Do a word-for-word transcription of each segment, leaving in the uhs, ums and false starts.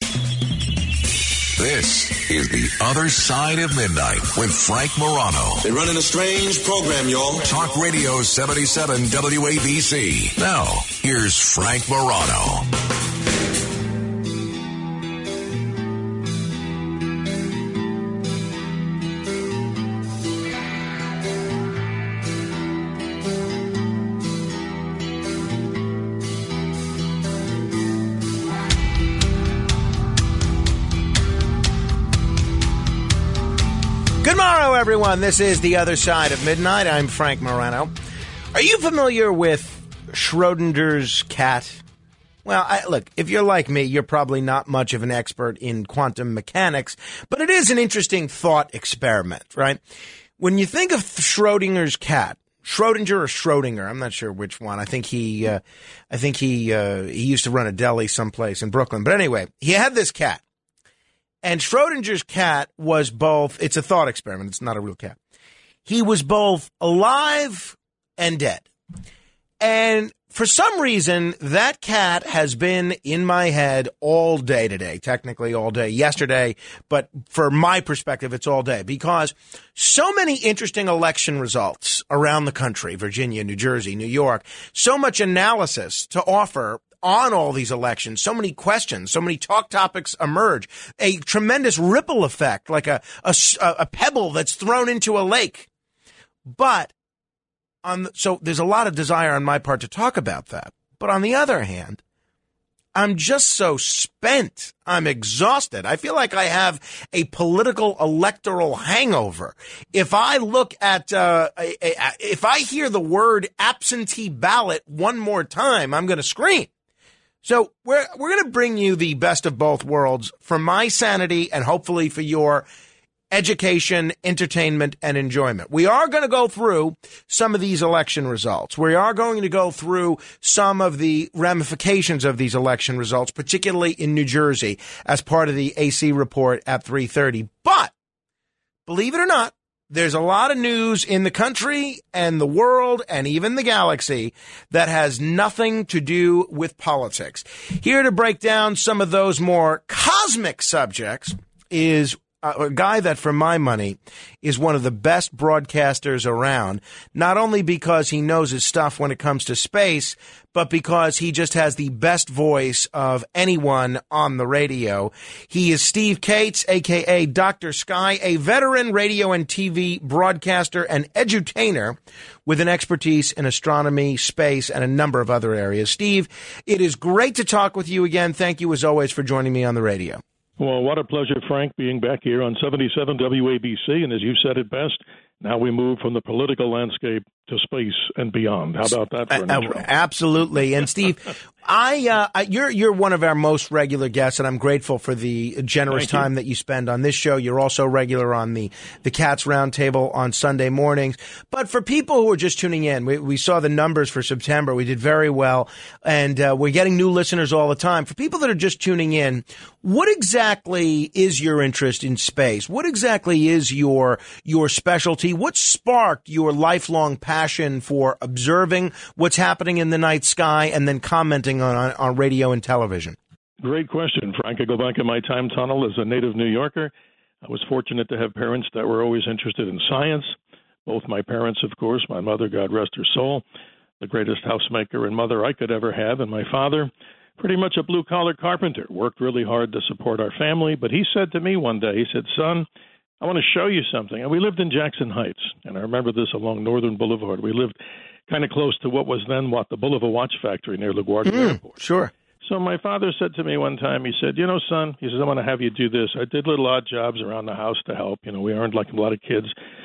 This is The Other Side of Midnight with Frank Morano. They're running a strange program, y'all. Talk Radio seventy-seven W A B C. Now, here's Frank Morano. Good morrow, everyone. This is The Other Side of Midnight. I'm Frank Morano. Are you familiar with Schrodinger's cat? Well, I, look, if you're like me, you're probably not much of an expert in quantum mechanics, but it is an interesting thought experiment, right? When you think of Schrodinger's cat, Schrodinger or Schrodinger, I'm not sure which one. I think he, uh, I think he, uh, he used to run a deli someplace in Brooklyn. But anyway, he had this cat. And Schrodinger's cat was both, it's a thought experiment, it's not a real cat. He was both alive and dead. And for some reason, that cat has been in my head all day today, technically all day yesterday, but for my perspective, it's all day because so many interesting election results around the country, Virginia, New Jersey, New York, so much analysis to offer on all these elections, so many questions, so many talk topics emerge, a tremendous ripple effect, like a, a, a pebble that's thrown into a lake. But on the, so there's a lot of desire on my part to talk about that. But on the other hand, I'm just so spent. I'm exhausted. I feel like I have a political electoral hangover. If I look at, uh, a, a, if I hear the word absentee ballot one more time, I'm going to scream. So we're we're going to bring you the best of both worlds for my sanity and hopefully for your education, entertainment, and enjoyment. We are going to go through some of these election results. We are going to go through some of the ramifications of these election results, particularly in New Jersey, as part of the A C report at three thirty. But believe it or not, there's a lot of news in the country and the world and even the galaxy that has nothing to do with politics. Here to break down some of those more cosmic subjects is a guy that, for my money, is one of the best broadcasters around, not only because he knows his stuff when it comes to space, but because he just has the best voice of anyone on the radio. He is Steve Kates, a k a. Doctor Sky, a veteran radio and T V broadcaster and edutainer with an expertise in astronomy, space, and a number of other areas. Steve, it is great to talk with you again. Thank you, as always, for joining me on the radio. Well, what a pleasure, Frank, being back here on seventy-seven W A B C. And as you said it best, now we move from the political landscape to space and beyond. How about that for an uh, intro? Absolutely. And Steve, I, uh, I you're you're one of our most regular guests, and I'm grateful for the generous Thank you. time that you spend on this show. You're also regular on the the Cats Roundtable on Sunday mornings. But for people who are just tuning in, we, we saw the numbers for September. We did very well, and uh, we're getting new listeners all the time. For people that are just tuning in, what exactly is your interest in space? What exactly is your your specialty? What sparked your lifelong passion for observing what's happening in the night sky and then commenting on, on, on radio and television? Great question, Frank. I go back in my time tunnel as a native New Yorker. I was fortunate to have parents that were always interested in science. Both my parents, of course, my mother, God rest her soul, the greatest housemaker and mother I could ever have, and my father, pretty much a blue-collar carpenter, worked really hard to support our family. But he said to me one day, he said, son, I want to show you something. And we lived in Jackson Heights, and I remember this along Northern Boulevard. We lived kind of close to what was then what the Boulevard Watch Factory near LaGuardia Mm, Airport. sure. So my father said to me one time, he said, you know, son, he says, I want to have you do this. I did little odd jobs around the house to help. You know, we earned, like a lot of kids,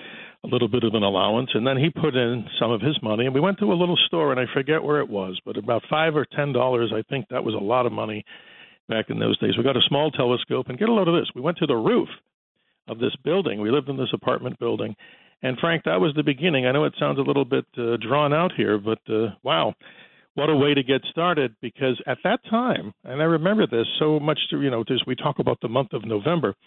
a little bit of an allowance. And then he put in some of his money, and we went to a little store, and I forget where it was, but about five or ten dollars. I think that was a lot of money back in those days. We got a small telescope, and get a load of this. We went to the roof of this building. We lived in this apartment building. And, Frank, that was the beginning. I know it sounds a little bit uh, drawn out here, but, uh, wow, what a way to get started, because at that time, and I remember this so much, to, you know, as we talk about the month of November,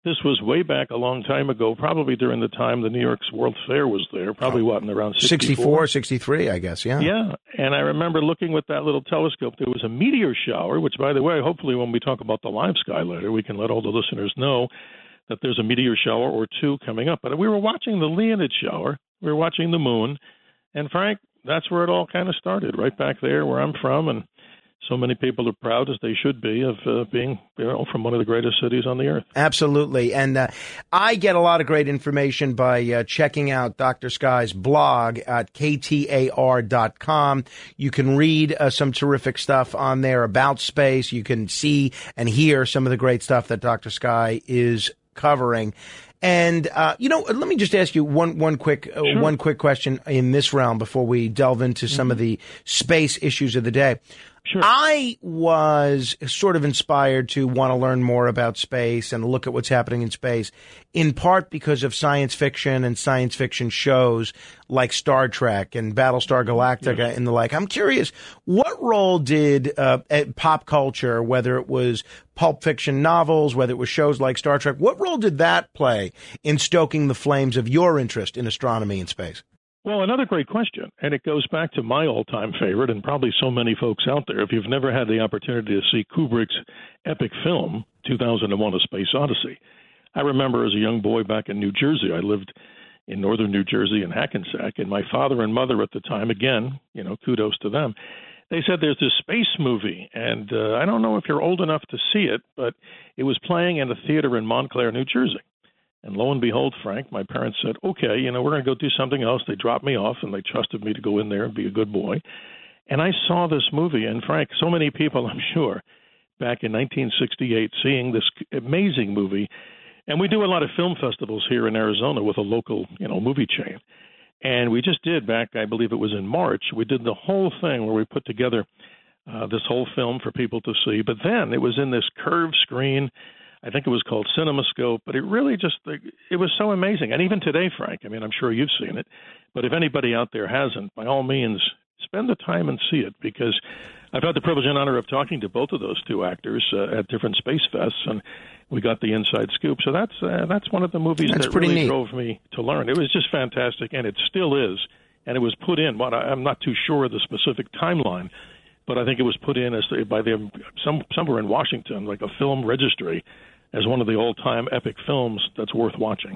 This was way back a long time ago, probably during the time the New York's World Fair was there, probably, what, in around sixty-four, sixty-three, I guess, yeah. Yeah, and I remember looking with that little telescope. There was a meteor shower, which, by the way, hopefully when we talk about the live sky later, we can let all the listeners know that there's a meteor shower or two coming up. But we were watching the Leonid shower. We were watching the moon. And, Frank, that's where it all kind of started, right back there where I'm from, and so many people are proud, as they should be, of uh, being, you know, from one of the greatest cities on the earth. Absolutely. And uh, I get a lot of great information by uh, checking out Doctor Sky's blog at K T A R dot com. You can read uh, some terrific stuff on there about space. You can see and hear some of the great stuff that Doctor Sky is covering. And, uh, you know, let me just ask you one, one quick, uh, Sure. one quick question in this realm before we delve into some mm-hmm. of the space issues of the day. Sure. I was sort of inspired to want to learn more about space and look at what's happening in space, in part because of science fiction and science fiction shows like Star Trek and Battlestar Galactica yes. and the like. I'm curious, what role did uh, pop culture, whether it was pulp fiction novels, whether it was shows like Star Trek, what role did that play in stoking the flames of your interest in astronomy and space? Well, another great question, and it goes back to my all-time favorite, and probably so many folks out there. If you've never had the opportunity to see Kubrick's epic film, two thousand one: A Space Odyssey, I remember as a young boy back in New Jersey, I lived in northern New Jersey in Hackensack, and my father and mother at the time, again, you know, kudos to them, they said there's this space movie, and uh, I don't know if you're old enough to see it, but it was playing in a theater in Montclair, New Jersey. And lo and behold, Frank, my parents said, okay, you know, we're going to go do something else. They dropped me off, and they trusted me to go in there and be a good boy. And I saw this movie, and Frank, so many people, I'm sure, back in nineteen sixty-eight, seeing this amazing movie. And we do a lot of film festivals here in Arizona with a local, you know, movie chain. And we just did back, I believe it was in March, we did the whole thing where we put together uh, this whole film for people to see. But then it was in this curved screen. I think it was called CinemaScope, but it really just, it was so amazing. And even today, Frank, I mean, I'm sure you've seen it, but if anybody out there hasn't, by all means, spend the time and see it, because I've had the privilege and honor of talking to both of those two actors uh, at different space fests, and we got the inside scoop. So that's uh, that's one of the movies that's that really neat. drove me to learn. It was just fantastic, and it still is, and it was put in, what I, I'm not too sure of the specific timeline, but I think it was put in as by them some, somewhere in Washington, like a film registry, as one of the all-time epic films that's worth watching.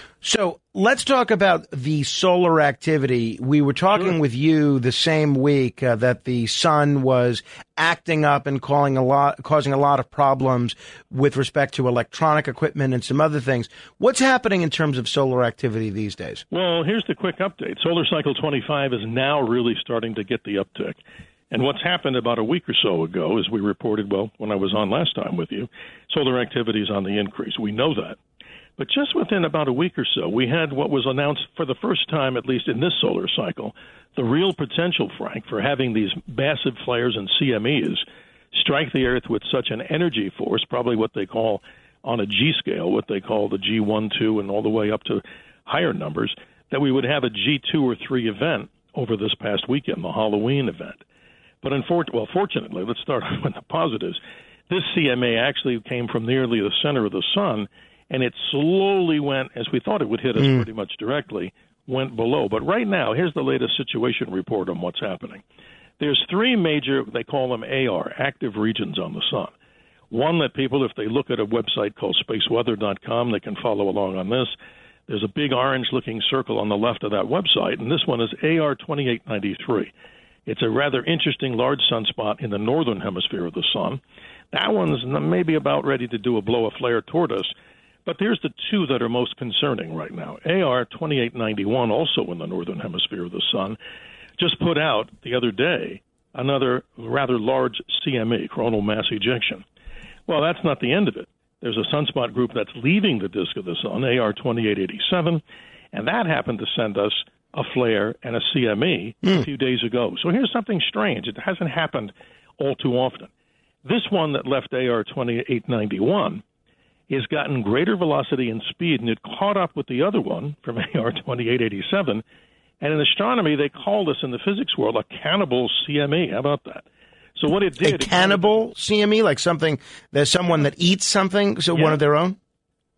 So let's talk about the solar activity. We were talking sure. with you the same week uh, that the sun was acting up and calling a lot, causing a lot of problems with respect to electronic equipment and some other things. What's happening in terms of solar activity these days? Well, here's the quick update. Solar Cycle twenty-five is now really starting to get the uptick. And what's happened about a week or so ago, as we reported, well, when I was on last time with you, solar activity is on the increase. We know that. But just within about a week or so, we had what was announced for the first time, at least in this solar cycle, the real potential, Frank, for having these massive flares and C M Es strike the Earth with such an energy force, probably what they call on a G scale, what they call the G one, two, and all the way up to higher numbers, that we would have a G two or three event over this past weekend, the Halloween event. But unfor- well, fortunately, let's start with the positives. This C M A actually came from nearly the center of the sun, and it slowly went, as we thought it would hit us mm. pretty much directly, went below. But right now, here's the latest situation report on what's happening. There's three major, they call them A R, active regions on the sun. One that people, if they look at a website called space weather dot com, they can follow along on this. There's a big orange-looking circle on the left of that website, and this one is A R twenty-eight ninety-three. It's a rather interesting large sunspot in the northern hemisphere of the sun. That one's maybe about ready to do a blow a flare toward us. But there's the two that are most concerning right now. A R twenty-eight ninety-one, also in the northern hemisphere of the sun, just put out the other day another rather large C M E, coronal mass ejection. Well, that's not the end of it. There's a sunspot group that's leaving the disk of the sun, A R twenty-eight eighty-seven, and that happened to send us a flare and a C M E mm. a few days ago. So here's something strange. It hasn't happened all too often. This one that left A R twenty-eight ninety-one has gotten greater velocity and speed, and it caught up with the other one from A R twenty-eight eighty-seven. And in astronomy, they called us in the physics world a cannibal C M E. How about that? So what it did... A cannibal it, C M E? Like something, there's someone that eats something, so yeah. one of their own?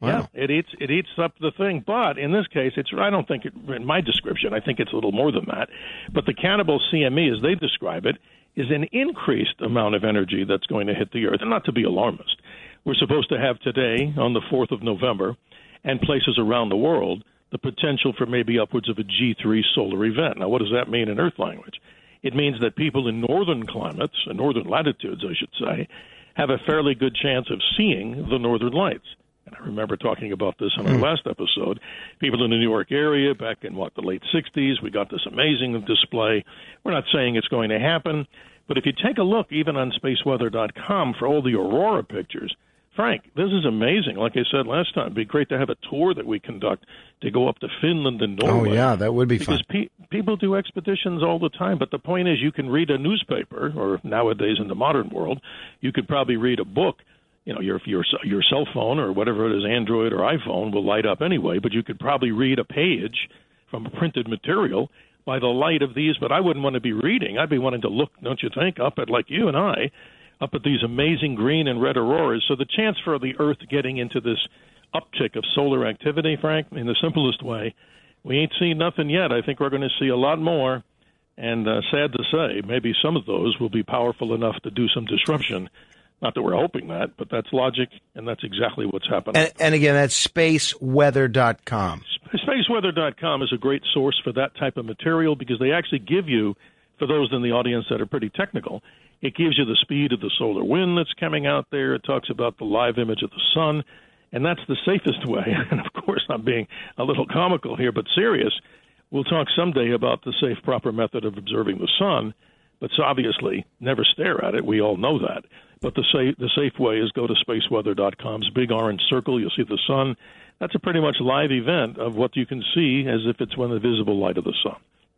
Wow. Yeah, it eats it eats up the thing. But in this case, it's I don't think it, in my description, I think it's a little more than that. But the cannibal C M E, as they describe it, is an increased amount of energy that's going to hit the Earth. And not to be alarmist, we're supposed to have today, on the fourth of November, and places around the world, the potential for maybe upwards of a G three solar event. Now, what does that mean in Earth language? It means that people in northern climates, and northern latitudes, I should say, have a fairly good chance of seeing the northern lights. And I remember talking about this in our last episode. People in the New York area back in, what, the late sixties, we got this amazing display. We're not saying it's going to happen, but if you take a look even on space weather dot com for all the aurora pictures, Frank, this is amazing. Like I said last time, it'd be great to have a tour that we conduct to go up to Finland and Norway. Oh, yeah, that would be because fun. Pe- people do expeditions all the time, but the point is you can read a newspaper, or nowadays in the modern world, you could probably read a book. You know, your your your cell phone or whatever it is, Android or iPhone, will light up anyway, but you could probably read a page from a printed material by the light of these. But I wouldn't want to be reading. I'd be wanting to look, don't you think, up at, like you and I, up at these amazing green and red auroras. So the chance for the Earth getting into this uptick of solar activity, Frank, in the simplest way, we ain't seen nothing yet. I think we're going to see a lot more. And uh, sad to say, maybe some of those will be powerful enough to do some disruption. Not that we're hoping that, but that's logic, and that's exactly what's happening. And, and again, that's space weather dot com. space weather dot com is a great source for that type of material because they actually give you, for those in the audience that are pretty technical, it gives you the speed of the solar wind that's coming out there. It talks about the live image of the sun, and that's the safest way. And, of course, I'm being a little comical here, but serious. We'll talk someday about the safe, proper method of observing the sun, but so obviously never stare at it. We all know that. But the safe, the safe way is go to space weather dot com's big orange circle. You'll see the sun. That's a pretty much live event of what you can see as if it's when the visible light of the sun.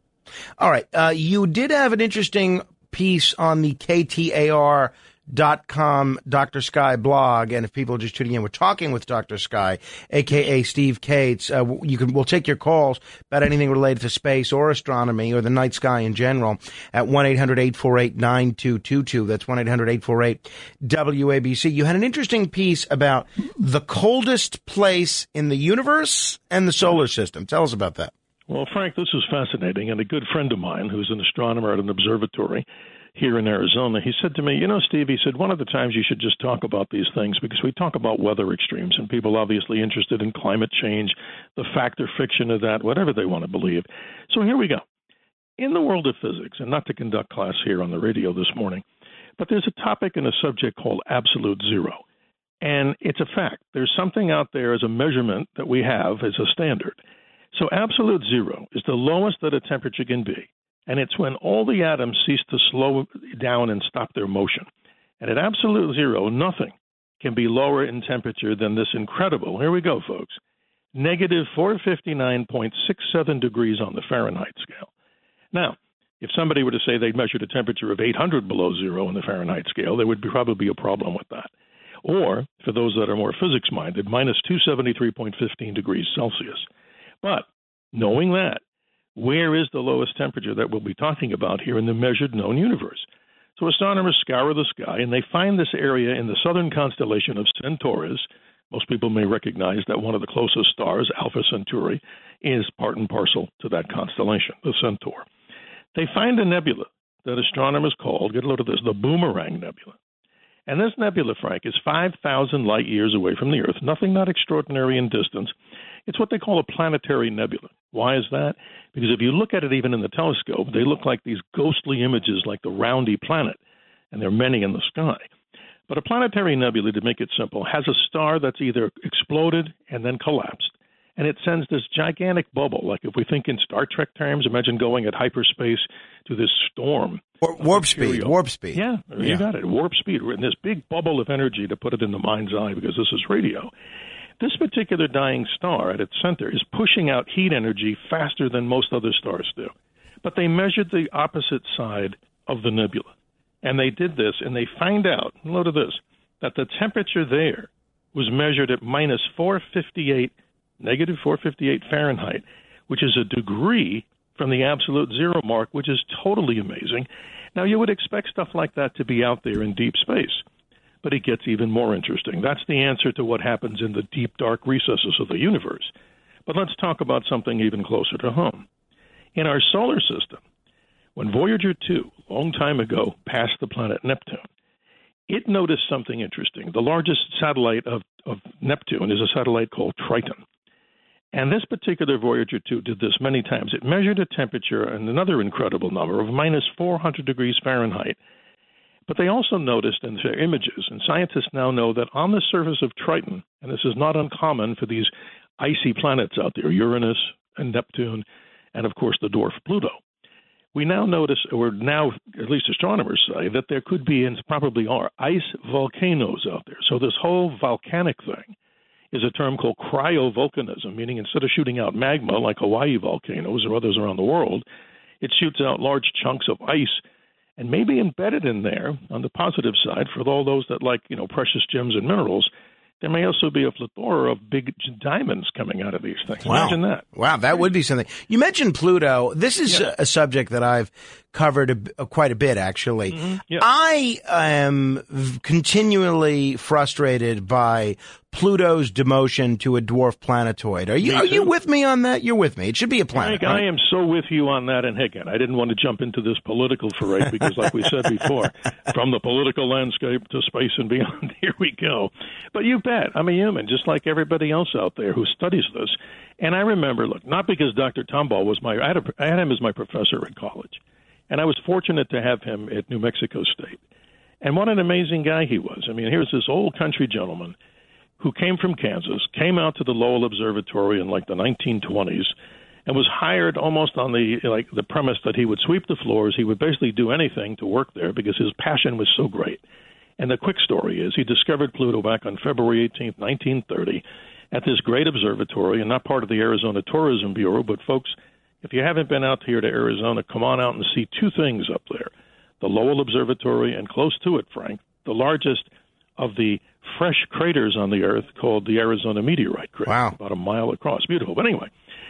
All right. Uh, you did have an interesting piece on the K T A R dot com Doctor Sky blog, and if people are just tuning in, we're talking with Doctor Sky, a k a. Steve Kates. Uh, you can, we'll take your calls about anything related to space or astronomy or the night sky in general at one eight hundred eight four eight nine two two two. That's one eight hundred eight four eight W A B C. You had an interesting piece about the coldest place in the universe and the solar system. Tell us about that. Well, Frank, this is fascinating, and a good friend of mine who's an astronomer at an observatory here in Arizona, he said to me, you know, Steve, he said, one of the times you should just talk about these things because we talk about weather extremes and people obviously interested in climate change, the fact or fiction of that, whatever they want to believe. So here we go. In the world of physics, and not to conduct class here on the radio this morning, but there's a topic and a subject called absolute zero. And it's a fact. There's something out there as a measurement that we have as a standard. So absolute zero is the lowest that a temperature can be. And it's when all the atoms cease to slow down and stop their motion. And at absolute zero, nothing can be lower in temperature than this incredible, here we go, folks, negative four hundred fifty-nine point six seven degrees on the Fahrenheit scale. Now, if somebody were to say they measured a temperature of eight hundred below zero on the Fahrenheit scale, there would be probably be a problem with that. Or, for those that are more physics-minded, minus two hundred seventy-three point one five degrees Celsius. But knowing that, where is the lowest temperature that we'll be talking about here in the measured known universe? So astronomers scour the sky, and they find this area in the southern constellation of Centaurus. Most people may recognize that one of the closest stars, Alpha Centauri, is part and parcel to that constellation, the Centaur. They find a nebula that astronomers call, get a load of this, the Boomerang Nebula. And this nebula, Frank, is five thousand light years away from the Earth, nothing not extraordinary in distance. It's what they call a planetary nebula. Why is that? Because if you look at it even in the telescope, they look like these ghostly images like the roundy planet, and there are many in the sky. But a planetary nebula, to make it simple, has a star that's either exploded and then collapsed, and it sends this gigantic bubble. Like if we think in Star Trek terms, imagine going at hyperspace to this storm. Or, warp speed, warp speed. Yeah, you yeah. got it, warp speed. We're in this big bubble of energy, to put it in the mind's eye, because this is radio. This particular dying star at its center is pushing out heat energy faster than most other stars do. But they measured the opposite side of the nebula. And they did this, and they find out, load of this, that the temperature there was measured at minus four hundred fifty-eight, negative four hundred fifty-eight Fahrenheit, which is a degree from the absolute zero mark, which is totally amazing. Now, you would expect stuff like that to be out there in deep space. But it gets even more interesting. That's the answer to what happens in the deep, dark recesses of the universe. But let's talk about something even closer to home. In our solar system, when Voyager two, a long time ago, passed the planet Neptune, it noticed something interesting. The largest satellite of, of Neptune is a satellite called Triton. And this particular Voyager two did this many times. It measured a temperature and another incredible number of minus four hundred degrees Fahrenheit. But they also noticed in their images, and scientists now know that on the surface of Triton, and this is not uncommon for these icy planets out there, Uranus and Neptune, and of course the dwarf Pluto, we now notice, or now at least astronomers say, that there could be, and probably are, ice volcanoes out there. So this whole volcanic thing is a term called cryovolcanism, meaning instead of shooting out magma like Hawaii volcanoes or others around the world, it shoots out large chunks of ice. And maybe embedded in there, on the positive side, for all those that like, you know, precious gems and minerals, there may also be a plethora of big diamonds coming out of these things. Wow. Imagine that. Wow, that would be something. You mentioned Pluto. This is Yeah. a subject that I've covered a, quite a bit, actually. Mm-hmm. Yeah. I am continually frustrated by Pluto's demotion to a dwarf planetoid. Are you Me are you too. with me on that? You're with me. It should be a planet. Frank, right? I am so with you on that. And again, I didn't want to jump into this political foray because, like we said before, from the political landscape to space and beyond, here we go. But you bet, I'm a human, just like everybody else out there who studies this. And I remember, look, not because Doctor Tomball was my, I had, a, I had him as my professor at college. And I was fortunate to have him at New Mexico State. And what an amazing guy he was. I mean, here's this old country gentleman who came from Kansas, came out to the Lowell Observatory in like the nineteen twenties, and was hired almost on the like the premise that he would sweep the floors. He would basically do anything to work there because his passion was so great. And the quick story is he discovered Pluto back on February eighteenth, nineteen thirty, at this great observatory, and not part of the Arizona Tourism Bureau. But folks, if you haven't been out here to Arizona, come on out and see two things up there: the Lowell Observatory, and close to it, Frank, the largest of the fresh craters on the Earth called the Arizona Meteorite Crater, Wow. about a mile across. Beautiful. But anyway,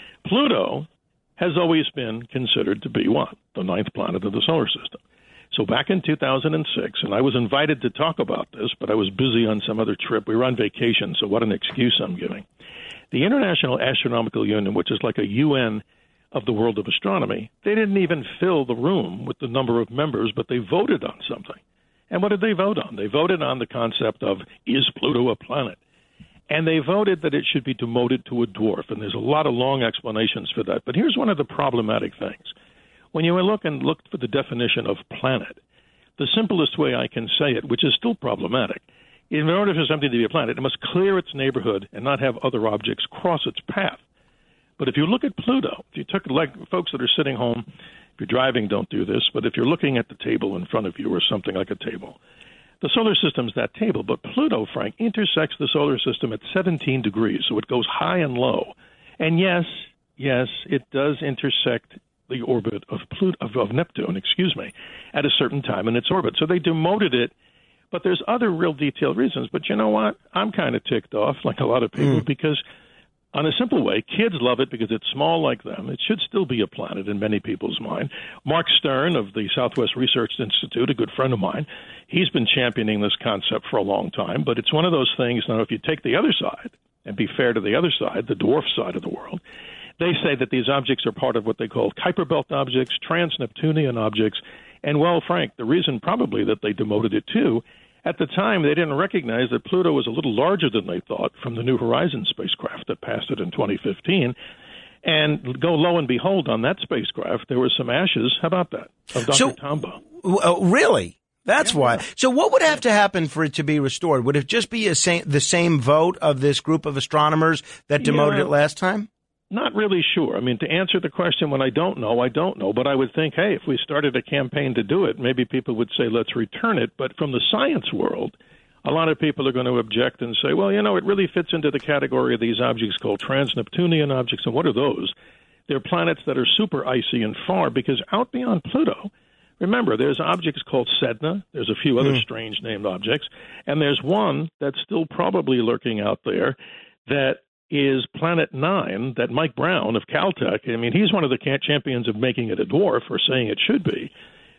Pluto has always been considered to be what? The ninth planet of the solar system. So back in two thousand six, and I was invited to talk about this, but I was busy on some other trip. We were on vacation, so what an excuse I'm giving. The International Astronomical Union, which is like a U N of the world of astronomy, they didn't even fill the room with the number of members, but they voted on something. And what did they vote on? They voted on the concept of, is Pluto a planet? And they voted that it should be demoted to a dwarf. And there's a lot of long explanations for that. But here's one of the problematic things. When you look and look for the definition of planet, the simplest way I can say it, which is still problematic, in order for something to be a planet, it must clear its neighborhood and not have other objects cross its path. But if you look at Pluto, if you took, like folks that are sitting home, if you're driving, don't do this, but if you're looking at the table in front of you or something like a table, the solar system's that table. But Pluto, Frank, intersects the solar system at seventeen degrees, so it goes high and low. And yes, yes, it does intersect the orbit of Pluto, of, of Neptune, excuse me, at a certain time in its orbit. So they demoted it, but there's other real detailed reasons. But you know what? I'm kind of ticked off, like a lot of people, mm. because on a simple way, kids love it because it's small like them. It should still be a planet in many people's mind. Mark Stern of the Southwest Research Institute, a good friend of mine, he's been championing this concept for a long time. But it's one of those things, now, if you take the other side and be fair to the other side, the dwarf side of the world, they say that these objects are part of what they call Kuiper Belt objects, trans-Neptunian objects. And, well, Frank, the reason probably that they demoted it too, at the time, they didn't recognize that Pluto was a little larger than they thought from the New Horizons spacecraft that passed it in twenty fifteen. And go lo and behold, on that spacecraft, there were some ashes. How about that? Of Doctor So, Tombaugh. Uh, really? That's Yeah. why. So what would have to happen for it to be restored? Would it just be a same, the same vote of this group of astronomers that demoted Yeah. it last time? Not really sure. I mean, to answer the question, when I don't know, I don't know. But I would think, hey, if we started a campaign to do it, maybe people would say, let's return it. But from the science world, a lot of people are going to object and say, well, you know, it really fits into the category of these objects called trans-Neptunian objects. And what are those? They're planets that are super icy and far, because out beyond Pluto, remember, there's objects called Sedna. There's a few other mm. strange named objects. And there's one that's still probably lurking out there that is Planet Nine, that Mike Brown of Caltech, I mean, he's one of the champions of making it a dwarf or saying it should be.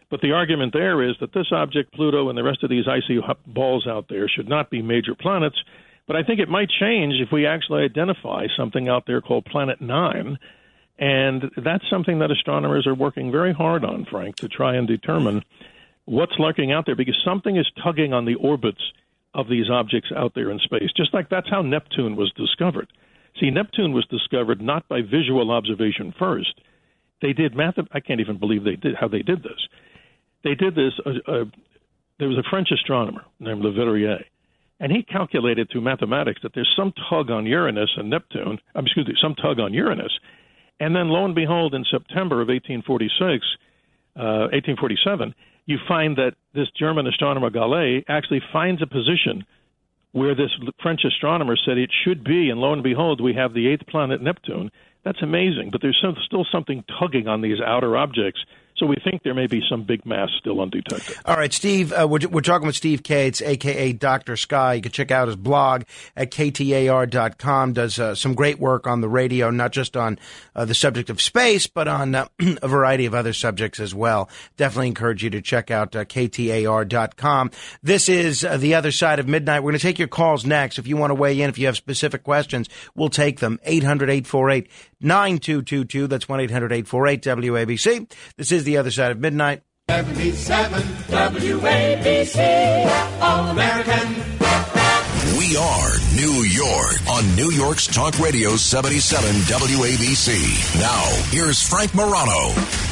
But the argument there is that this object, Pluto, and the rest of these icy balls out there should not be major planets. But I think it might change if we actually identify something out there called Planet Nine. And that's something that astronomers are working very hard on, Frank, to try and determine what's lurking out there, because something is tugging on the orbits of these objects out there in space, just like that's how Neptune was discovered. See, Neptune was discovered not by visual observation first. They did math. I can't even believe they did how they did this. They did this. Uh, uh, there was a French astronomer named Le Verrier, and he calculated through mathematics that there's some tug on Uranus and Neptune. Um, excuse me, some tug on Uranus. And then, lo and behold, in September of eighteen forty-six, uh, eighteen forty-seven, you find that this German astronomer Gallet actually finds a position where this French astronomer said it should be, and lo and behold, we have the eighth planet, Neptune. That's amazing, but there's some, still something tugging on these outer objects. So we think there may be some big mass still undetected. All right, Steve, uh, we're, we're talking with Steve Kates, a k a. Doctor Sky. You can check out his blog at K T A R dot com. Does uh, some great work on the radio, not just on uh, the subject of space, but on uh, a variety of other subjects as well. Definitely encourage you to check out uh, K T A R dot com. This is uh, The Other Side of Midnight. We're going to take your calls next. If you want to weigh in, if you have specific questions, we'll take them. eight hundred, eight four eight, nine two two two. That's one eight hundred, eight four eight, W A B C. This is The Other Side of Midnight. seventy-seven W A B C, All American. We are New York on New York's Talk Radio seventy-seven W A B C. Now, here's Frank Morano.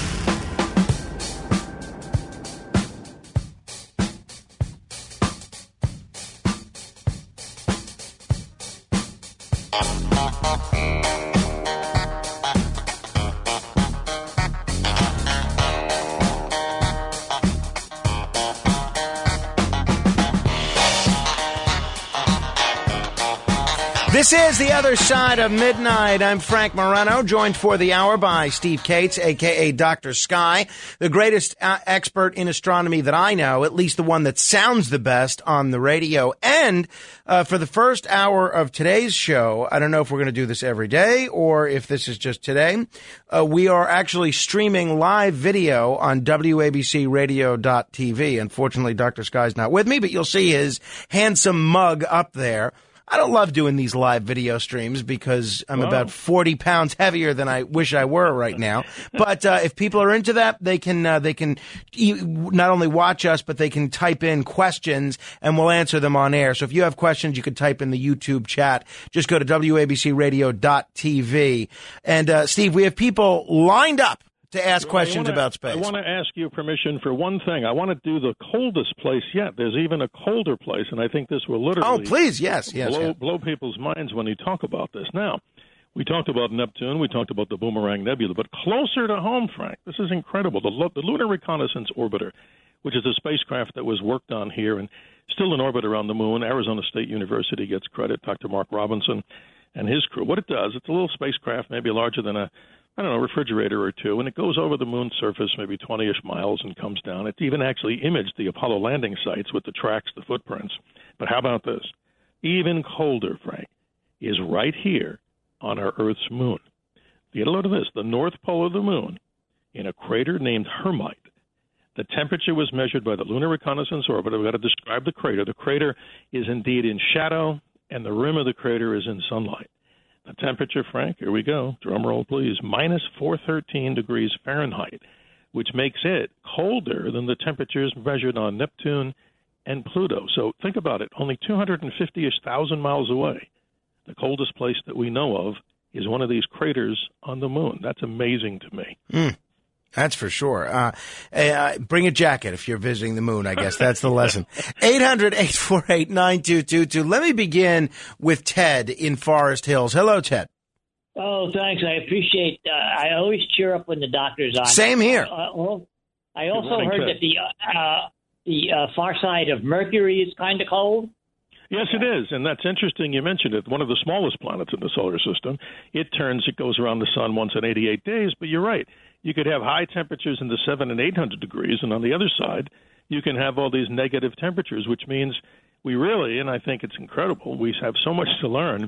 This is The Other Side of Midnight. I'm Frank Morano, joined for the hour by Steve Kates, a k a. Doctor Sky, the greatest uh, expert in astronomy that I know, at least the one that sounds the best on the radio. And uh, for the first hour of today's show, I don't know if we're going to do this every day or if this is just today, uh, we are actually streaming live video on W A B C radio dot T V. Unfortunately, Doctor Sky's not with me, but you'll see his handsome mug up there. I don't love doing these live video streams because I'm wow. about forty pounds heavier than I wish I were right now. But uh, if people are into that, they can uh, they can e- not only watch us, but they can type in questions and we'll answer them on air. So if you have questions, you could type in the YouTube chat. Just go to W A B C radio dot T V. And uh, Steve, we have people lined up to ask questions wanna, about space. I want to ask you permission for one thing. I want to do the coldest place yet. There's even a colder place, and I think this will literally oh, please, yes, yes, blow, yes. blow people's minds when you talk about this. Now, we talked about Neptune, we talked about the Boomerang Nebula, but closer to home, Frank, this is incredible. The, the Lunar Reconnaissance Orbiter, which is a spacecraft that was worked on here and still in orbit around the moon. Arizona State University gets credit, Doctor Mark Robinson and his crew. What it does, it's a little spacecraft, maybe larger than a I don't know, refrigerator or two, and it goes over the moon's surface maybe twenty-ish miles and comes down. It even actually imaged the Apollo landing sites with the tracks, the footprints. But how about this? Even colder, Frank, is right here on our Earth's moon. Get a load of this. The north pole of the moon, in a crater named Hermite. The temperature was measured by the Lunar Reconnaissance Orbiter. We've got to describe the crater. The crater is indeed in shadow, and the rim of the crater is in sunlight. The temperature, Frank, here we go, drum roll please, minus four hundred thirteen degrees Fahrenheit, which makes it colder than the temperatures measured on Neptune and Pluto. So think about it, only two hundred fifty-ish thousand miles away. The coldest place that we know of is one of these craters on the moon. That's amazing to me. Mm. That's for sure. Uh, uh, bring a jacket if you're visiting the moon, I guess. That's the lesson. eight hundred, eight four eight, nine two two two. Let me begin with Ted in Forest Hills. Hello, Ted. Oh, thanks. I appreciate uh, I always cheer up when the doctor's on. Same here. Uh, well, I also morning, heard Ted. that the, uh, the uh, far side of Mercury is kind of cold. Yes, it is, and that's interesting you mentioned it. One of the smallest planets in the solar system. It turns, it goes around the sun once in eighty-eight days, but you're right. You could have high temperatures in the seven and eight hundred degrees, and on the other side, you can have all these negative temperatures, which means we really, and I think it's incredible, we have so much to learn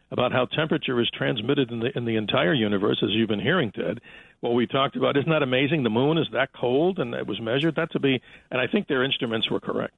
about how temperature is transmitted in the in the entire universe, as you've been hearing, Ted. What we talked about, isn't that amazing? The moon is that cold, and it was measured. That to be, and I think their instruments were correct.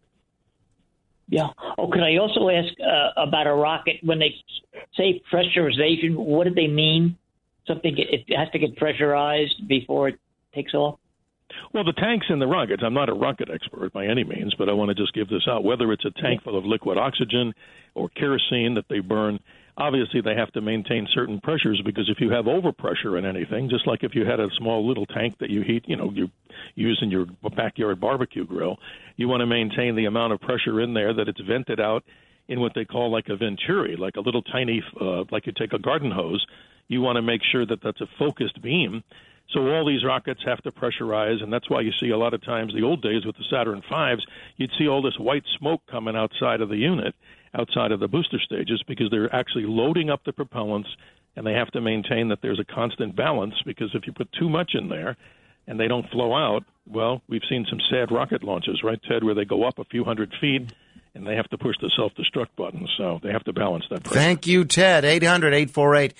Yeah. Oh, can I also ask uh, about a rocket? When they say pressurization, what do they mean? Something it has to get pressurized before it takes off? Well, the tanks in the rockets, I'm not a rocket expert by any means, but I want to just give this out. Whether it's a tank full of liquid oxygen or kerosene that they burn, obviously they have to maintain certain pressures, because if you have overpressure in anything, just like if you had a small little tank that you heat, you know, you use in your backyard barbecue grill, you want to maintain the amount of pressure in there that it's vented out in what they call like a venturi, like a little tiny, uh, like you take a garden hose. You want to make sure that that's a focused beam. So all these rockets have to pressurize, and that's why you see a lot of times, the old days with the Saturn fives, you'd see all this white smoke coming outside of the unit, outside of the booster stages, because they're actually loading up the propellants, and they have to maintain that there's a constant balance, because if you put too much in there and they don't flow out, well, we've seen some sad rocket launches, right, Ted, where they go up a few hundred feet, and they have to push the self-destruct button, so they have to balance that pressure. Thank you, Ted. eight hundred, eight four eight,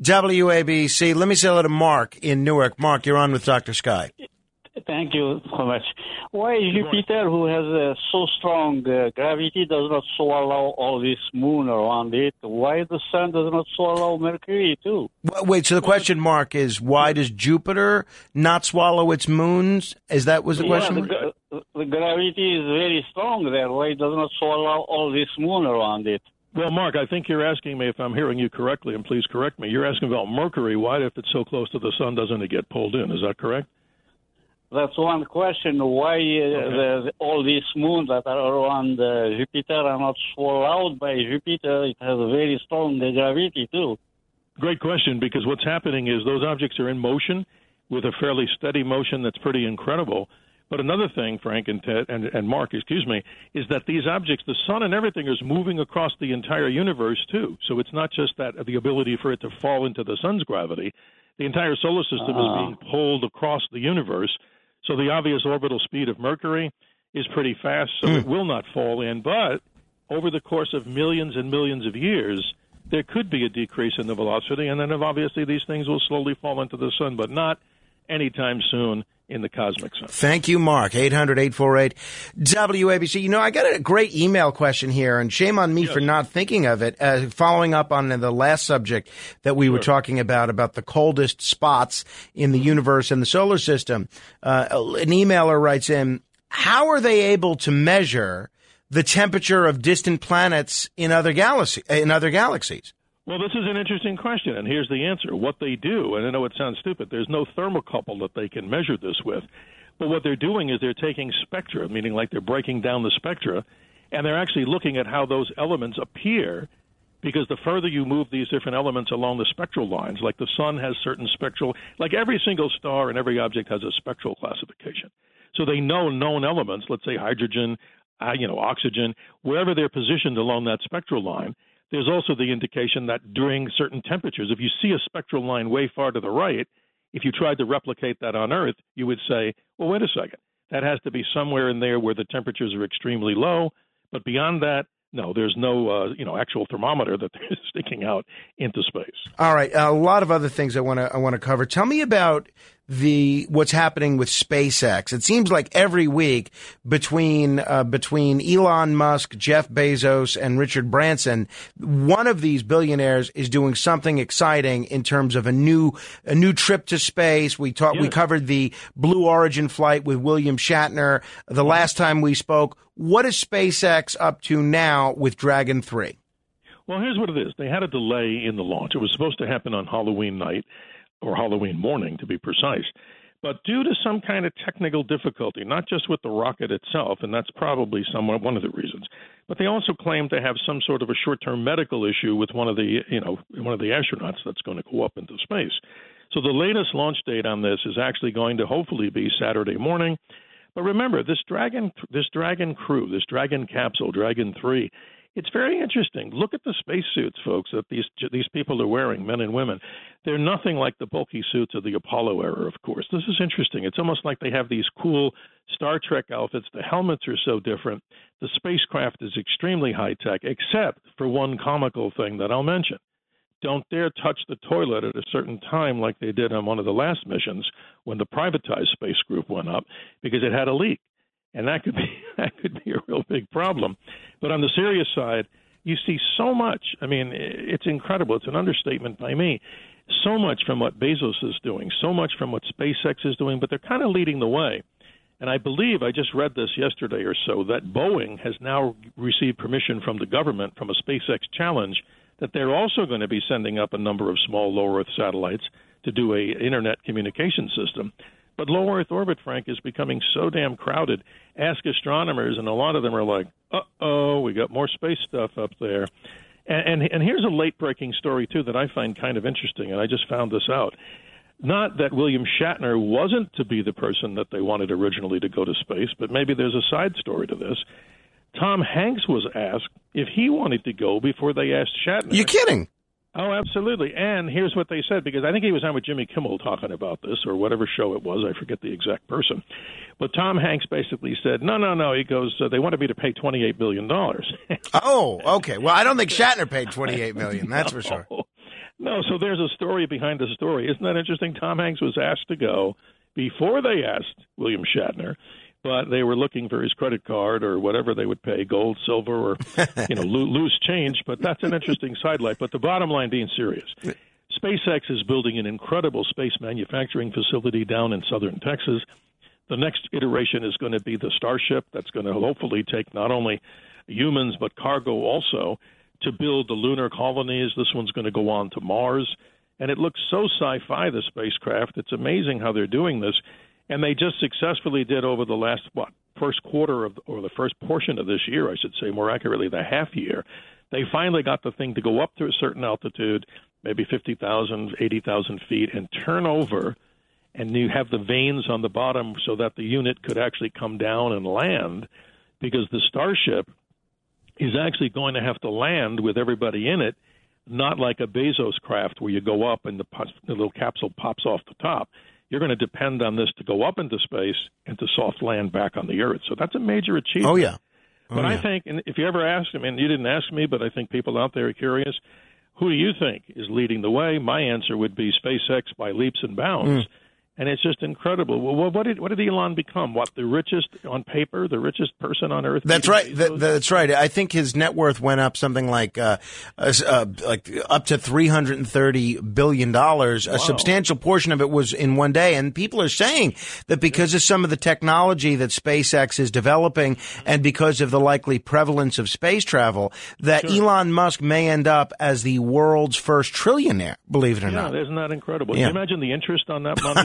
W A B C. Let me say hello to Mark in Newark. Mark, you're on with Doctor Sky. Thank you so much. Why Jupiter, who has uh, so strong uh, gravity, does not swallow all this moon around it? Why the sun does not swallow Mercury, too? Wait, so the question, Mark, is why does Jupiter not swallow its moons? Is that was the yeah, question? The, the gravity is very strong there. Why it does not swallow all this moon around it? Well, Mark, I think you're asking me, if I'm hearing you correctly, and please correct me, you're asking about Mercury. Why, if it's so close to the sun, doesn't it get pulled in? Is that correct? That's one question. Why uh, okay. the, all these moons that are around uh, Jupiter are not swallowed by Jupiter? It has a very strong gravity, too. Great question, because what's happening is those objects are in motion with a fairly steady motion that's pretty incredible. But another thing, Frank and Ted and, and Mark, excuse me, is that these objects, the sun and everything, is moving across the entire universe, too. So it's not just that the ability for it to fall into the sun's gravity. The entire solar system uh. is being pulled across the universe. So the obvious orbital speed of Mercury is pretty fast, so mm. it will not fall in. But over the course of millions and millions of years, there could be a decrease in the velocity, and then obviously these things will slowly fall into the sun, but not anytime soon in the cosmic sense. Thank you, Mark. eight hundred, eight four eight, W A B C. You know, I got a great email question here, and shame on me yes. for not thinking of it. Uh, following up on the last subject that we sure. were talking about, about the coldest spots in the universe and the solar system, uh, an emailer writes in, how are they able to measure the temperature of distant planets in other galaxy, in other galaxies? Well, this is an interesting question, and here's the answer. What they do, and I know it sounds stupid, there's no thermocouple that they can measure this with, but what they're doing is they're taking spectra, meaning like they're breaking down the spectra, and they're actually looking at how those elements appear, because the further you move these different elements along the spectral lines, like the sun has certain spectral, like every single star and every object has a spectral classification. So they know known elements, let's say hydrogen, uh, you know, oxygen, wherever they're positioned along that spectral line. There's also the indication that during certain temperatures, if you see a spectral line way far to the right, if you tried to replicate that on Earth, you would say, well, wait a second. That has to be somewhere in there where the temperatures are extremely low. But beyond that, no, there's no, uh, you know, actual thermometer that they're sticking out into space. All right, a lot of other things I want to I want to cover. Tell me about the what's happening with SpaceX. It seems like every week between uh, between Elon Musk, Jeff Bezos, and Richard Branson, one of these billionaires is doing something exciting in terms of a new a new trip to space. We talked, yes. we covered the Blue Origin flight with William Shatner the last time we spoke. What is SpaceX up to now with Dragon three? Well, here's what it is. They had a delay in the launch. It was supposed to happen on Halloween night, or Halloween morning, to be precise. But due to some kind of technical difficulty, not just with the rocket itself, and that's probably somewhat one of the reasons, but they also claim to have some sort of a short-term medical issue with one of the, you know, one of the astronauts that's going to go up into space. So the latest launch date on this is actually going to hopefully be Saturday morning. But remember, this Dragon, this Dragon crew, this Dragon capsule, Dragon three, it's very interesting. Look at the spacesuits, folks, that these these people are wearing, men and women. They're nothing like the bulky suits of the Apollo era, of course. This is interesting. It's almost like they have these cool Star Trek outfits. The helmets are so different. The spacecraft is extremely high-tech, except for one comical thing that I'll mention. don't dare touch the toilet at a certain time like they did on one of the last missions when the privatized space group went up, because it had a leak. And that could be that could be a real big problem. But on the serious side, you see so much. I mean, it's incredible. It's an understatement by me. So much from what Bezos is doing, so much from what SpaceX is doing, but they're kind of leading the way. And I believe, I just read this yesterday or so, that Boeing has now received permission from the government from a SpaceX challenge that they're also going to be sending up a number of small low Earth satellites to do a internet communication system. But low Earth orbit, Frank, is becoming so damn crowded. Ask astronomers, and a lot of them are like, uh-oh, we got more space stuff up there. And, and, and here's a late-breaking story, too, that I find kind of interesting, and I just found this out. Not that William Shatner wasn't to be the person that they wanted originally to go to space, but maybe there's a side story to this. Tom Hanks was asked if he wanted to go before they asked Shatner. You kidding? Oh, absolutely. And here's what they said, because I think he was on with Jimmy Kimmel talking about this, or whatever show it was. I forget the exact person. But Tom Hanks basically said, no, no, no. He goes, uh, they wanted me to pay twenty-eight billion dollars. Oh, okay. Well, I don't think Shatner paid twenty-eight million dollars. That's for sure. No, so there's a story behind the story. Isn't that interesting? Tom Hanks was asked to go before they asked William Shatner, but they were looking for his credit card or whatever they would pay, gold, silver, or you know, lo- loose change. But that's an interesting sidelight. But the bottom line, being serious, SpaceX is building an incredible space manufacturing facility down in southern Texas. The next iteration is going to be the Starship. That's going to hopefully take not only humans but cargo also to build the lunar colonies. This one's going to go on to Mars. And it looks so sci-fi, the spacecraft. It's amazing how they're doing this. And they just successfully did over the last, what, first quarter of, or the first portion of this year, I should say, more accurately, the half year. They finally got the thing to go up to a certain altitude, maybe fifty thousand, eighty thousand feet, and turn over, and you have the vanes on the bottom so that the unit could actually come down and land, because the Starship is actually going to have to land with everybody in it, not like a Bezos craft where you go up and the, the little capsule pops off the top. You're going to depend on this to go up into space and to soft land back on the Earth. So that's a major achievement. Oh, yeah. Oh, but yeah. I think, and if you ever ask, I mean, you didn't ask me, but I think people out there are curious, who do you think is leading the way? My answer would be SpaceX by leaps and bounds. Mm. And it's just incredible. Well, what did what did Elon become? What, the richest on paper, the richest person on Earth? That's right. That, that's right. I think his net worth went up something like uh, uh, like up to three hundred thirty billion dollars. Wow. A substantial portion of it was in one day. And people are saying that because of some of the technology that SpaceX is developing and because of the likely prevalence of space travel, that sure. Elon Musk may end up as the world's first trillionaire, believe it or yeah, not. Isn't that incredible? Yeah. Can you imagine the interest on that money?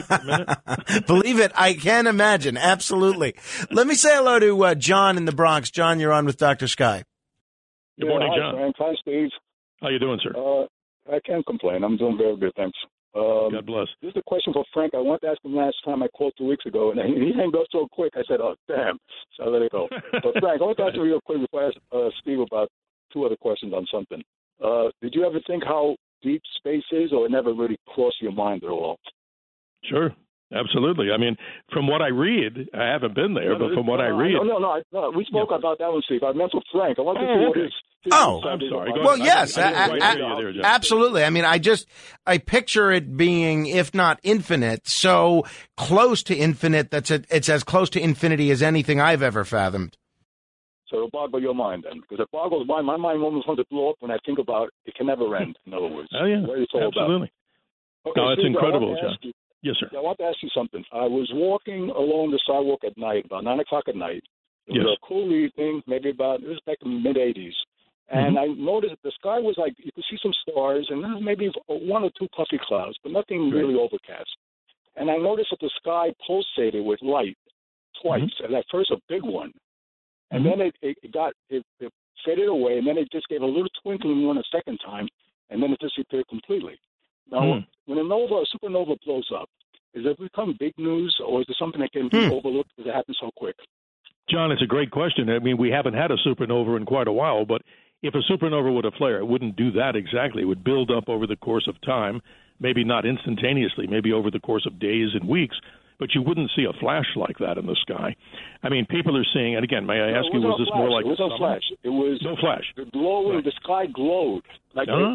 Believe it, I can imagine. Absolutely. Let me say hello to uh, John in the Bronx. John, you're on with Doctor Sky. Good yeah, morning, hi, John. Frank. Hi, Steve. How you doing, sir? Uh, I can't complain. I'm doing very good, thanks. Um, God bless. This is a question for Frank. I wanted to ask him last time I called two weeks ago, and he hanged up so quick. I said, oh, damn. So I let it go. But, Frank, I want to ask you real quick before I ask uh, Steve about two other questions on something. Uh, did you ever think how deep space is, or it never really crossed your mind at all? Sure. Absolutely. I mean, from what I read, I haven't been there, no, but from what no, I read. No, no, no. no we spoke yeah. about that one, Steve. I meant for Frank. I want to oh, see what okay. his, his Oh, I'm sorry. Go well, ahead. yes, I, I I, I, there, absolutely. I mean, I just, I picture it being, if not infinite, so close to infinite that's a, it's as close to infinity as anything I've ever fathomed. So it'll boggle your mind then, because it boggles my my mind almost wants to blow up when I think about it can never end. In other words, oh yeah, what it's all absolutely. About. Okay, no, it's Steve, incredible, John. You, yes, sir. I want to ask you something. I was walking along the sidewalk at night, about nine o'clock at night. It yes. was a cool evening, maybe about it was back in the mid eighties, and mm-hmm. I noticed the sky was like you could see some stars and there was maybe one or two puffy clouds, but nothing right. really overcast. And I noticed that the sky pulsated with light twice, mm-hmm. and at first a big one. And mm-hmm. then it, it got it, it faded away, and then it just gave a little twinkling one a second time, and then it disappeared completely. Now, mm. when a nova, a supernova blows up, is it become big news, or is it something that can be mm. overlooked because it happens so quick? John, it's a great question. I mean, we haven't had a supernova in quite a while, but if a supernova were to flare, it wouldn't do that exactly. It would build up over the course of time, maybe not instantaneously, maybe over the course of days and weeks. But you wouldn't see a flash like that in the sky. I mean, people are seeing, and again, may I ask no, you, was no this flash. more like it was no summer? flash? It was no flash. The glowing, right. the sky glowed like oh. it, it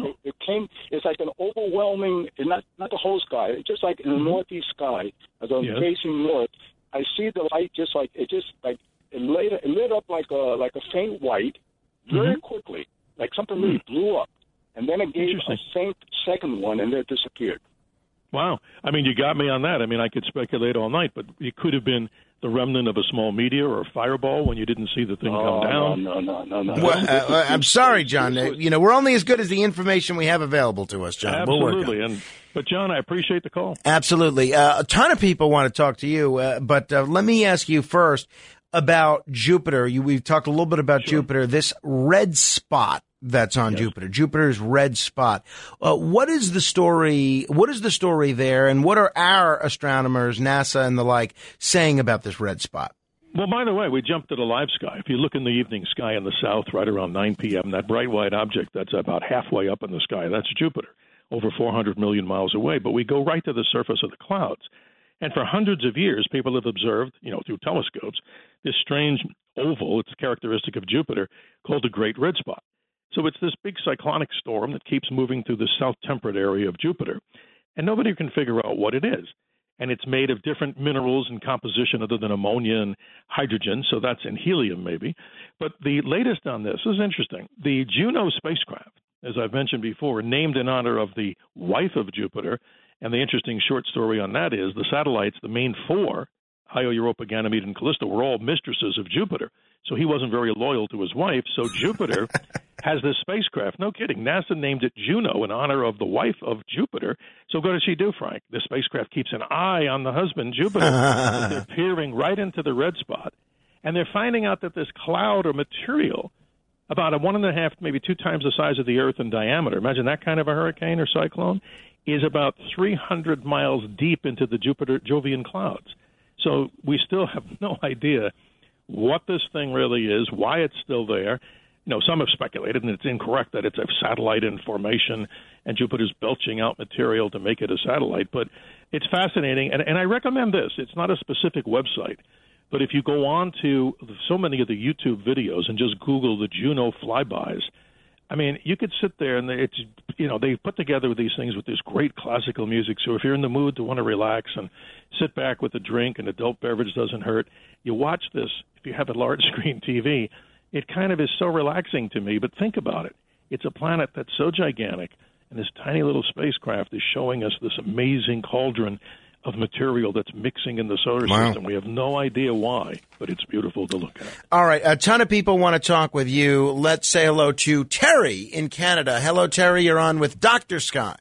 came. It's like an overwhelming, not not the whole sky. It's just like in the northeast sky, as I'm Yes. facing north. I see the light just like it just like it lit it lit up like a like a faint white, very quickly, like something really blew up, and then it gave a Interesting. faint second one, and then it disappeared. Wow. I mean, you got me on that. I mean, I could speculate all night, but it could have been the remnant of a small meteor or a fireball when you didn't see the thing Oh, come down. no, no, no, no, no. Well, uh, I'm sorry, John. Uh, You know, we're only as good as the information we have available to us, John. We'll work on it. Absolutely. And but John, I appreciate the call. Absolutely. Uh, a ton of people want to talk to you, uh, but uh, let me ask you first about Jupiter. You, we've talked a little bit about Sure. Jupiter, this red spot that's on Yes. Jupiter, Jupiter's red spot. Uh, what is the story? What is the story there, and what are our astronomers, NASA and the like, saying about this red spot? Well, by the way, we jumped to the live sky. If you look in the evening sky in the south, right around nine p.m., that bright white object that's about halfway up in the sky, that's Jupiter, over four hundred million miles away. But we go right to the surface of the clouds. And for hundreds of years, people have observed, you know, through telescopes, this strange oval, it's characteristic of Jupiter, called the Great Red Spot. So it's this big cyclonic storm that keeps moving through the south temperate area of Jupiter, and nobody can figure out what it is. And it's made of different minerals and composition other than ammonia and hydrogen, so that's in helium maybe. But the latest on this is interesting. The Juno spacecraft, as I've mentioned before, named in honor of the wife of Jupiter, and the interesting short story on that is the satellites, the main four, Io, Europa, Ganymede, and Callisto, were all mistresses of Jupiter. So he wasn't very loyal to his wife. So Jupiter has this spacecraft. No kidding. NASA named it Juno in honor of the wife of Jupiter. So what does she do, Frank? The spacecraft keeps an eye on the husband, Jupiter. They're peering right into the red spot. And they're finding out that this cloud or material, about a one and a half, maybe two times the size of the Earth in diameter, imagine that kind of a hurricane or cyclone, is about three hundred miles deep into the Jupiter Jovian clouds. So we still have no idea what this thing really is, why it's still there. You know, some have speculated, and it's incorrect, that it's a satellite in formation and Jupiter's belching out material to make it a satellite. But it's fascinating, and, and I recommend this. It's not a specific website, but if you go on to so many of the YouTube videos and just Google the Juno flybys, I mean, you could sit there and it's, you know, they've put together these things with this great classical music. So if you're in the mood to want to relax and sit back with a drink, and adult beverage doesn't hurt, you watch this. If you have a large screen T V, it kind of is so relaxing to me. But think about it. It's a planet that's so gigantic, and this tiny little spacecraft is showing us this amazing cauldron of material that's mixing in the solar Wow. system. We have no idea why, but it's beautiful to look at. All right, a ton of people want to talk with you. Let's say hello to Terry in Canada. Hello, Terry. You're on with Doctor Sky.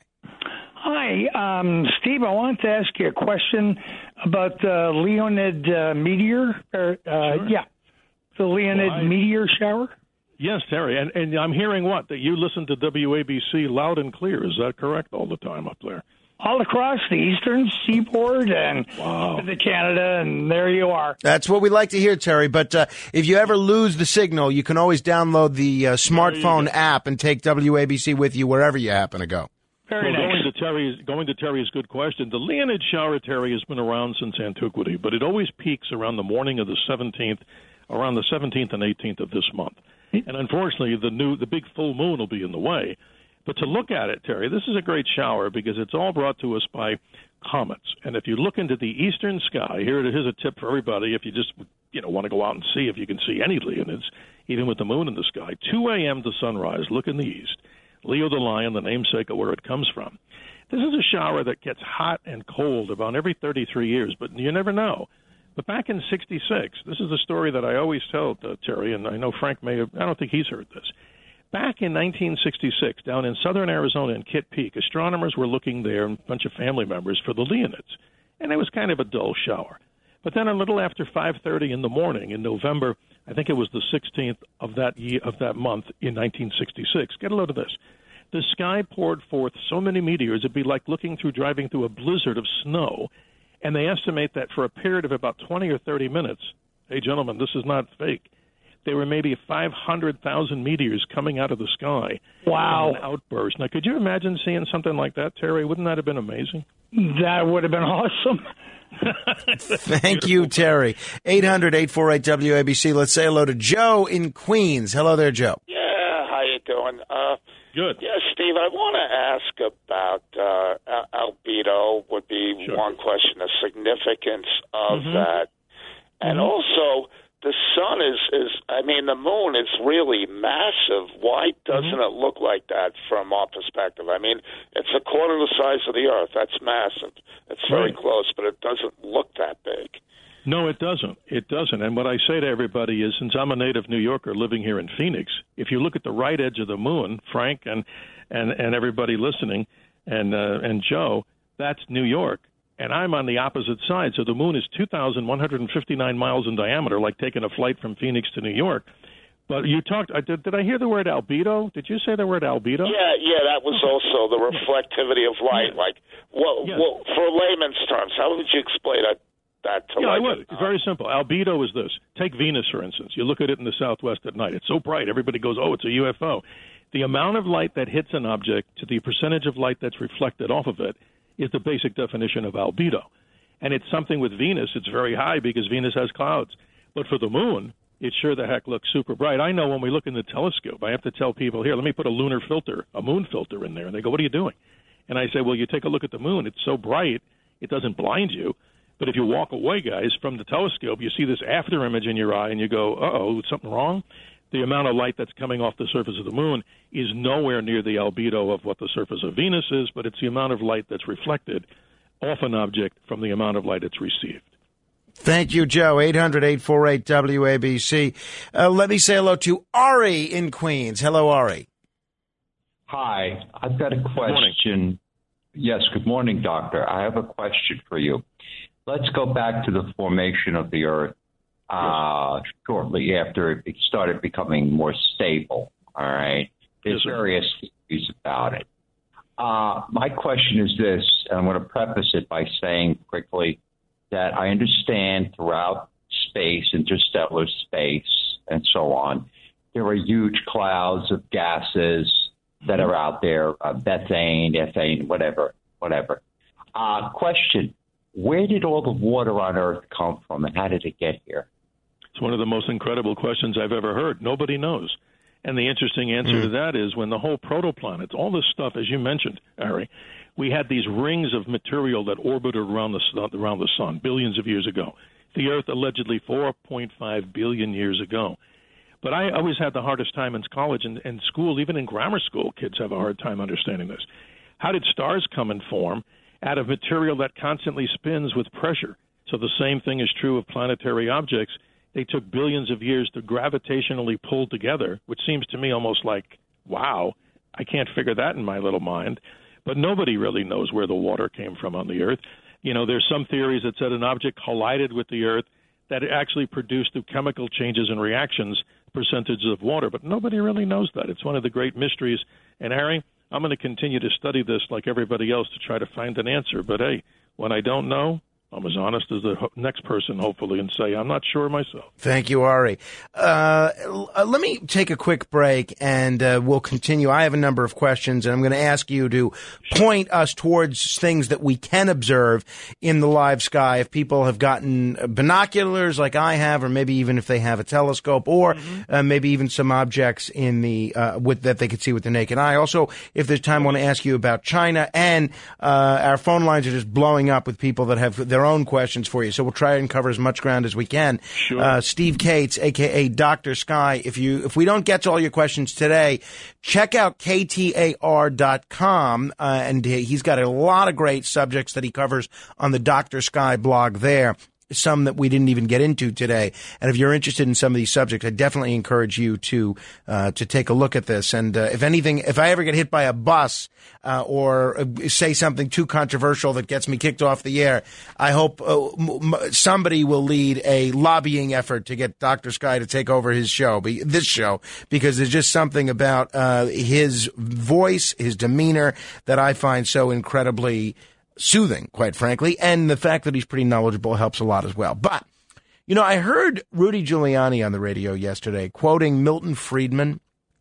Hi, um, Steve. I wanted to ask you a question about the Leonid uh, meteor. Or, uh, Sure. Yeah, the Leonid Well, I- meteor shower. Yes, Terry, and, and I'm hearing what? That you listen to W A B C loud and clear. Is that correct all the time up there? All across the eastern seaboard and Wow. to Canada, and there you are. That's what we like to hear, Terry. But uh, if you ever lose the signal, you can always download the uh, smartphone app and take W A B C with you wherever you happen to go. Very Well, nice. going to Terry's going to Terry's good question. The Leonid shower, Terry, has been around since antiquity, but it always peaks around the morning of the seventeenth, around the seventeenth and eighteenth of this month. And unfortunately, the new the big full moon will be in the way. But to look at it, Terry, this is a great shower because it's all brought to us by comets. And if you look into the eastern sky, here it is, a tip for everybody. If you just you know want to go out and see if you can see any Leonids, even with the moon in the sky, two a.m. to sunrise, look in the east. Leo the lion, the namesake of where it comes from. This is a shower that gets hot and cold about every thirty-three years, but you never know. But back in sixty-six, this is a story that I always tell, uh, Terry, and I know Frank may have, I don't think he's heard this. Back in nineteen sixty-six, down in southern Arizona in Kitt Peak, astronomers were looking there, and a bunch of family members, for the Leonids. And it was kind of a dull shower. But then a little after five thirty in the morning in November, I think it was the sixteenth of that year, of that month in nineteen sixty-six, get a load of this. The sky poured forth so many meteors, it'd be like looking through, driving through a blizzard of snow. And they estimate that for a period of about twenty or thirty minutes, hey, gentlemen, this is not fake, there were maybe five hundred thousand meteors coming out of the sky. Wow. In an outburst. Now, could you imagine seeing something like that, Terry? Wouldn't that have been amazing? That would have been awesome. Thank you, Terry. eight hundred, eight four eight, W A B C. Let's say hello to Joe in Queens. Hello there, Joe. Yeah, how you doing? Uh, Good. Yeah, Steve, I want to ask about uh, albedo would be sure. one question, the significance of mm-hmm. that. And mm-hmm. also, the sun is, is, I mean, the moon is really massive. Why doesn't mm-hmm. it look like that from our perspective? I mean, it's a quarter the size of the Earth. That's massive. It's very right. close, but it doesn't look that big. No, it doesn't. It doesn't. And what I say to everybody is, since I'm a native New Yorker living here in Phoenix, if you look at the right edge of the moon, Frank and and, and everybody listening, and uh, and Joe, that's New York. And I'm on the opposite side. So the moon is two thousand one hundred fifty-nine miles in diameter, like taking a flight from Phoenix to New York. But you talked, I did, did I hear the word albedo? Did you say the word albedo? Yeah, yeah, that was also the reflectivity of light. Yeah. Like, well, yeah. well, for layman's terms, how would you explain that? That to yeah, like I would. It's very simple. Albedo is this. Take Venus, for instance. You look at it in the southwest at night. It's so bright, everybody goes, oh, it's a U F O. The amount of light that hits an object to the percentage of light that's reflected off of it is the basic definition of albedo. And it's something with Venus, it's very high because Venus has clouds. But for the moon, it sure the heck looks super bright. I know when we look in the telescope, I have to tell people, here, let me put a lunar filter, a moon filter in there. And they go, what are you doing? And I say, well, you take a look at the moon. It's so bright, it doesn't blind you. But if you walk away, guys, from the telescope, you see this after image in your eye, and you go, uh-oh, is something wrong? The amount of light that's coming off the surface of the moon is nowhere near the albedo of what the surface of Venus is, but it's the amount of light that's reflected off an object from the amount of light it's received. Thank you, Joe. eight hundred, eight four eight, W A B C. Uh, let me say hello to Ari in Queens. Hello, Ari. Hi. I've got a question. Yes, good morning, Doctor. I have a question for you. Let's go back to the formation of the Earth uh, yes. shortly after it started becoming more stable, all right? There's yes, various theories about it. Uh, my question is this, and I'm going to preface it by saying quickly that I understand throughout space, interstellar space, and so on, there are huge clouds of gases that are out there, uh, methane, ethane, whatever, whatever. Uh, question. Where did all the water on Earth come from, and how did it get here? It's one of the most incredible questions I've ever heard. Nobody knows. And the interesting answer mm. to that is when the whole protoplanets, all this stuff, as you mentioned, Harry, we had these rings of material that orbited around the, around the sun billions of years ago. The Earth allegedly four point five billion years ago. But I always had the hardest time in college and, and school, even in grammar school, kids have a hard time understanding this. How did stars come and form? Out of material that constantly spins with pressure. So the same thing is true of planetary objects. They took billions of years to gravitationally pull together, which seems to me almost like, wow, I can't figure that in my little mind. But nobody really knows where the water came from on the Earth. You know, there's some theories that said an object collided with the Earth that it actually produced through chemical changes and reactions percentages of water. But nobody really knows that. It's one of the great mysteries. And, Harry, I'm going to continue to study this like everybody else to try to find an answer. But, hey, when I don't know, I'm as honest as the next person, hopefully, and say I'm not sure myself. Thank you, Ari. Uh, let me take a quick break, and uh, we'll continue. I have a number of questions, and I'm going to ask you to point us towards things that we can observe in the live sky. If people have gotten binoculars like I have, or maybe even if they have a telescope, or mm-hmm. uh, maybe even some objects in the uh, with that they could see with the naked eye. Also, if there's time, I want to ask you about China, and uh, our phone lines are just blowing up with people that have their own questions for you, so we'll try and cover as much ground as we can. Sure. Uh, Steve Cates, aka Doctor Sky. If you if we don't get to all your questions today, check out K T A R dot com, uh, and he's got a lot of great subjects that he covers on the Doctor Sky blog there. Some that we didn't even get into today. And if you're interested in some of these subjects, I definitely encourage you to uh, to take a look at this. And uh, if anything, if I ever get hit by a bus uh, or uh, say something too controversial that gets me kicked off the air, I hope uh, m- somebody will lead a lobbying effort to get Doctor Sky to take over his show, be, this show, because there's just something about uh, his voice, his demeanor that I find so incredibly soothing, quite frankly, and the fact that he's pretty knowledgeable helps a lot as well. But, you know, I heard Rudy Giuliani on the radio yesterday quoting Milton Friedman,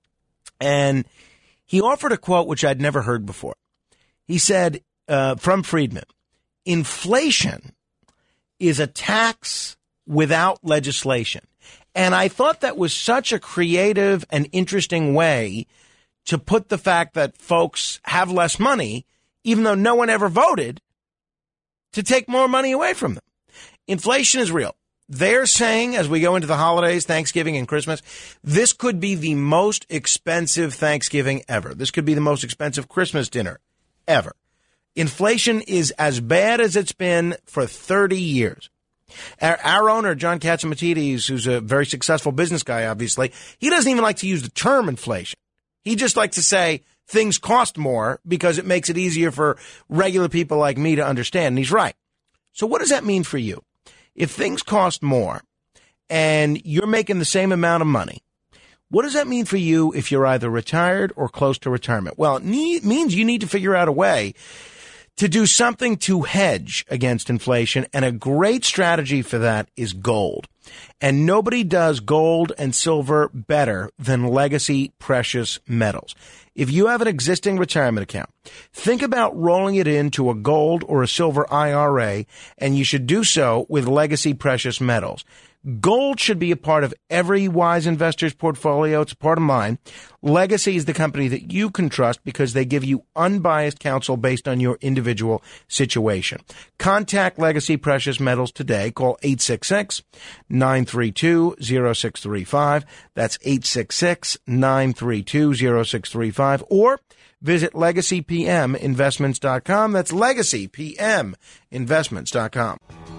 and he offered a quote which I'd never heard before. He said, uh, from Friedman, inflation is a tax without legislation. And I thought that was such a creative and interesting way to put the fact that folks have less money, even though no one ever voted, to take more money away from them. Inflation is real. They're saying, as we go into the holidays, Thanksgiving and Christmas, this could be the most expensive Thanksgiving ever. This could be the most expensive Christmas dinner ever. Inflation is as bad as it's been for thirty years. Our, our owner, John Catsimatidis, who's a very successful business guy, obviously, he doesn't even like to use the term inflation. He just likes to say things cost more because it makes it easier for regular people like me to understand. And he's right. So what does that mean for you? If things cost more and you're making the same amount of money, what does that mean for you if you're either retired or close to retirement? Well, it need, means you need to figure out a way to do something to hedge against inflation, and a great strategy for that is gold. And nobody does gold and silver better than Legacy Precious Metals. If you have an existing retirement account, think about rolling it into a gold or a silver I R A, and you should do so with Legacy Precious Metals. Gold should be a part of every wise investor's portfolio. It's a part of mine. Legacy is the company that you can trust because they give you unbiased counsel based on your individual situation. Contact Legacy Precious Metals today. Call eight six six, nine three two, zero six three five. That's eight six six, nine three two, zero six three five. Or visit legacy p m investments dot com. That's legacy p m investments dot com.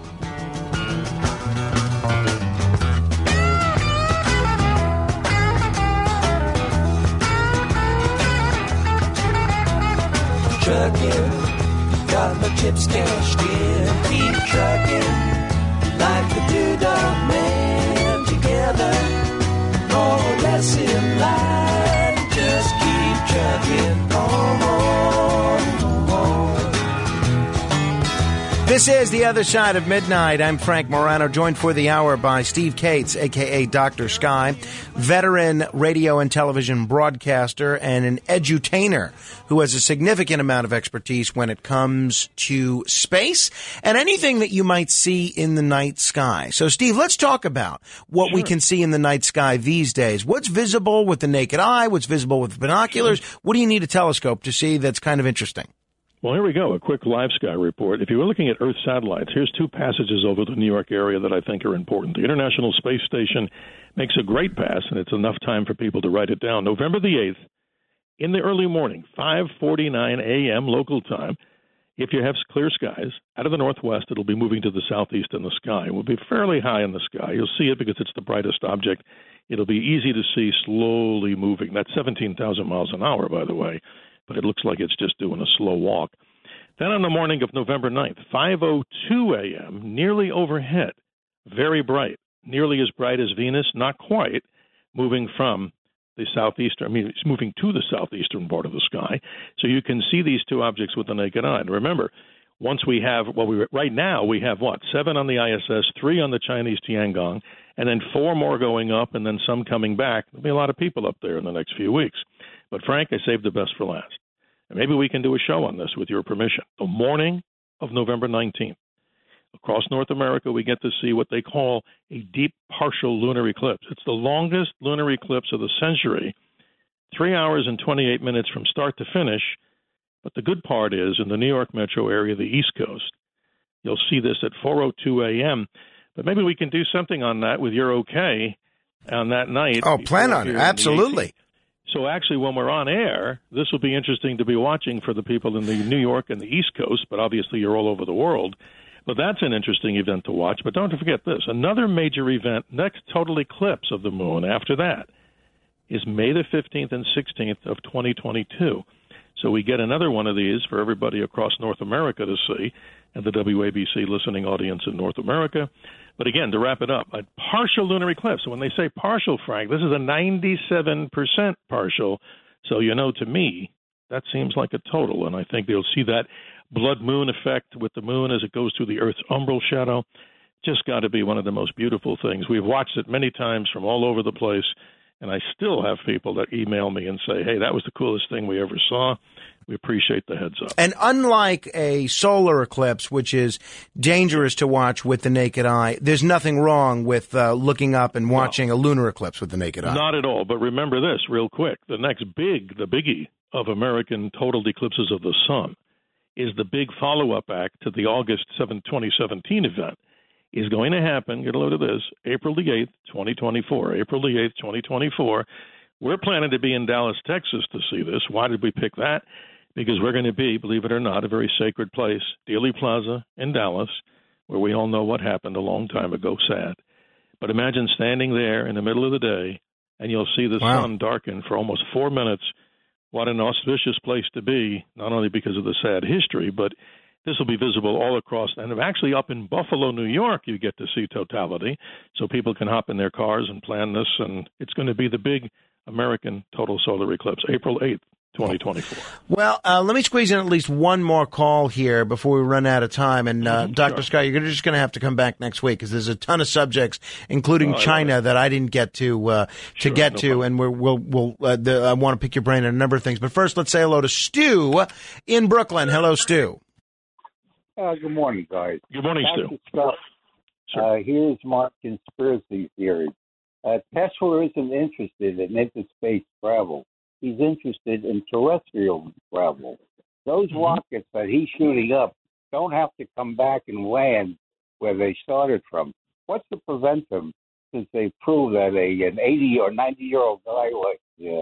Trucking, got my chips cashed in. Keep trucking like the Doodah Man. Together, more or less in line. Just keep trucking on, on, on. This is The Other Side of Midnight. I'm Frank Morano, joined for the hour by Steve Cates, a k a. Doctor Sky, veteran radio and television broadcaster and an edutainer who has a significant amount of expertise when it comes to space and anything that you might see in the night sky. So, Steve, let's talk about what sure. we can see in the night sky these days. What's visible with the naked eye? What's visible with binoculars? Sure. What do you need a telescope to see that's kind of interesting? Well, here we go, a quick live sky report. If you were looking at Earth satellites, here's two passages over the New York area that I think are important. The International Space Station makes a great pass, and it's enough time for people to write it down. November the eighth, in the early morning, five forty-nine a.m. local time. If you have clear skies, out of the northwest, it'll be moving to the southeast in the sky. It will be fairly high in the sky. You'll see it because it's the brightest object. It'll be easy to see slowly moving. That's seventeen thousand miles an hour, by the way, but it looks like it's just doing a slow walk. Then on the morning of November ninth, five oh two a.m., nearly overhead, very bright, nearly as bright as Venus, not quite, moving from the southeastern, I mean, it's moving to the southeastern part of the sky. So you can see these two objects with the naked eye. And remember, once we have, well, we right now we have what, seven on the I S S, three on the Chinese Tiangong, and then four more going up, and then some coming back. There'll be a lot of people up there in the next few weeks. But Frank, I saved the best for last. And maybe we can do a show on this with your permission. The morning of November nineteenth. Across North America, we get to see what they call a deep partial lunar eclipse. It's the longest lunar eclipse of the century, three hours and twenty-eight minutes from start to finish. But the good part is, in the New York metro area, the East Coast, you'll see this at four oh two a.m. But maybe we can do something on that with your okay on that night. Oh, plan on it. Absolutely. So actually, when we're on air, this will be interesting to be watching for the people in the New York and the East Coast, but obviously you're all over the world. But that's an interesting event to watch. But don't forget this. Another major event, next total eclipse of the moon after that, is May the fifteenth and sixteenth of twenty twenty-two. So we get another one of these for everybody across North America to see, and the W A B C listening audience in North America. But again, to wrap it up, a partial lunar eclipse. When they say partial, Frank, this is a ninety-seven percent partial. So, you know, to me, that seems like a total. And I think you'll see that blood moon effect with the moon as it goes through the Earth's umbral shadow. Just got to be one of the most beautiful things. We've watched it many times from all over the place, and I still have people that email me and say, hey, that was the coolest thing we ever saw. we appreciate the heads up. And unlike a solar eclipse, which is dangerous to watch with the naked eye, there's nothing wrong with uh, looking up and watching no. a lunar eclipse with the naked eye. Not at all. But remember this real quick. The next big, the biggie of American total eclipses of the sun is the big follow-up act to the August seventh, twenty seventeen event. Is going to happen, get a load of this, April the eighth, twenty twenty-four. April the eighth, twenty twenty-four. We're planning to be in Dallas, Texas to see this. Why did we pick that? Because we're going to be, believe it or not, a very sacred place, Dealey Plaza in Dallas, where we all know what happened a long time ago, sad. But imagine standing there in the middle of the day, and you'll see the wow. sun darken for almost four minutes. What an auspicious place to be, not only because of the sad history, but this will be visible all across. And actually up in Buffalo, New York, you get to see totality, so people can hop in their cars and plan this. And it's going to be the big American total solar eclipse, April eighth, twenty twenty-four. Well, uh, let me squeeze in at least one more call here before we run out of time. And uh, mm-hmm, Doctor Sure. Scott, you're just going to have to come back next week because there's a ton of subjects, including oh, China, that I didn't get to uh, to sure, get no to. Problem. And we're, we'll, we'll, uh, the, I want to pick your brain on a number of things. But first, let's say hello to Stu in Brooklyn. Hello, Stu. Uh, good morning, guys. Good morning, Stu. Scott, sure. uh, here's my conspiracy theory. Uh, Tesla isn't interested in interspace travel. He's interested in terrestrial travel. Those mm-hmm. rockets that he's shooting up don't have to come back and land where they started from. What's to prevent them, since they prove that a an eighty or ninety year old guy like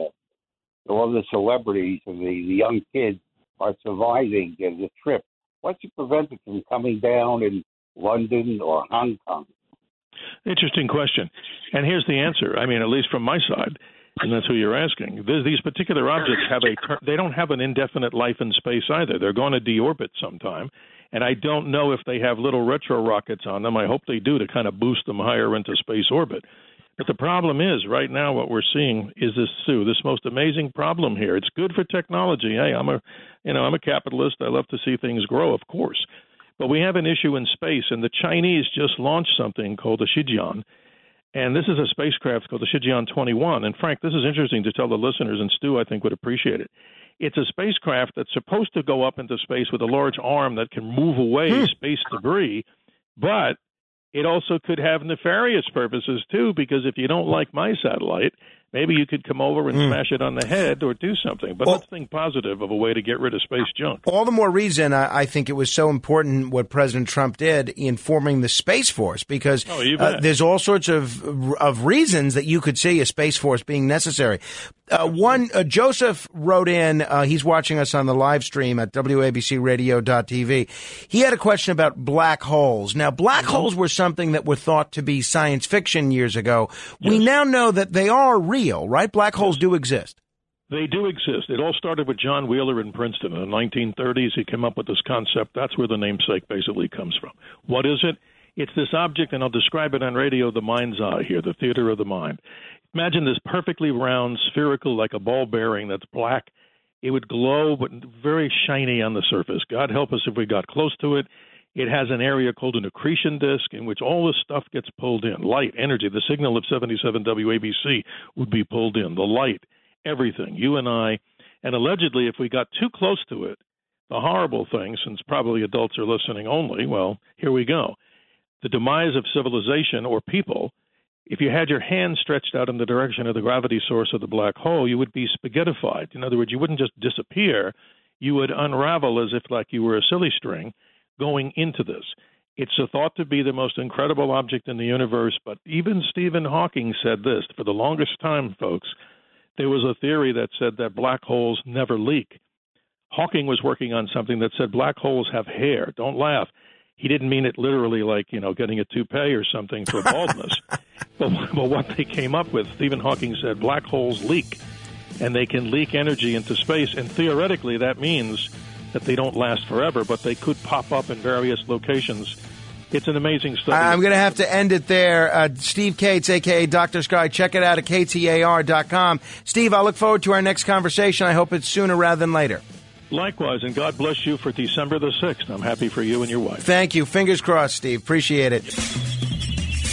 uh, all the celebrities and the, the young kids are surviving uh, the trip? What's to prevent it from coming down in London or Hong Kong? Interesting question. And here's the answer. I mean, at least from my side, and that's who you're asking. These particular objects have a, they don't have an indefinite life in space either. They're going to deorbit sometime. And I don't know if they have little retro rockets on them. I hope they do to kind of boost them higher into space orbit. But the problem is, right now, what we're seeing is this, Sue, this most amazing problem here. It's good for technology. Hey, I'm a, you know, I'm a capitalist. I love to see things grow, of course. But we have an issue in space, and the Chinese just launched something called the Shijian. And this is a spacecraft called the Shijian twenty-one. And, Frank, this is interesting to tell the listeners, and Stu, I think, would appreciate it. It's a spacecraft that's supposed to go up into space with a large arm that can move away hmm. space debris, but it also could have nefarious purposes, too, because if you don't like my satellite, maybe you could come over and mm. smash it on the head or do something. But well, let's think positive of a way to get rid of space junk. All the more reason I, I think it was so important what President Trump did in forming the Space Force, because oh, uh, there's all sorts of of reasons that you could see a Space Force being necessary. Uh, one, uh, Joseph wrote in, uh, he's watching us on the live stream at W A B C radio dot T V. He had a question about black holes. Now, black mm-hmm. holes were something that were thought to be science fiction years ago. Yes. We now know that they are real, right? Black holes do exist. They do exist. It all started with John Wheeler in Princeton in the nineteen thirties. He came up with this concept. That's where the namesake basically comes from. What is it? It's this object, and I'll describe it on radio, the mind's eye here, the theater of the mind. Imagine this perfectly round, spherical, like a ball bearing that's black. It would glow, but very shiny on the surface. God help us if we got close to it. It has an area called an accretion disk in which all this stuff gets pulled in. Light, energy, the signal of seventy-seven W A B C would be pulled in. The light, everything, you and I. And allegedly, if we got too close to it, the horrible thing, since probably adults are listening only, well, here we go. The demise of civilization or people, if you had your hand stretched out in the direction of the gravity source of the black hole, you would be spaghettified. In other words, you wouldn't just disappear. You would unravel as if like you were a silly string going into this. It's thought to be the most incredible object in the universe, but even Stephen Hawking said this. For the longest time, folks, there was a theory that said that black holes never leak. Hawking was working on something that said black holes have hair. Don't laugh. He didn't mean it literally like, you know, getting a toupee or something for baldness. but, but what they came up with, Stephen Hawking said black holes leak, and they can leak energy into space. And theoretically, that means that they don't last forever, but they could pop up in various locations. It's an amazing study. I'm going to have to end it there. Uh, Steve Kates, a k a. Doctor Sky. Check it out at K T A R dot com. Steve, I look forward to our next conversation. I hope it's sooner rather than later. Likewise, and God bless you for December the sixth. I'm happy for you and your wife. Thank you. Fingers crossed, Steve. Appreciate it.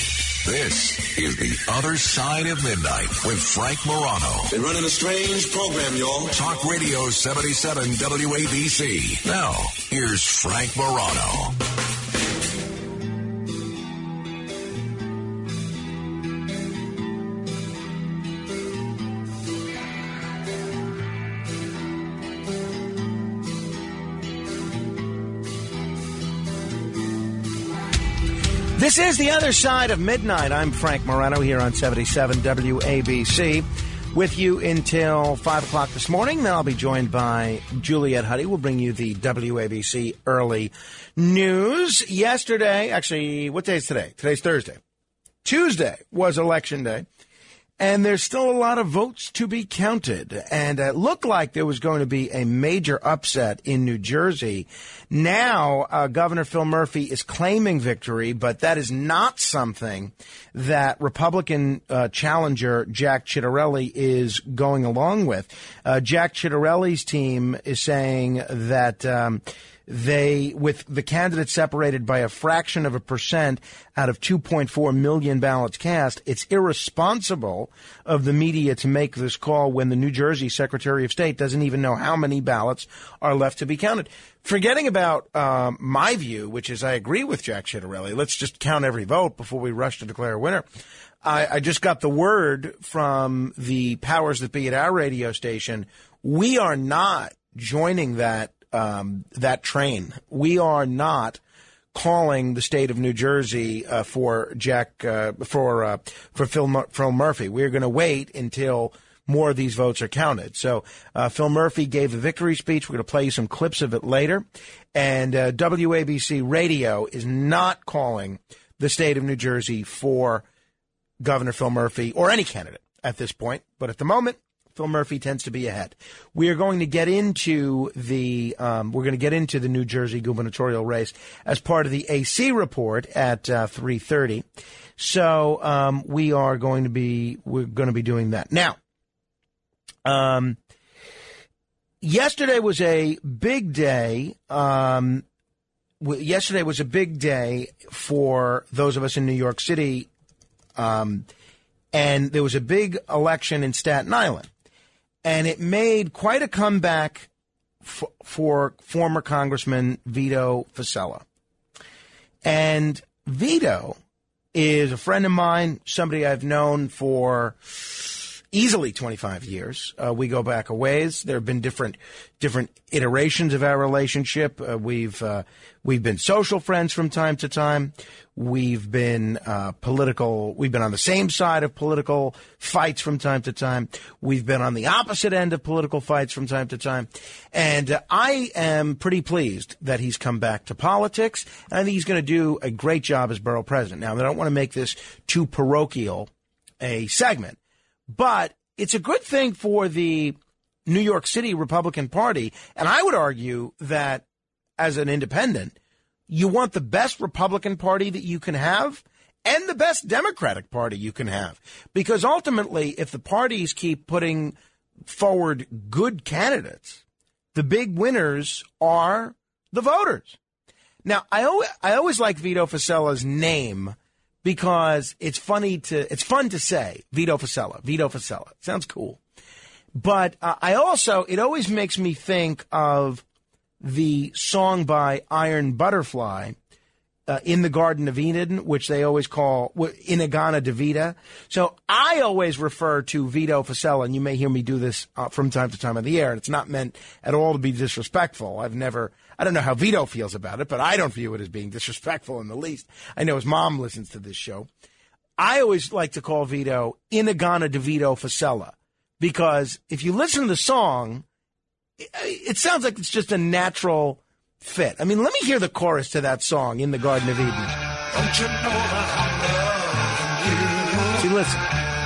This is The Other Side of Midnight with Frank Morano. They're running a strange program, y'all. Talk Radio seventy-seven W A B C. Now, here's Frank Morano. This is The Other Side of Midnight. I'm Frank Morano here on seventy-seven W A B C with you until five o'clock this morning. Then I'll be joined by Juliet Huddy. We'll bring you the W A B C early news. Yesterday, actually, what day is today? Today's Thursday. Tuesday was Election Day. And there's still a lot of votes to be counted. And it looked like there was going to be a major upset in New Jersey. Now, uh, Governor Phil Murphy is claiming victory, but that is not something that Republican uh, challenger Jack Ciattarelli is going along with. Uh, Jack Ciattarelli's team is saying that um, they, with the candidates separated by a fraction of a percent out of two point four million ballots cast, it's irresponsible of the media to make this call when the New Jersey Secretary of State doesn't even know how many ballots are left to be counted. Forgetting about um, my view, which is I agree with Jack Ciattarelli. Let's just count every vote before we rush to declare a winner. I, I just got the word from the powers that be at our radio station. We are not joining that um, that train. We are not calling the state of New Jersey uh, for Jack uh, for uh, for Phil, Mur- Phil Murphy. We're going to wait until more of these votes are counted. So uh, Phil Murphy gave a victory speech. We're going to play you some clips of it later. And uh, W A B C Radio is not calling the state of New Jersey for Governor Phil Murphy or any candidate at this point. But at the moment, Phil Murphy tends to be ahead. We are going to get into the um, we're going to get into the New Jersey gubernatorial race as part of the A C report at uh, three thirty. So um, we are going to be we're going to be doing that now. Um, yesterday was a big day. Um, w- yesterday was a big day for those of us in New York City. Um, and there was a big election in Staten Island. And it made quite a comeback f- for former Congressman Vito Fossella. And Vito is a friend of mine, somebody I've known for easily twenty-five years. Uh, we go back a ways. There have been different different iterations of our relationship. Uh, we've uh, we've been social friends from time to time. We've been uh, political. We've been on the same side of political fights from time to time. We've been on the opposite end of political fights from time to time. And uh, I am pretty pleased that he's come back to politics. And I think he's going to do a great job as borough president. Now, I don't want to make this too parochial a segment, but it's a good thing for the New York City Republican Party. And I would argue that as an independent, you want the best Republican Party that you can have and the best Democratic Party you can have. Because ultimately, if the parties keep putting forward good candidates, the big winners are the voters. Now, I always, I always like Vito Fossella's name because it's funny to, it's fun to say Vito Fossella, Vito Fossella. Sounds cool. But uh, I also, it always makes me think of the song by Iron Butterfly, uh, In the Garden of Eden, which they always call Inagana Devita. So I always refer to Vito Fossella, and you may hear me do this uh, from time to time on the air, and it's not meant at all to be disrespectful. I've never, I don't know how Vito feels about it, but I don't view it as being disrespectful in the least. I know his mom listens to this show. I always like to call Vito Inagana Devito Fossella, because if you listen to the song, it sounds like it's just a natural fit. I mean, let me hear the chorus to that song, In the Garden of Eden. Don't you know that I love you? See, listen.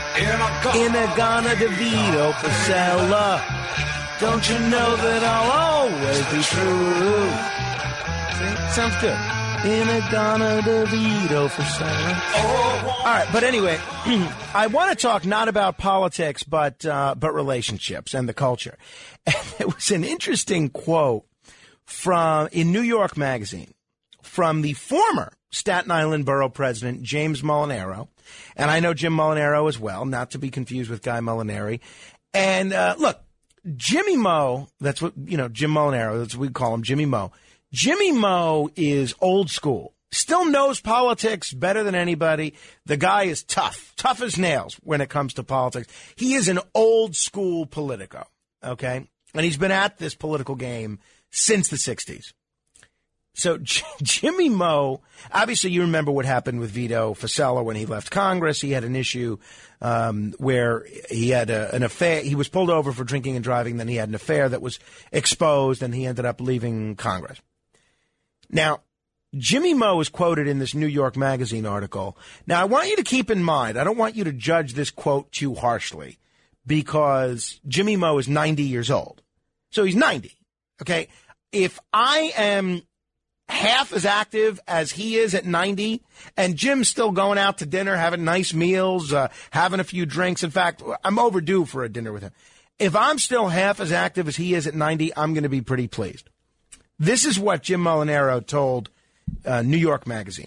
Inagana Devito Fossella. Don't you know that I'll always be true? See, sounds good. Inagana Devito Fossella. All right, but anyway, I want to talk not about politics, but uh, but relationships and the culture. And it was an interesting quote from in New York Magazine from the former Staten Island Borough President James Molinaro, and I know Jim Molinaro as well, not to be confused with Guy Molinari. And uh, look, Jimmy Mo, that's what, you know, Jim Molinaro, that's what we call him, Jimmy Mo. Jimmy Mo is old school, still knows politics better than anybody. The guy is tough, tough as nails when it comes to politics. He is an old school politico, okay? And he's been at this political game since the sixties. So J- Jimmy Mo, obviously you remember what happened with Vito Fossella when he left Congress. He had an issue um, where he had a, an affair. He was pulled over for drinking and driving. Then he had an affair that was exposed, and he ended up leaving Congress. Now, Jimmy Mo is quoted in this New York Magazine article. Now, I want you to keep in mind, I don't want you to judge this quote too harshly, because Jimmy Mo is ninety years old. So he's ninety, okay? If I am half as active as he is at ninety, and Jim's still going out to dinner, having nice meals, uh, having a few drinks. In fact, I'm overdue for a dinner with him. If I'm still half as active as he is at ninety, I'm going to be pretty pleased. This is what Jim Molinaro told uh, New York Magazine.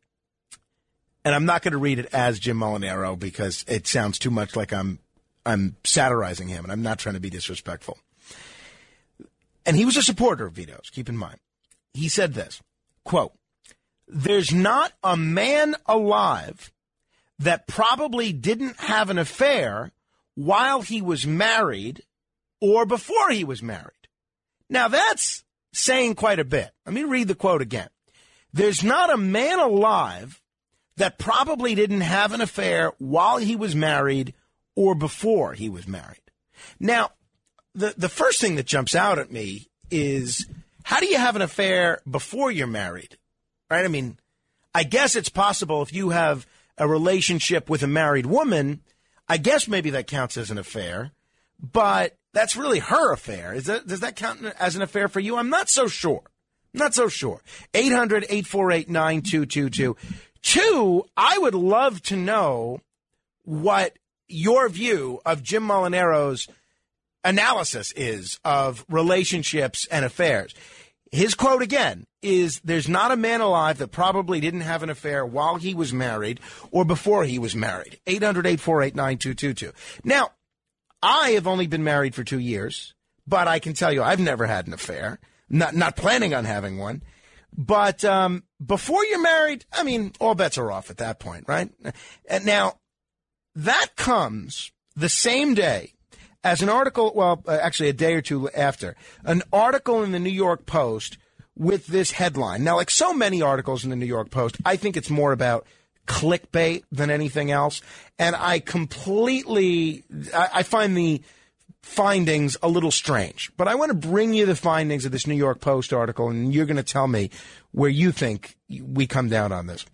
And I'm not going to read it as Jim Molinaro because it sounds too much like I'm I'm satirizing him, and I'm not trying to be disrespectful. And he was a supporter of Vito's, keep in mind. He said this, quote, "There's not a man alive that probably didn't have an affair while he was married or before he was married." Now, that's saying quite a bit. Let me read the quote again. "There's not a man alive that probably didn't have an affair while he was married or before he was married." Now, the, the first thing that jumps out at me is, how do you have an affair before you're married? Right? I mean, I guess it's possible if you have a relationship with a married woman, I guess maybe that counts as an affair, but that's really her affair. Is that, does that count as an affair for you? I'm not so sure. Not so sure. eight hundred, eight four eight, nine two two two. Two, I would love to know what your view of Jim Molinaro's analysis is of relationships and affairs. His quote again is, "There's not a man alive that probably didn't have an affair while he was married or before he was married." eight hundred, eight four eight, nine two two two. Now, I have only been married for two years, but I can tell you I've never had an affair. Not not planning on having one. But um, before you're married, I mean, all bets are off at that point, right? And now, that comes the same day as an article, well, actually a day or two after, an article in the New York Post with this headline. Now, like so many articles in the New York Post, I think it's more about clickbait than anything else. And I completely, I, I find the findings a little strange. But I want to bring you the findings of this New York Post article, and you're going to tell me where you think we come down on this.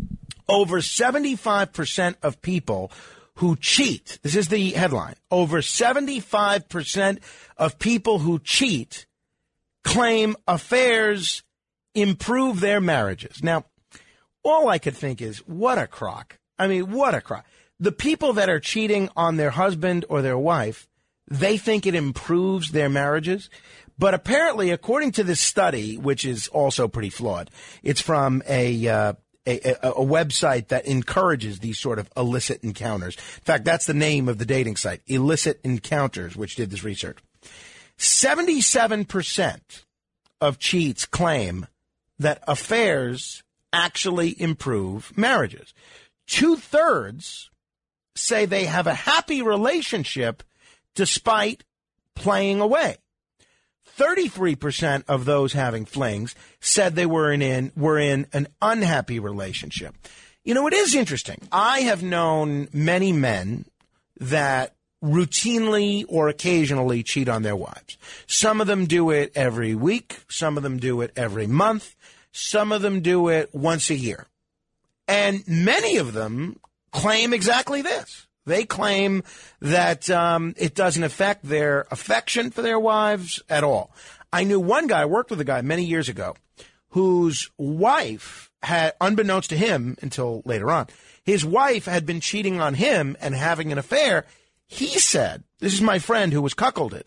Over seventy-five percent of people who cheat, this is the headline, over seventy-five percent of people who cheat claim affairs improve their marriages. Now, all I could think is, what a crock. I mean, what a crock. The people that are cheating on their husband or their wife, they think it improves their marriages. But apparently, according to this study, which is also pretty flawed, it's from a, uh, a, a, a website that encourages these sort of illicit encounters. In fact, that's the name of the dating site, Illicit Encounters, which did this research. seventy-seven percent of cheats claim that affairs actually improve marriages. Two-thirds say they have a happy relationship despite playing away. thirty-three percent of those having flings said they were in, in were in an unhappy relationship. You know, it is interesting. I have known many men that routinely or occasionally cheat on their wives. Some of them do it every week. Some of them do it every month. Some of them do it once a year. And many of them claim exactly this. They claim that um, it doesn't affect their affection for their wives at all. I knew one guy, I worked with a guy many years ago, whose wife had, unbeknownst to him until later on, his wife had been cheating on him and having an affair. He said, this is my friend who was cuckolded,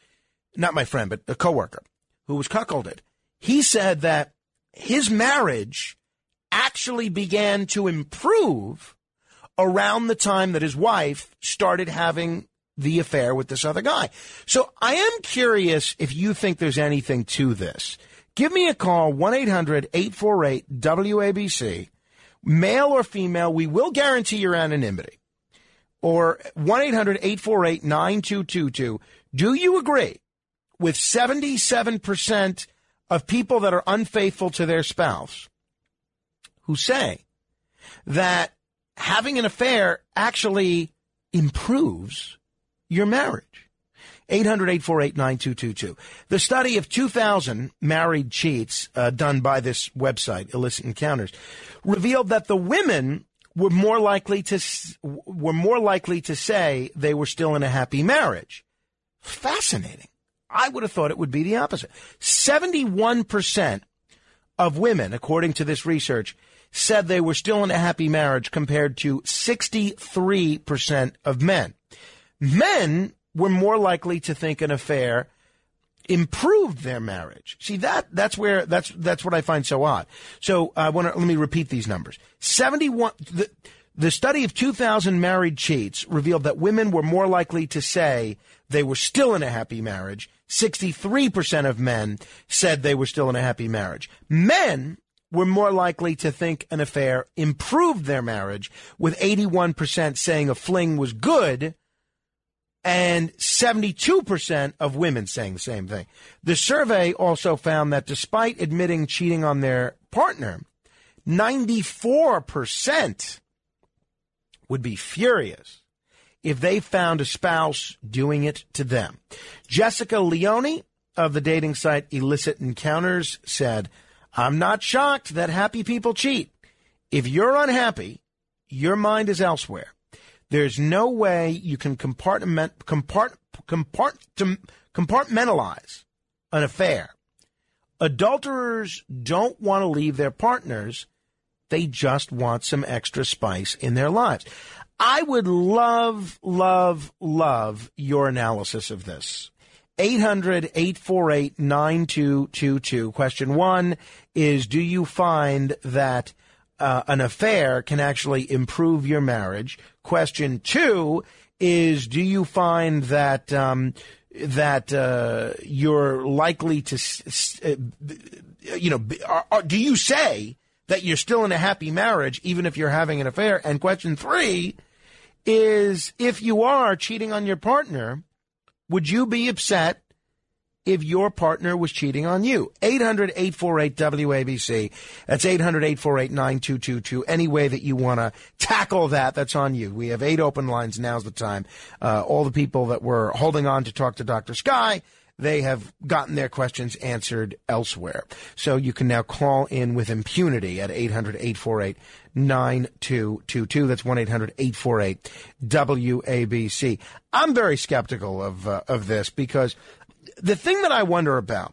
not my friend, but a coworker who was cuckolded. He said that his marriage actually began to improve around the time that his wife started having the affair with this other guy. So I am curious if you think there's anything to this. Give me a call, one eight hundred eight four eight W A B C, male or female. We will guarantee your anonymity. Or one eight hundred eight four eight nine two two two. Do you agree with seventy-seven percent of people that are unfaithful to their spouse who say that having an affair actually improves your marriage? eight hundred eight four eight nine two two two. The study of two thousand married cheats uh, done by this website, Illicit Encounters, revealed that the women were more likely to were more likely to say they were still in a happy marriage. Fascinating. I would have thought it would be the opposite. seventy-one percent of women, according to this research, said they were still in a happy marriage compared to sixty-three percent of men. Men were more likely to think an affair improved their marriage. See, that that's where that's that's what I find so odd. So I want to let me repeat these numbers. seventy-one the, the study of two thousand married cheats revealed that women were more likely to say they were still in a happy marriage. sixty-three percent of men said they were still in a happy marriage. Men were more likely to think an affair improved their marriage, with eighty-one percent saying a fling was good, and seventy-two percent of women saying the same thing. The survey also found that despite admitting cheating on their partner, ninety-four percent would be furious if they found a spouse doing it to them. Jessica Leone of the dating site Illicit Encounters said, "I'm not shocked that happy people cheat. If you're unhappy, your mind is elsewhere. There's no way you can compartment, compart, compart, compartmentalize an affair. Adulterers don't want to leave their partners. They just want some extra spice in their lives." I would love, love, love your analysis of this. eight hundred eight four eight nine two two two. Question one is, do you find that uh, an affair can actually improve your marriage? Question two is, do you find that um, that uh, you're likely to, uh, you know, are, are, do you say that you're still in a happy marriage even if you're having an affair? And question three is, if you are cheating on your partner, would you be upset if your partner was cheating on you? eight hundred eight four eight W A B C. That's eight hundred eight four eight nine two two two. Any way that you want to tackle that, that's on you. We have eight open lines. Now's the time. Uh, all the people that were holding on to talk to Doctor Sky, they have gotten their questions answered elsewhere. So you can now call in with impunity at eight hundred eight four eight nine two two two. That's one eight hundred eight four eight W A B C. I'm very skeptical of uh, of this, because the thing that I wonder about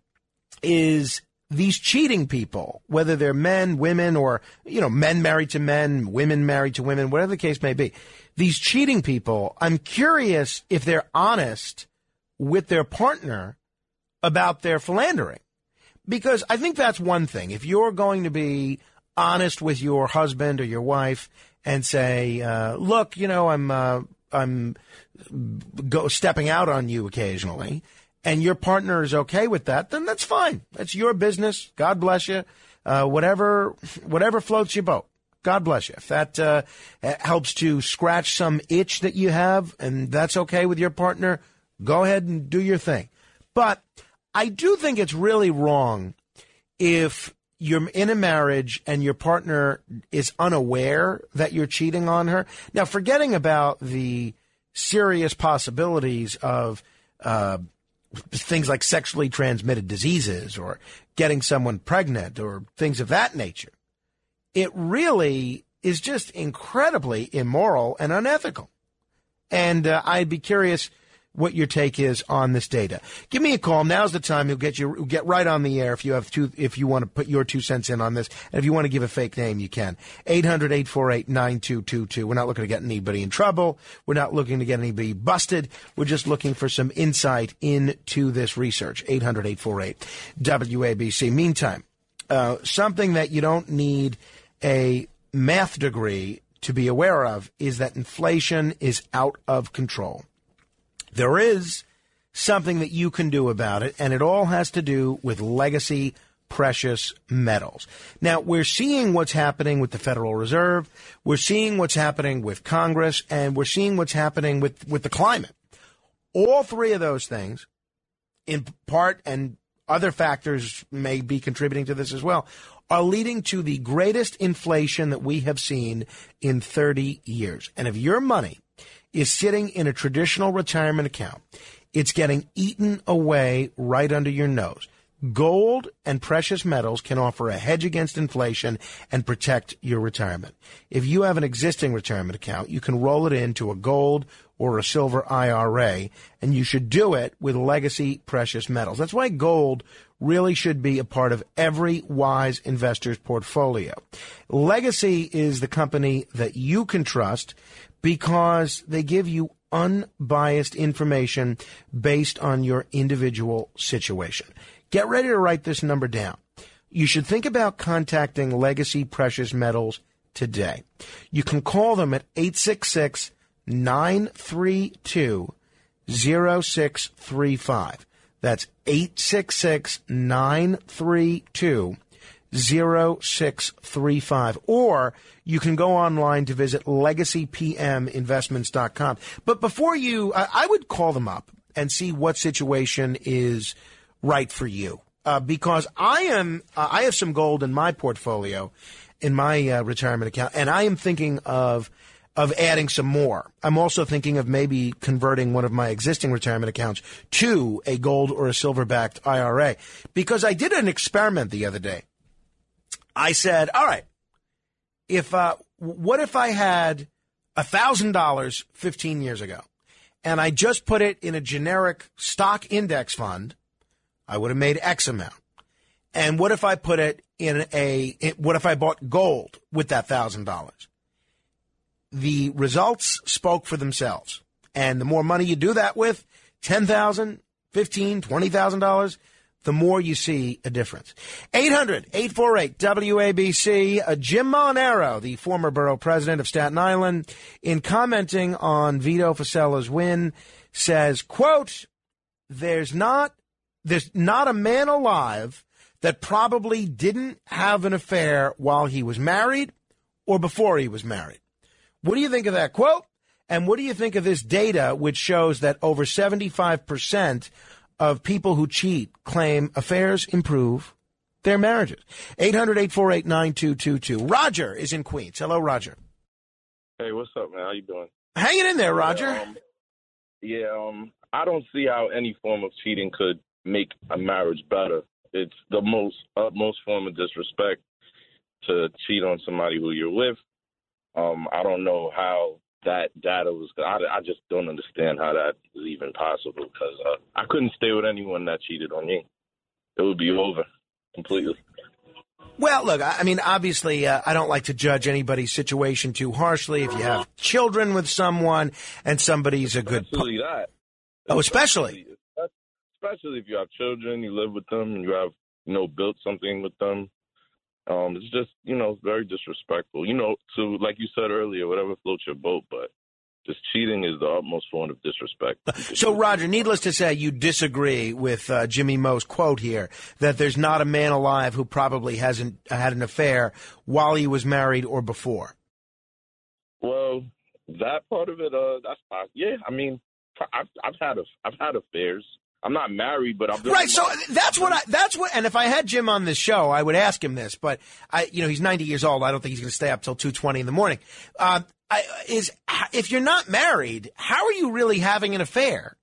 is these cheating people, whether they're men, women, or, you know, men married to men, women married to women, whatever the case may be. These cheating people, I'm curious if they're honest with their partner about their philandering. Because I think that's one thing. If you're going to be honest with your husband or your wife and say, uh, look, you know, I'm uh, I'm go stepping out on you occasionally, and your partner is okay with that, then that's fine. That's your business. God bless you. Uh, whatever whatever floats your boat. God bless you. If that uh, helps to scratch some itch that you have, and that's okay with your partner, go ahead and do your thing. But I do think it's really wrong if you're in a marriage and your partner is unaware that you're cheating on her. Now, forgetting about the serious possibilities of uh, things like sexually transmitted diseases or getting someone pregnant or things of that nature, it really is just incredibly immoral and unethical. And uh, I'd be curious what your take is on this data. Give me a call. Now's the time. You'll get you we'll get right on the air if you have two, if you want to put your two cents in on this. And if you want to give a fake name, you can. eight hundred eight four eight nine two two two. We're not looking to get anybody in trouble. We're not looking to get anybody busted. We're just looking for some insight into this research. eight hundred eight four eight W A B C. Meantime, uh, something that you don't need a math degree to be aware of is that inflation is out of control. There is something that you can do about it, and it all has to do with legacy precious metals. Now, we're seeing what's happening with the Federal Reserve, we're seeing what's happening with Congress, and we're seeing what's happening with, with the climate. All three of those things, in part, and other factors may be contributing to this as well, are leading to the greatest inflation that we have seen in thirty years. And if your money is sitting in a traditional retirement account, it's getting eaten away right under your nose. Gold and precious metals can offer a hedge against inflation and protect your retirement. If you have an existing retirement account, you can roll it into a gold or a silver I R A, and you should do it with legacy precious metals. That's why gold really should be a part of every wise investor's portfolio. Legacy is the company that you can trust because they give you unbiased information based on your individual situation. Get ready to write this number down. You should think about contacting Legacy Precious Metals today. You can call them at eight six six, nine three two, zero six three five. That's eight six six, nine three two, zero six three five. Or you can go online to visit legacy p m investments dot com. But before you, I would call them up and see what situation is right for you. Uh, because I am, uh, I have some gold in my portfolio, in my uh, retirement account, and I am thinking of of adding some more. I'm also thinking of maybe converting one of my existing retirement accounts to a gold or a silver-backed I R A. Because I did an experiment the other day. I said, all right, if uh, what if I had one thousand dollars fifteen years ago, and I just put it in a generic stock index fund, I would have made X amount. And what if I put it in a, it, what if I bought gold with that one thousand dollars? The results spoke for themselves. And the more money you do that with, ten thousand dollars, fifteen thousand dollars, twenty thousand dollars, the more you see a difference. eight hundred, eight four eight, W A B C. Uh, Jim Molinaro, the former borough president of Staten Island, in commenting on Vito Focella's win, says, quote, there's not, there's not a man alive that probably didn't have an affair while he was married or before he was married. What do you think of that quote? And what do you think of this data, which shows that over seventy-five percent of people who cheat claim affairs improve their marriages? eight hundred, eight four eight, nine two two two. Roger is in Queens. Hello, Roger. Hey, what's up, man? How you doing? Hanging in there, Roger. Yeah, um, yeah, um, I don't see how any form of cheating could make a marriage better. It's the most utmost form of disrespect to cheat on somebody who you're with. Um, I don't know how that data was. I, I just don't understand how that is even possible because uh, I couldn't stay with anyone that cheated on me. It would be over completely. Well, look, I mean, obviously, uh, I don't like to judge anybody's situation too harshly. If you have children with someone and somebody's a good... Especially that. Oh, especially? Especially if you have children, you live with them, and you have, you know, built something with them. Um, it's just, you know, very disrespectful. You know, so like you said earlier, whatever floats your boat, but just cheating is the utmost form of disrespect. So, Roger, needless to say, you disagree with uh, Jimmy Moe's quote here, that there's not a man alive who probably hasn't had an affair while he was married or before. Well, that part of it, uh, that's fine. Yeah, I mean, I've, I've had a, I've had affairs. I'm not married, but I'm right. So that's what I. That's what. And if I had Jim on this show, I would ask him this. But I, you know, he's ninety years old. I don't think he's going to stay up till two twenty in the morning. Uh, I, is if you're not married, how are you really having an affair?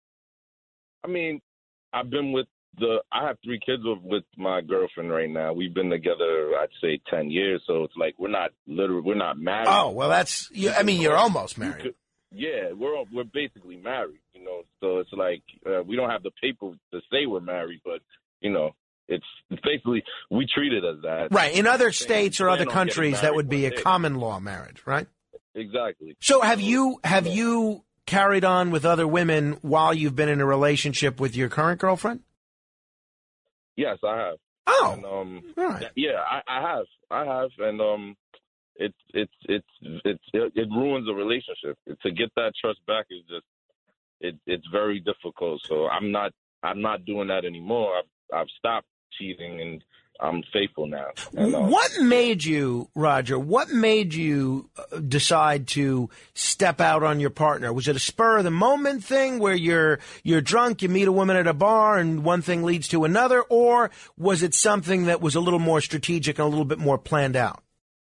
I mean, I've been with the. I have three kids with, with my girlfriend right now. We've been together, I'd say, ten years. So it's like we're not literally we're not married. Oh well, that's. You, I mean, you're almost married. Yeah, we're we're basically married, you know. So it's like uh, we don't have the paper to say we're married, but you know, it's, it's basically we treat it as that. Right. In other states or other countries, that would be a common law marriage, right? Exactly. So have you have you carried on with other women while you've been in a relationship with your current girlfriend? Yes, I have. Oh, and, um, all right. yeah, I, I have, I have, and um, it's it's it's it's it, it ruins a relationship. To get that trust back is just it it's very difficult. So I'm not I'm not doing that anymore. I've I've stopped cheating and I'm faithful now. And, um, what made you, Roger, what made you decide to step out on your partner? Was it a spur of the moment thing where you're you're drunk, you meet a woman at a bar and one thing leads to another, or was it something that was a little more strategic and a little bit more planned out?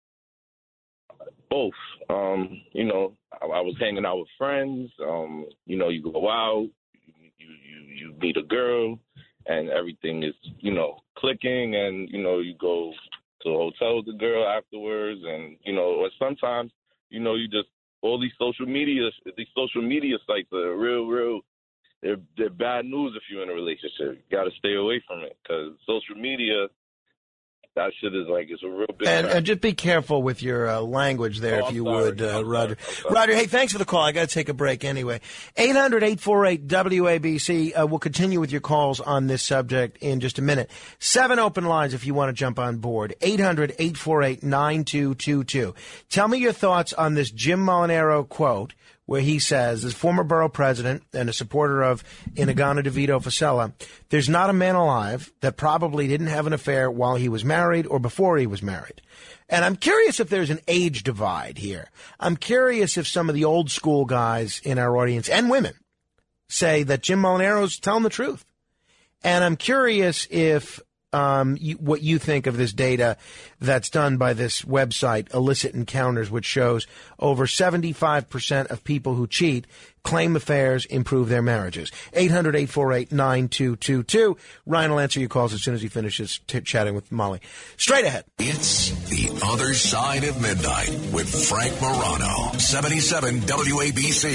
Both. Um, you know, I, I was hanging out with friends. Um, you know, you go out, you, you, you meet a girl, and everything is, you know, clicking, and, you know, you go to a hotel with the girl afterwards, and, you know, or sometimes, you know, you just, all these social media, these social media sites are real, real, they're, they're bad news if you're in a relationship. You got to stay away from it, because social media, that shit is like, it's a real big And, and just be careful with your uh, language there, Oh, if I'm you sorry. would, uh, I'm Roger. sorry. Roger, hey, thanks for the call. I got to take a break anyway. eight hundred, eight four eight, W A B C. Uh, we'll continue with your calls on this subject in just a minute. Seven open lines if you want to jump on board. eight hundred, eight four eight, nine two two two. Tell me your thoughts on this Jim Molinaro quote, where he says, as former borough president and a supporter of Inagana DeVito Facella, there's not a man alive that probably didn't have an affair while he was married or before he was married. And I'm curious if there's an age divide here. I'm curious if some of the old school guys in our audience, and women, say that Jim Molinaro's telling the truth. And I'm curious if Um, you, what you think of this data that's done by this website, Illicit Encounters, which shows over seventy-five percent of people who cheat claim affairs improve their marriages. eight hundred, eight four eight, nine two two two. Ryan will answer your calls as soon as he finishes t- chatting with Molly. Straight ahead. It's The Other Side of Midnight with Frank Morano. seventy-seven W A B C.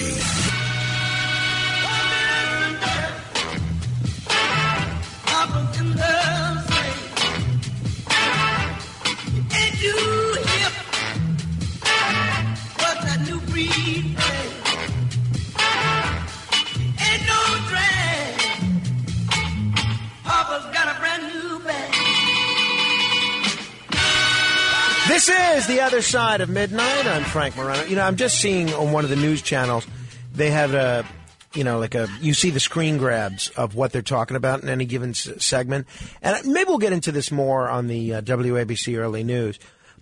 This is The Other Side of Midnight. I'm Frank Morano. You know, I'm just seeing on one of the news channels, they have a, you know, like a, you see the screen grabs of what they're talking about in any given s- segment. And maybe we'll get into this more on the uh, W A B C Early News.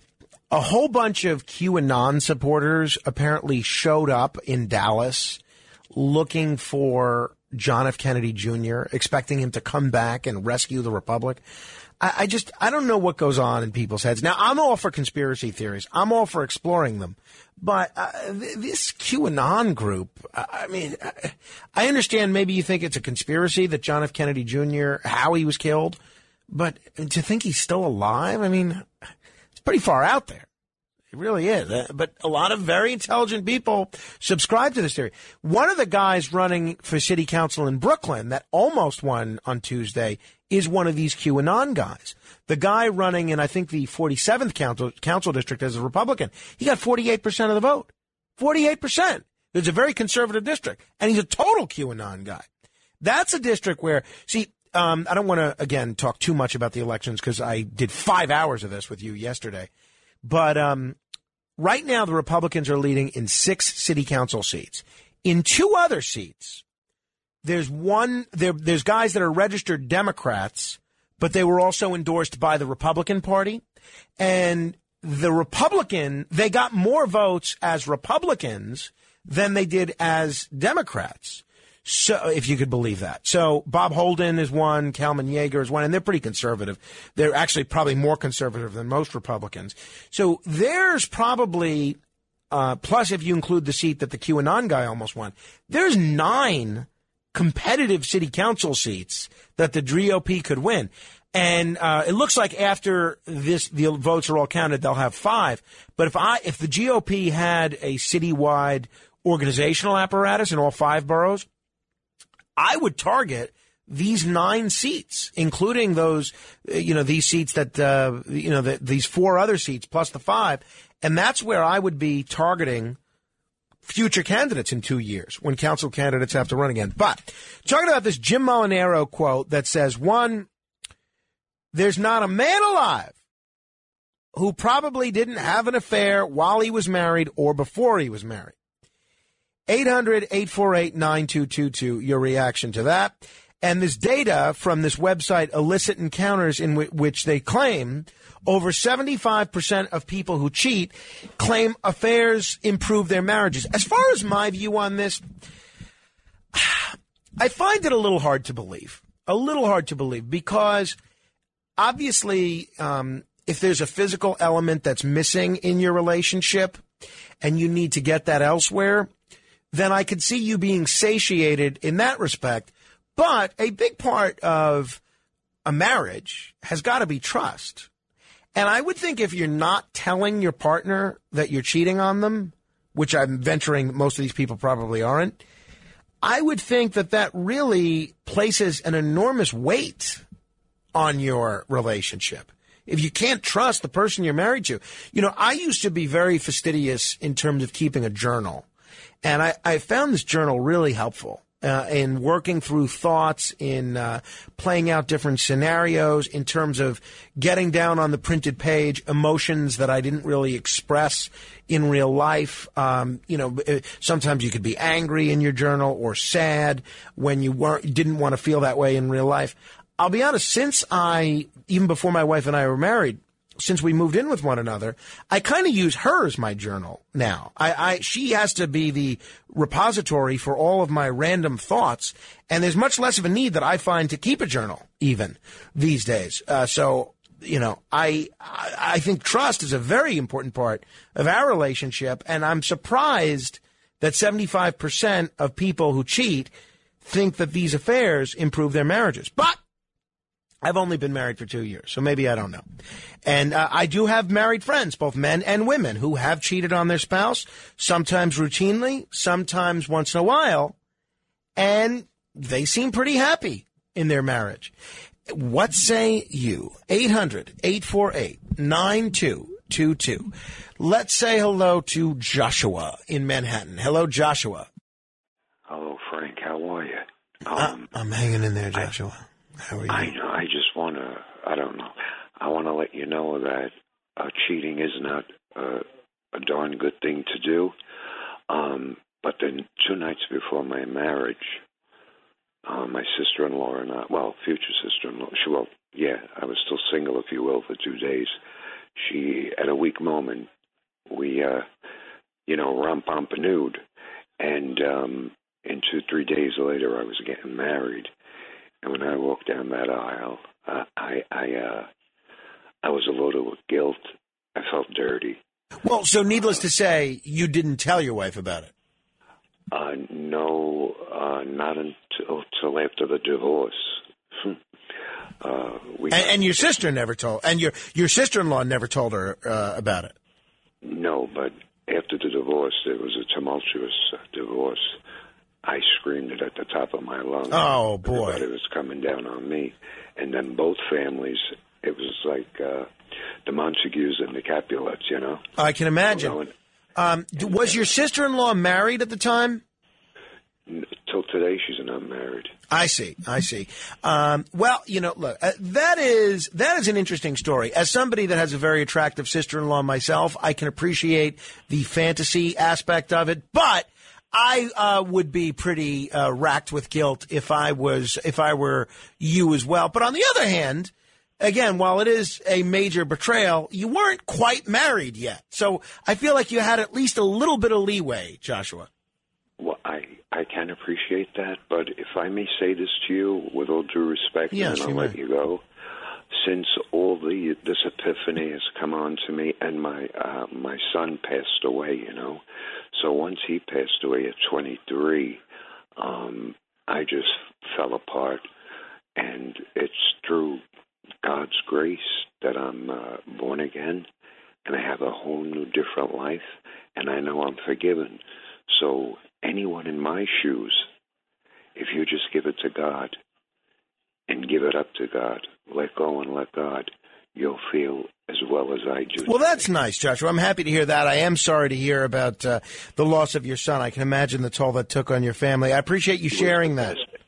A whole bunch of QAnon supporters apparently showed up in Dallas looking for John F. Kennedy Junior, expecting him to come back and rescue the Republic. I, I just, I don't know what goes on in people's heads. Now, I'm all for conspiracy theories. I'm all for exploring them. But uh, th- this QAnon group, I, I mean, I, I understand maybe you think it's a conspiracy that John F. Kennedy Junior, how he was killed. But to think he's still alive, I mean, it's pretty far out there. It really is. Uh, but a lot of very intelligent people subscribe to this theory. One of the guys running for city council in Brooklyn that almost won on Tuesday is one of these QAnon guys. The guy running in, I think, the forty-seventh council, council district as a Republican, he got forty-eight percent of the vote. forty-eight percent. It's a very conservative district. And he's a total QAnon guy. That's a district where, see, um, I don't want to, again, talk too much about the elections because I did five hours of this with you yesterday. But um, right now, the Republicans are leading in six city council seats. In two other seats, there's one, there, there's guys that are registered Democrats, but they were also endorsed by the Republican Party. And the Republican, they got more votes as Republicans than they did as Democrats. So, if you could believe that. So, Bob Holden is one, Kalman Yeager is one, and they're pretty conservative. They're actually probably more conservative than most Republicans. So, there's probably, uh, plus if you include the seat that the QAnon guy almost won, there's nine competitive city council seats that the G O P could win. And uh, it looks like after this, the votes are all counted, they'll have five. But if I, if the G O P had a citywide organizational apparatus in all five boroughs, I would target these nine seats, including those, you know, these seats that, uh, you know, the, these four other seats plus the five. And that's where I would be targeting future candidates in two years when council candidates have to run again. But talking about this Jim Molinaro quote that says, one, there's not a man alive who probably didn't have an affair while he was married or before he was married. eight hundred, eight four eight, nine two two two, your reaction to that. And this data from this website, Illicit Encounters, in w- which they claim over seventy-five percent of people who cheat claim affairs improve their marriages. As far as my view on this, I find it a little hard to believe. A little hard to believe because obviously um, if there's a physical element that's missing in your relationship and you need to get that elsewhere, then I could see you being satiated in that respect. But a big part of a marriage has got to be trust. And I would think if you're not telling your partner that you're cheating on them, which I'm venturing most of these people probably aren't, I would think that that really places an enormous weight on your relationship. If you can't trust the person you're married to. You know, I used to be very fastidious in terms of keeping a journal. And I, I found this journal really helpful. Uh, in working through thoughts, in uh, playing out different scenarios, in terms of getting down on the printed page emotions that I didn't really express in real life. Um, you know, sometimes you could be angry in your journal or sad when you weren't didn't want to feel that way in real life. I'll be honest, since I, even before my wife and I were married, since we moved in with one another, I kind of use her as my journal now. I, I, she has to be the repository for all of my random thoughts, and there's much less of a need that I find to keep a journal even these days. Uh, so, you know, I, I, I think trust is a very important part of our relationship, and I'm surprised that seventy-five percent of people who cheat think that these affairs improve their marriages. But I've only been married for two years, so maybe I don't know. And uh, I do have married friends, both men and women, who have cheated on their spouse, sometimes routinely, sometimes once in a while, and they seem pretty happy in their marriage. What say you? eight hundred, eight four eight, nine two two two. Let's say hello to Joshua in Manhattan. Hello, Joshua. Hello, Frank. How are you? Um, uh, I'm hanging in there, Joshua. I, How are you? I know. I just want to, I don't know. I want to let you know that uh, cheating is not uh, a darn good thing to do. Um, but then two nights before my marriage, uh, my sister-in-law and I, well, future sister-in-law, she, well, yeah, I was still single, if you will, for two days. She, at a weak moment, we, uh, you know, romp-pompanooed. And um, in two, three days later, I was getting married. And when I walked down that aisle, uh, I I uh, I was loaded with guilt. I felt dirty. Well, so needless to say, you didn't tell your wife about it. Uh, no, uh, not until, until after the divorce. uh, we and, and your sister never told, and your your sister-in-law never told her uh, about it. No, but after the divorce, it was a tumultuous uh, divorce. I screamed it at the top of my lungs. Oh, boy. Everybody was coming down on me. And then both families, it was like uh, the Montagues and the Capulets, you know? I can imagine. You know, and, um, and, was your sister-in-law married at the time? Till today, she's not married. I see. I see. Um, well, you know, look, uh, that is that is an interesting story. As somebody that has a very attractive sister-in-law myself, I can appreciate the fantasy aspect of it, but I uh, would be pretty uh, racked with guilt if I was if I were you as well. But on the other hand, again, while it is a major betrayal, you weren't quite married yet. So I feel like you had at least a little bit of leeway, Joshua. Well, I, I can appreciate that, but if I may say this to you with all due respect, yes, and I'll let you go. Since all the this epiphany has come on to me, and my uh, my son passed away, you know. So once he passed away at twenty-three, um, I just fell apart, and it's through God's grace that I'm uh, born again, and I have a whole new, different life, and I know I'm forgiven. So anyone in my shoes, if you just give it to God and give it up to God, let go and let God, you'll feel as well as I do. Well, that's nice, Joshua. I'm happy to hear that. I am sorry to hear about uh, the loss of your son. I can imagine the toll that took on your family. I appreciate you sharing that. And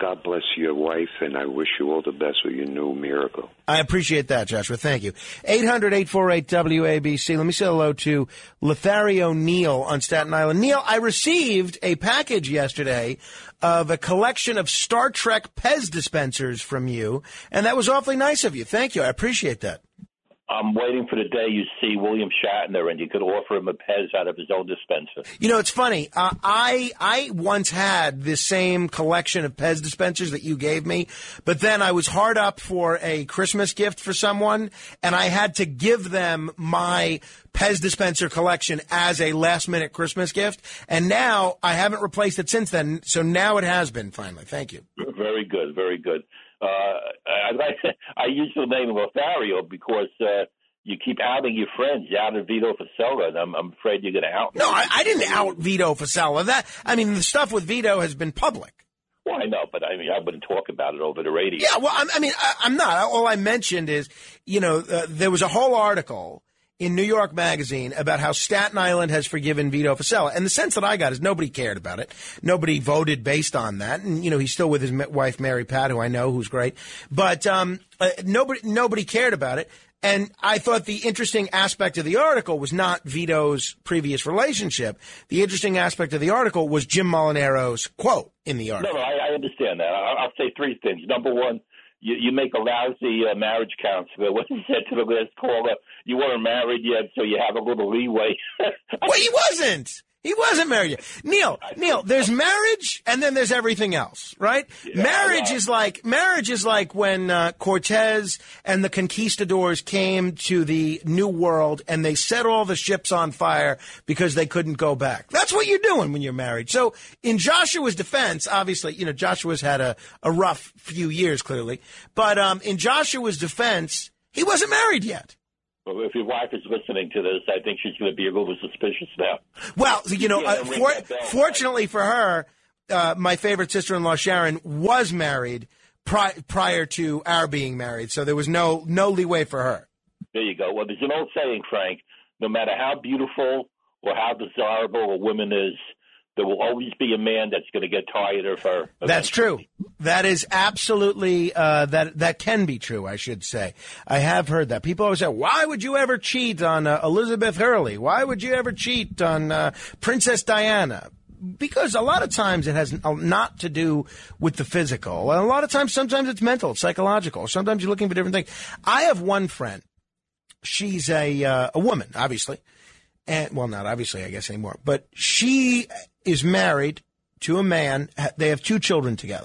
God bless your wife, and I wish you all the best with your new miracle. I appreciate that, Joshua. Thank you. eight hundred, eight four eight, W A B C. Let me say hello to Lothario Neal on Staten Island. Neal, I received a package yesterday of a collection of Star Trek Pez dispensers from you, and that was awfully nice of you. Thank you. I appreciate that. I'm waiting for the day you see William Shatner and you could offer him a Pez out of his own dispenser. You know, it's funny. Uh, I I once had this same collection of Pez dispensers that you gave me, but then I was hard up for a Christmas gift for someone, and I had to give them my Pez dispenser collection as a last-minute Christmas gift, and now I haven't replaced it since then, so now it has been, finally. Thank you. Very good, very good. Uh, I like I use the name Lothario because uh, you keep outing your friends. You outed Vito Fossella, and I'm, I'm afraid you're going to out me. No, I, I didn't out Vito Fossella. That I mean, the stuff with Vito has been public. Well, I know, but I mean, I wouldn't talk about it over the radio. Yeah, well, I, I mean, I, I'm not. All I mentioned is, you know, uh, there was a whole article in New York Magazine about how Staten Island has forgiven Vito Fossella. And the sense that I got is nobody cared about it. Nobody voted based on that. And, you know, he's still with his wife, Mary Pat, who I know, who's great. But um, uh, nobody nobody cared about it. And I thought the interesting aspect of the article was not Vito's previous relationship. The interesting aspect of the article was Jim Molinaro's quote in the article. No, no, I, I understand that. I, I'll say three things. Number one, You, you make a lousy uh, marriage counselor. What he said to the last caller, you weren't married yet, so you have a little leeway. Well, he wasn't. He wasn't married yet. Neil, Neil, there's marriage and then there's everything else, right? Yeah, marriage is like marriage is like when uh, Cortez and the conquistadors came to the New World and they set all the ships on fire because they couldn't go back. That's what you're doing when you're married. So in Joshua's defense, obviously, you know, Joshua's had a, a rough few years, clearly. But um, in Joshua's defense, he wasn't married yet. Well, if your wife is listening to this, I think she's going to be a little suspicious now. Well, you know, uh, for, fortunately for her, uh, my favorite sister-in-law, Sharon, was married pri- prior to our being married, so there was no no leeway for her. There you go. Well, there's an old saying, Frank, no matter how beautiful or how desirable a woman is, there will always be a man that's going to get tired of her. Eventually. That's true. That is absolutely, uh, that that can be true, I should say. I have heard that. People always say, why would you ever cheat on uh, Elizabeth Hurley? Why would you ever cheat on uh, Princess Diana? Because a lot of times it has not to do with the physical. And a lot of times, sometimes it's mental, it's psychological. Sometimes you're looking for different things. I have one friend. She's a uh, a woman, obviously. And, well, not obviously, I guess, anymore. But she is married to a man. They have two children together.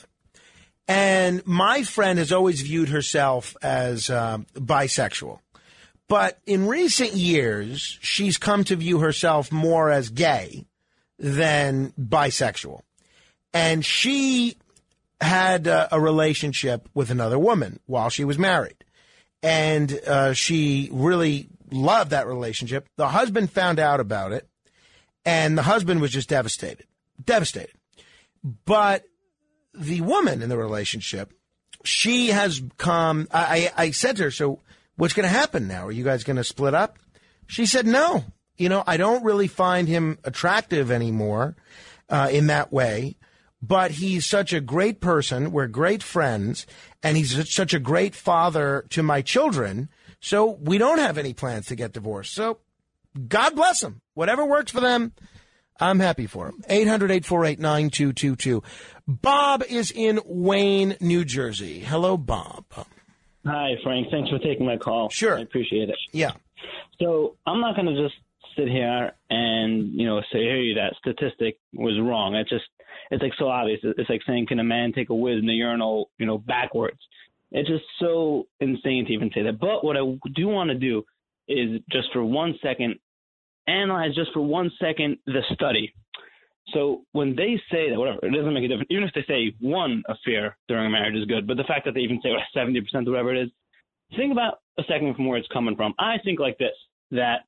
And my friend has always viewed herself as um, bisexual. But in recent years, she's come to view herself more as gay than bisexual. And she had uh, a relationship with another woman while she was married. And uh, she really loved that relationship. The husband found out about it, and the husband was just devastated. Devastated. But the woman in the relationship, she has come, I, I said to her, so what's going to happen now? Are you guys going to split up? She said, no. You know, I don't really find him attractive anymore uh, in that way, but he's such a great person. We're great friends, and he's such a great father to my children. So we don't have any plans to get divorced. So God bless them. Whatever works for them, I'm happy for them. eight hundred, eight four eight, nine two two two. Bob is in Wayne, New Jersey. Hello, Bob. Hi, Frank. Thanks for taking my call. Sure. I appreciate it. Yeah. So I'm not going to just sit here and, you know, say, hey, that statistic was wrong. It's just, it's like so obvious. It's like saying, can a man take a whiz in the urinal, you know, backwards? It's just so insane to even say that. But what I do want to do is just for one second, analyze just for one second the study. So when they say that, whatever, it doesn't make a difference. Even if they say one affair during a marriage is good, but the fact that they even say what, seventy percent or whatever it is, think about a second from where it's coming from. I think like this, that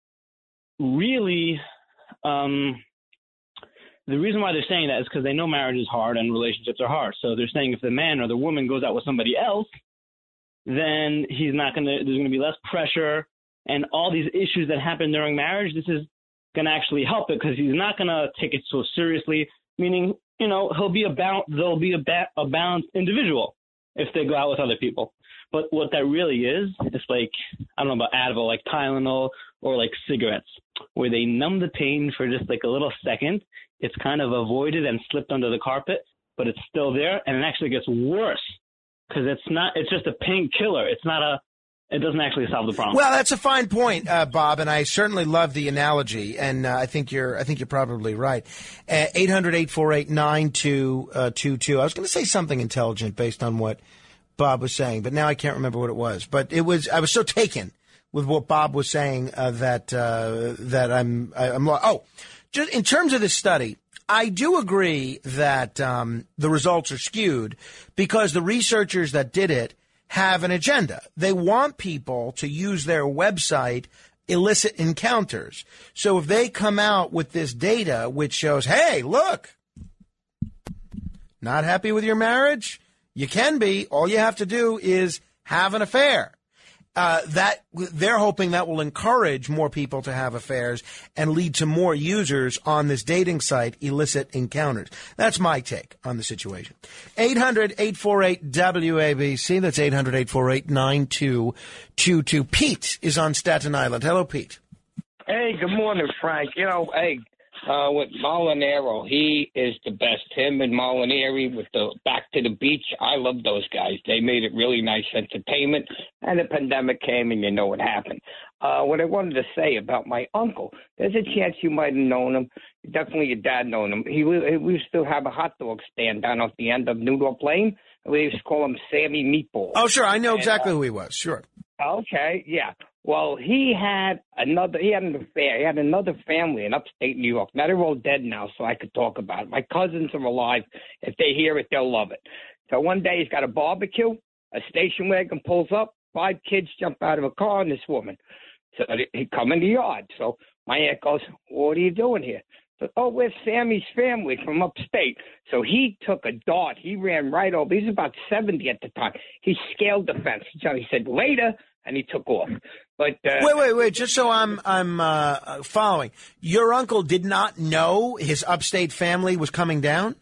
really um, the reason why they're saying that is because they know marriage is hard and relationships are hard. So they're saying if the man or the woman goes out with somebody else, then he's not going to, there's going to be less pressure and all these issues that happen during marriage. This is going to actually help it because he's not going to take it so seriously, meaning you know, he'll be a bal- they'll be a, ba- a balanced individual if they go out with other people. But what that really is, it's like, I don't know about Advil, like Tylenol or like cigarettes, where they numb the pain for just like a little second. It's kind of avoided and slipped under the carpet, but it's still there, and it actually gets worse because it's not, it's just a painkiller. It's not a, it doesn't actually solve the problem. Well, that's a fine point, uh, Bob, and I certainly love the analogy, and uh, I think you're, I think you're probably right. Uh, eight hundred, eight four eight, nine two two two. I was going to say something intelligent based on what Bob was saying, but now I can't remember what it was. But it was, I was so taken with what Bob was saying uh, that uh, that I'm, I, I'm. Oh, just in terms of this study, I do agree that um, the results are skewed because the researchers that did it have an agenda. They want people to use their website illicit encounters. So if they come out with this data which shows, hey, look, not happy with your marriage? You can be. All you have to do is have an affair. Uh, that they're hoping that will encourage more people to have affairs and lead to more users on this dating site, Illicit Encounters. That's my take on the situation. eight hundred, eight four eight, W A B C. That's eight hundred, eight four eight, nine two two two. Pete is on Staten Island. Hello, Pete. Hey, good morning, Frank. You know, hey, uh, with Molinaro, he is the best. Him and Molinari with the Back to the Beach. I love those guys. They made it really nice entertainment. And the pandemic came, and you know what happened. Uh, what I wanted to say about my uncle, there's a chance you might have known him. Definitely your dad known him. He, we used to have a hot dog stand down off the end of New York Lane. We used to call him Sammy Meatball. Oh, sure. I know exactly and, uh, who he was. Sure. Okay, yeah. Well, he had another, he had an affair. He had another family in upstate New York. Now, they're all dead now, so I could talk about it. My cousins are alive. If they hear it, they'll love it. So one day he's got a barbecue. A station wagon pulls up. Five kids jump out of a car and this woman. So he come in the yard. So my aunt goes, what are you doing here? So, oh, we're Sammy's family from upstate. So he took a dart. He ran right over. He was about seventy at the time. He scaled the fence. So he said, later, and he took off. But uh, wait, wait, wait. Just so I'm I'm uh, following. Your uncle did not know his upstate family was coming down?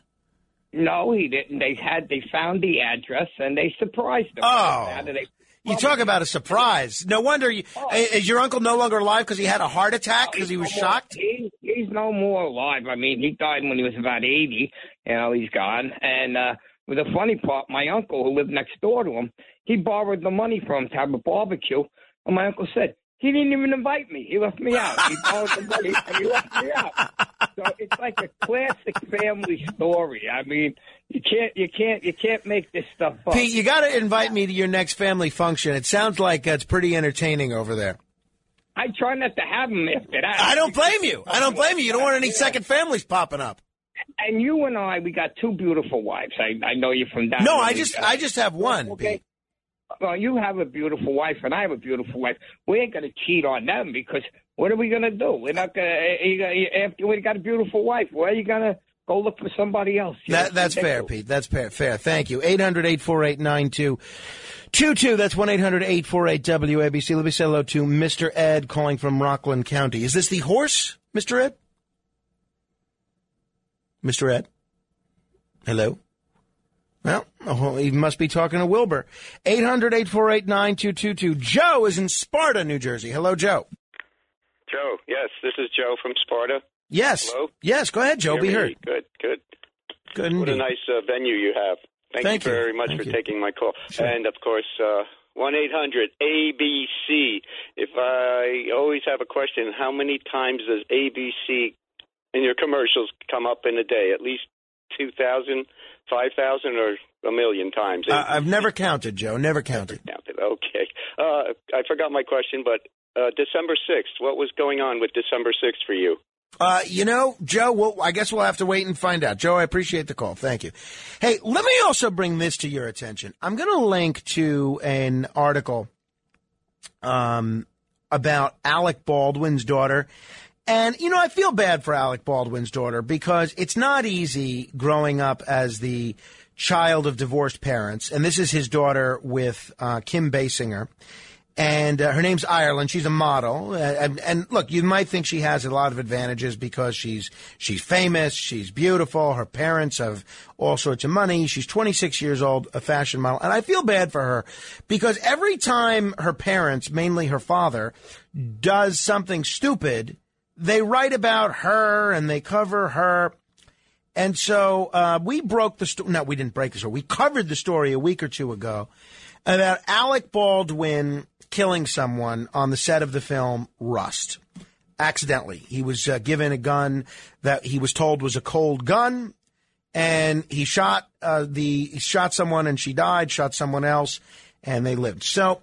No, he didn't. They had they found the address and they surprised him. Oh. How did they You talk about a surprise. No wonder. You, oh. Is your uncle no longer alive because he had a heart attack because he was no shocked? More, he, he's no more alive. I mean, he died when he was about eighty. You know, he's gone. And uh, with the funny part, my uncle, who lived next door to him, he borrowed the money from him to have a barbecue. And my uncle said, he didn't even invite me. He left me out. He borrowed the money and he left me out. So it's like a classic family story. I mean, you can't, you can't, you can't make this stuff up. Pete, you got to invite me to your next family function. It sounds like uh, it's pretty entertaining over there. I try not to have them after that. I don't blame you. I don't blame you. You don't want any second families popping up. And you and I, we got two beautiful wives. I, I know you from down. No, I just, I just have one. Okay. Pete. Well, you have a beautiful wife, and I have a beautiful wife. We ain't going to cheat on them because what are we going to do? We're not going to. After we got a beautiful wife, where are you going to go look for somebody else? That, that's fair, Pete. That's fair. Fair. Thank you. eight hundred, eight four eight, nine two two two. That's one eight hundred, eight four eight, W A B C. Let me say hello to Mister Ed calling from Rockland County. Is this the horse, Mister Ed? Mister Ed? Hello? Well, oh, he must be talking to Wilbur. eight hundred, eight four eight, nine two two two. Joe is in Sparta, New Jersey. Hello, Joe. Joe, yes, this is Joe from Sparta. Yes. Hello? Yes, go ahead, Joe. Hear Be me? heard. Good, good. Good What indeed. a nice uh, venue you have. Thank, Thank you you. very much Thank for you. taking my call. Sure. And, of course, uh, one eight hundred A B C. If I always have a question, how many times does A B C in your commercials come up in a day? At least two thousand, five thousand, or a million times? Uh, I've never counted, Joe. Never counted. Never counted. Okay. Uh, I forgot my question, but uh, December sixth, what was going on with December sixth for you? Uh, you know, Joe, well, I guess we'll have to wait and find out. Joe, I appreciate the call. Thank you. Hey, let me also bring this to your attention. I'm going to link to an article um, about Alec Baldwin's daughter. And, you know, I feel bad for Alec Baldwin's daughter because it's not easy growing up as the child of divorced parents. And this is his daughter with uh, Kim Basinger. And uh, her name's Ireland. She's a model. Uh, and, and look, you might think she has a lot of advantages because she's she's famous, she's beautiful, her parents have all sorts of money. She's twenty-six years old, a fashion model. And I feel bad for her because every time her parents, mainly her father, does something stupid, they write about her and they cover her. And so uh, we broke the story. No, we didn't break the story. We covered the story a week or two ago about Alec Baldwin killing someone on the set of the film Rust. Accidentally. He was uh, given a gun that he was told was a cold gun, and he shot uh, the he shot someone and she died, shot someone else, and they lived. So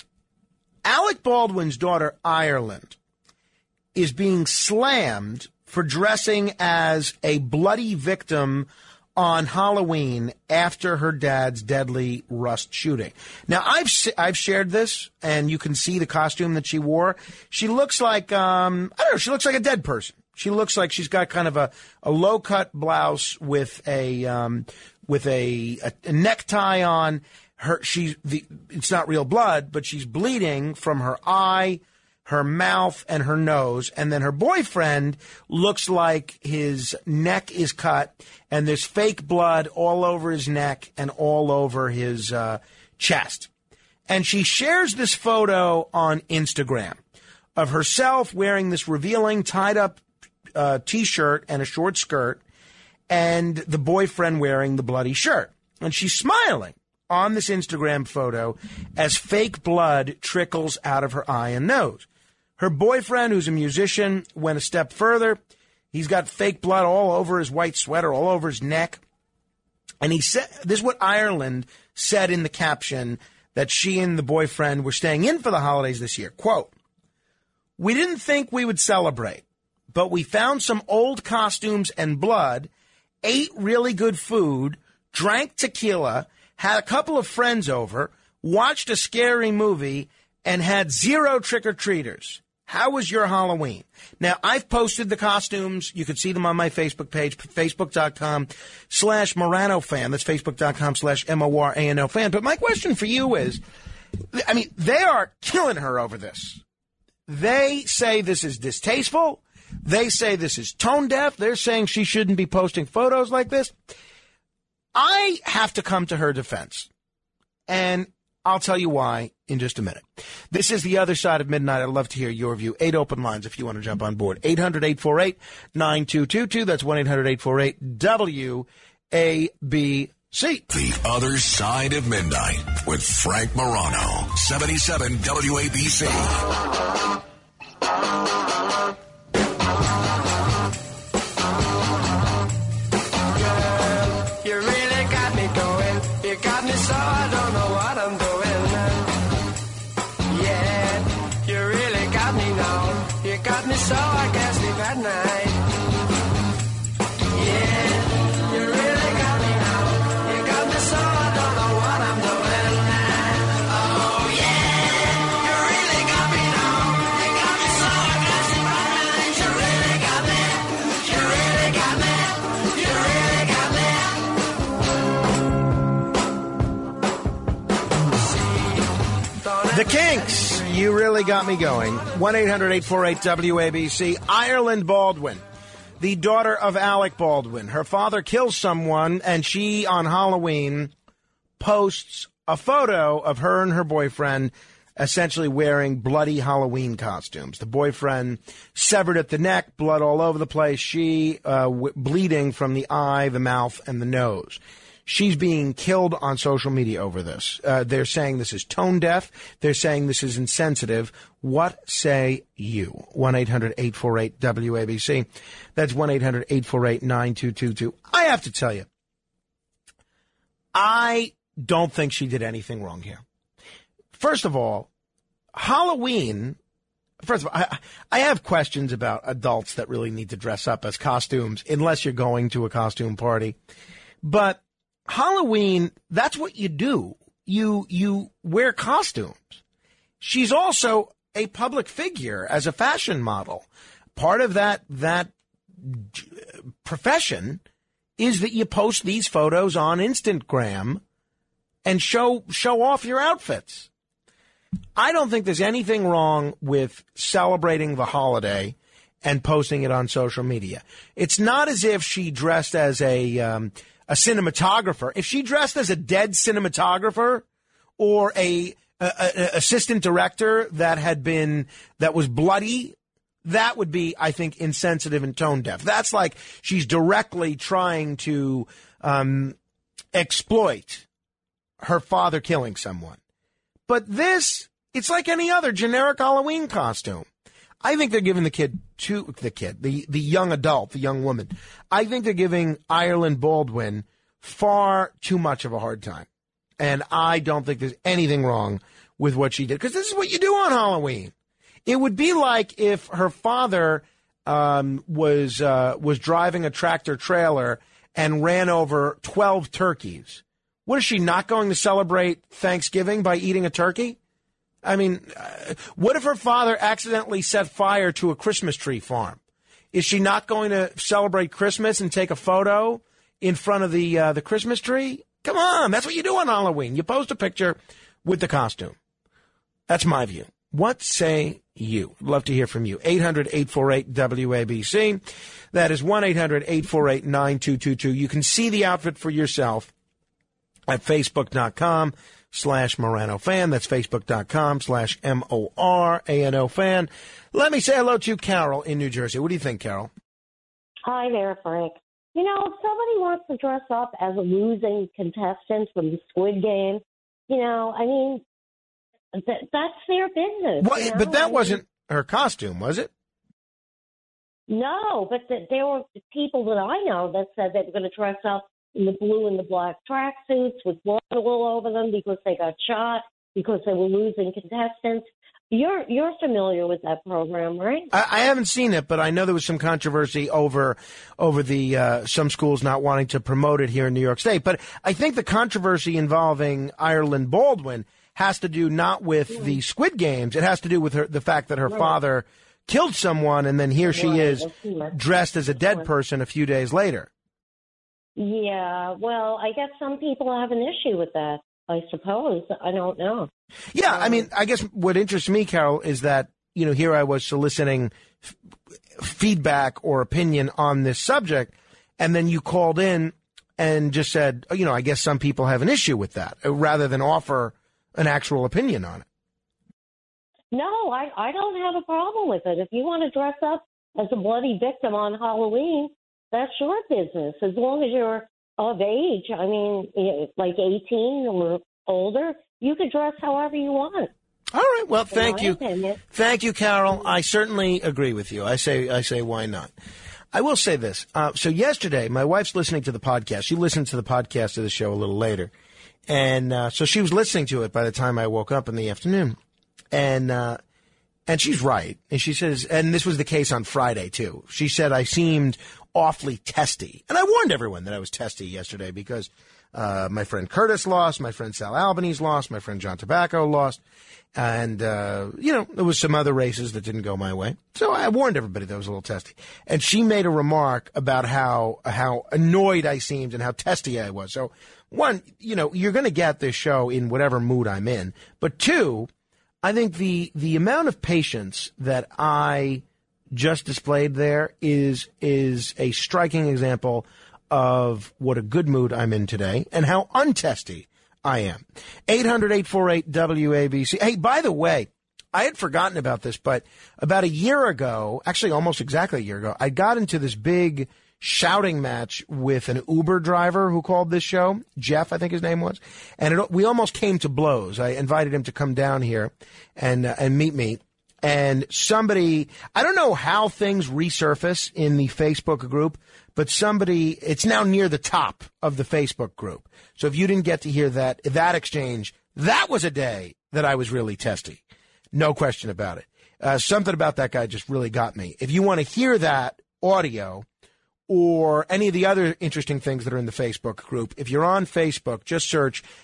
Alec Baldwin's daughter, Ireland, is being slammed for dressing as a bloody victim on Halloween after her dad's deadly Rust shooting. Now, I've I've shared this, and you can see the costume that she wore. She looks like, um, I don't know, she looks like a dead person. She looks like she's got kind of a, a low-cut blouse with a um, with a, a, a necktie on. Her she the it's not real blood, but she's bleeding from her eye, her mouth, and her nose. And then her boyfriend looks like his neck is cut and there's fake blood all over his neck and all over his uh, chest. And she shares this photo on Instagram of herself wearing this revealing tied-up uh, T-shirt and a short skirt, and the boyfriend wearing the bloody shirt. And she's smiling on this Instagram photo as fake blood trickles out of her eye and nose. Her boyfriend, who's a musician, went a step further. He's got fake blood all over his white sweater, all over his neck. And he said, this is what Ireland said in the caption that she and the boyfriend were staying in for the holidays this year. Quote, "We didn't think we would celebrate, but we found some old costumes and blood, ate really good food, drank tequila, had a couple of friends over, watched a scary movie, and had zero trick-or-treaters. How was your Halloween?" Now, I've posted the costumes. You can see them on my Facebook page, facebook.com slash Morano fan. That's facebook.com slash M O R A N O fan. But my question for you is, I mean, they are killing her over this. They say this is distasteful. They say this is tone deaf. They're saying she shouldn't be posting photos like this. I have to come to her defense. And I'll tell you why in just a minute. This is The Other Side of Midnight. I'd love to hear your view. Eight open lines if you want to jump on board. eight hundred, eight four eight, nine two two two. That's one eight hundred, eight four eight, W A B C. The Other Side of Midnight with Frank Morano. seventy-seven W A B C. You really got me going. You got me so I don't know what I'm doing. Yeah, you really got me now. You got me so I can't sleep at night. Yeah, you really got me now. You got me so I don't know what I'm doing. Oh yeah, you really got me now. You got me so I can't sleep at night. You really got me. You really got me. You really got me. The Kinks, You Really Got Me Going. one eight hundred, eight four eight, W A B C. Ireland Baldwin, the daughter of Alec Baldwin. Her father kills someone, and she, on Halloween, posts a photo of her and her boyfriend essentially wearing bloody Halloween costumes. The boyfriend severed at the neck, blood all over the place. She uh, w- bleeding from the eye, the mouth, and the nose. She's being killed on social media over this. Uh, they're saying this is tone deaf. They're saying this is insensitive. What say you? one eight hundred, eight four eight, W A B C. That's one eight hundred, eight four eight, nine two two two. I have to tell you, I don't think she did anything wrong here. First of all, Halloween, first of all, I, I have questions about adults that really need to dress up as costumes, unless you're going to a costume party. But Halloween, that's what you do. You you wear costumes. She's also a public figure as a fashion model. Part of that that profession is that you post these photos on Instagram and show show off your outfits. I don't think there's anything wrong with celebrating the holiday and posting it on social media. It's not as if she dressed as a um, a cinematographer. If she dressed as a dead cinematographer or a, a, a assistant director that had been that was bloody, that would be, I think, insensitive and tone deaf. That's like she's directly trying to um, exploit her father killing someone. But this, it's like any other generic Halloween costume. I think they're giving the kid to the kid, the, the young adult, the young woman. I think they're giving Ireland Baldwin far too much of a hard time. And I don't think there's anything wrong with what she did, because this is what you do on Halloween. It would be like if her father um, was uh, was driving a tractor trailer and ran over twelve turkeys. What, is she not going to celebrate Thanksgiving by eating a turkey? I mean, uh, what if her father accidentally set fire to a Christmas tree farm? Is she not going to celebrate Christmas and take a photo in front of the uh, the Christmas tree? Come on, that's what you do on Halloween. You post a picture with the costume. That's my view. What say you? I'd love to hear from you. eight hundred, eight four eight, W A B C. That is one eight hundred, eight four eight, nine two two two. You can see the outfit for yourself at facebook.com slash Morano fan. That's facebook.com slash M O R A N O fan. Let me say hello to Carol in New Jersey. What do you think, Carol? Hi there, Frank. You know, if somebody wants to dress up as a losing contestant from the Squid Game, you know, I mean, th- that's their business. What, you know? but that I mean, wasn't her costume, was it? No, but th- there were people that I know that said they were going to dress up in the blue and the black tracksuits with blood all over them because they got shot, because they were losing contestants. You're you're familiar with that program, right? I, I haven't seen it, but I know there was some controversy over over the uh, some schools not wanting to promote it here in New York State. But I think the controversy involving Ireland Baldwin has to do not with mm. the Squid Games. It has to do with her, the fact that her right. father killed someone, and then here she right. is dressed as a dead person a few days later. Yeah, well, I guess some people have an issue with that, I suppose. I don't know. Yeah, I mean, I guess what interests me, Carol, is that, you know, here I was soliciting f- feedback or opinion on this subject, and then you called in and just said, you know, I guess some people have an issue with that, rather than offer an actual opinion on it. No, I, I don't have a problem with it. If you want to dress up as a bloody victim on Halloween, that's your business, as long as you're of age. I mean, like eighteen or older, you could dress however you want. All right. Well, thank you. Opinion. Thank you, Carol. I certainly agree with you. I say, I say, why not? I will say this. Uh, so yesterday, my wife's listening to the podcast. She listened to the podcast of the show a little later. And uh, so she was listening to it by the time I woke up in the afternoon. And uh, and she's right. And she says, and this was the case on Friday, too. She said I seemed awfully testy. And I warned everyone that I was testy yesterday because uh, my friend Curtis lost, my friend Sal Albanese lost, my friend John Tobacco lost, and, uh, you know, there was some other races that didn't go my way. So I warned everybody that I was a little testy. And she made a remark about how how annoyed I seemed and how testy I was. So, one, you know, you're going to get this show in whatever mood I'm in. But two, I think the the amount of patience that I just displayed there is is a striking example of what a good mood I'm in today and how untesty I am. eight hundred, eight four eight, W A B C. Hey, by the way, I had forgotten about this, but about a year ago, actually almost exactly a year ago, I got into this big shouting match with an Uber driver who called this show, Jeff, I think his name was, and it, we almost came to blows. I invited him to come down here and uh, and meet me. And somebody, I don't know how things resurface in the Facebook group, but somebody, it's now near the top of the Facebook group. So if you didn't get to hear that, that exchange, that was a day that I was really testy. No question about it. Uh, something about that guy just really got me. If you want to hear that audio or any of the other interesting things that are in the Facebook group, if you're on Facebook, just search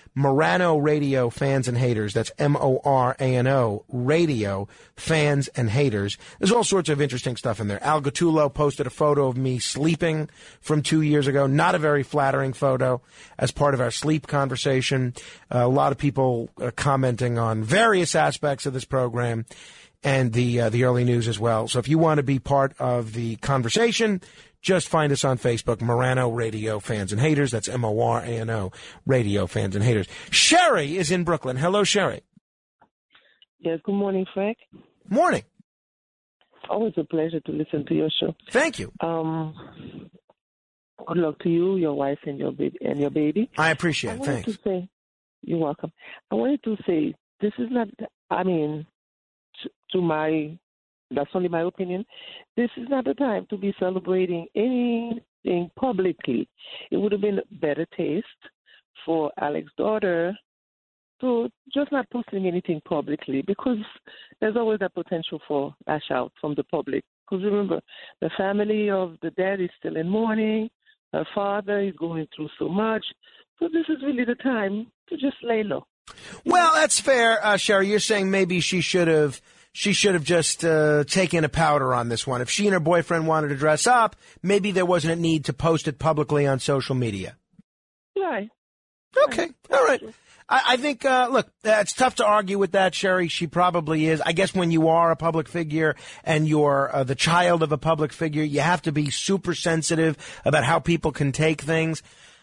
Morano Radio Fans and Haters. That's M O R A N O, Radio Fans and Haters. There's all sorts of interesting stuff in there. Al Gattulo posted a photo of me sleeping from two years ago. Not a very flattering photo as part of our sleep conversation. Uh, a lot of people uh, commenting on various aspects of this program and the uh, the early news as well. So if you want to be part of the conversation, just find us on Facebook, Morano Radio Fans and Haters. That's M O R A N O, Radio Fans and Haters. Sherry is in Brooklyn. Hello, Sherry. Yes, good morning, Frank. Morning. Always a pleasure to listen to your show. Thank you. Um, good luck to you, your wife, and your baby. And your baby. I appreciate I it. wanted Thanks. To say, you're welcome. I wanted to say this is not. I mean, to, to my. That's only my opinion. This is not the time to be celebrating anything publicly. It would have been better taste for Alex's daughter to just not posting anything publicly, because there's always that potential for lash out from the public. Because remember, the family of the dad is still in mourning. Her father is going through so much. So this is really the time to just lay low. Well, that's fair, uh, Sherry. You're saying maybe she should have she should have just uh, taken a powder on this one. If she and her boyfriend wanted to dress up, maybe there wasn't a need to post it publicly on social media. Right. Okay. All right. I, I think, uh, look, uh, it's tough to argue with that, Sherry. She probably is. I guess when you are a public figure and you're uh, the child of a public figure, you have to be super sensitive about how people can take things.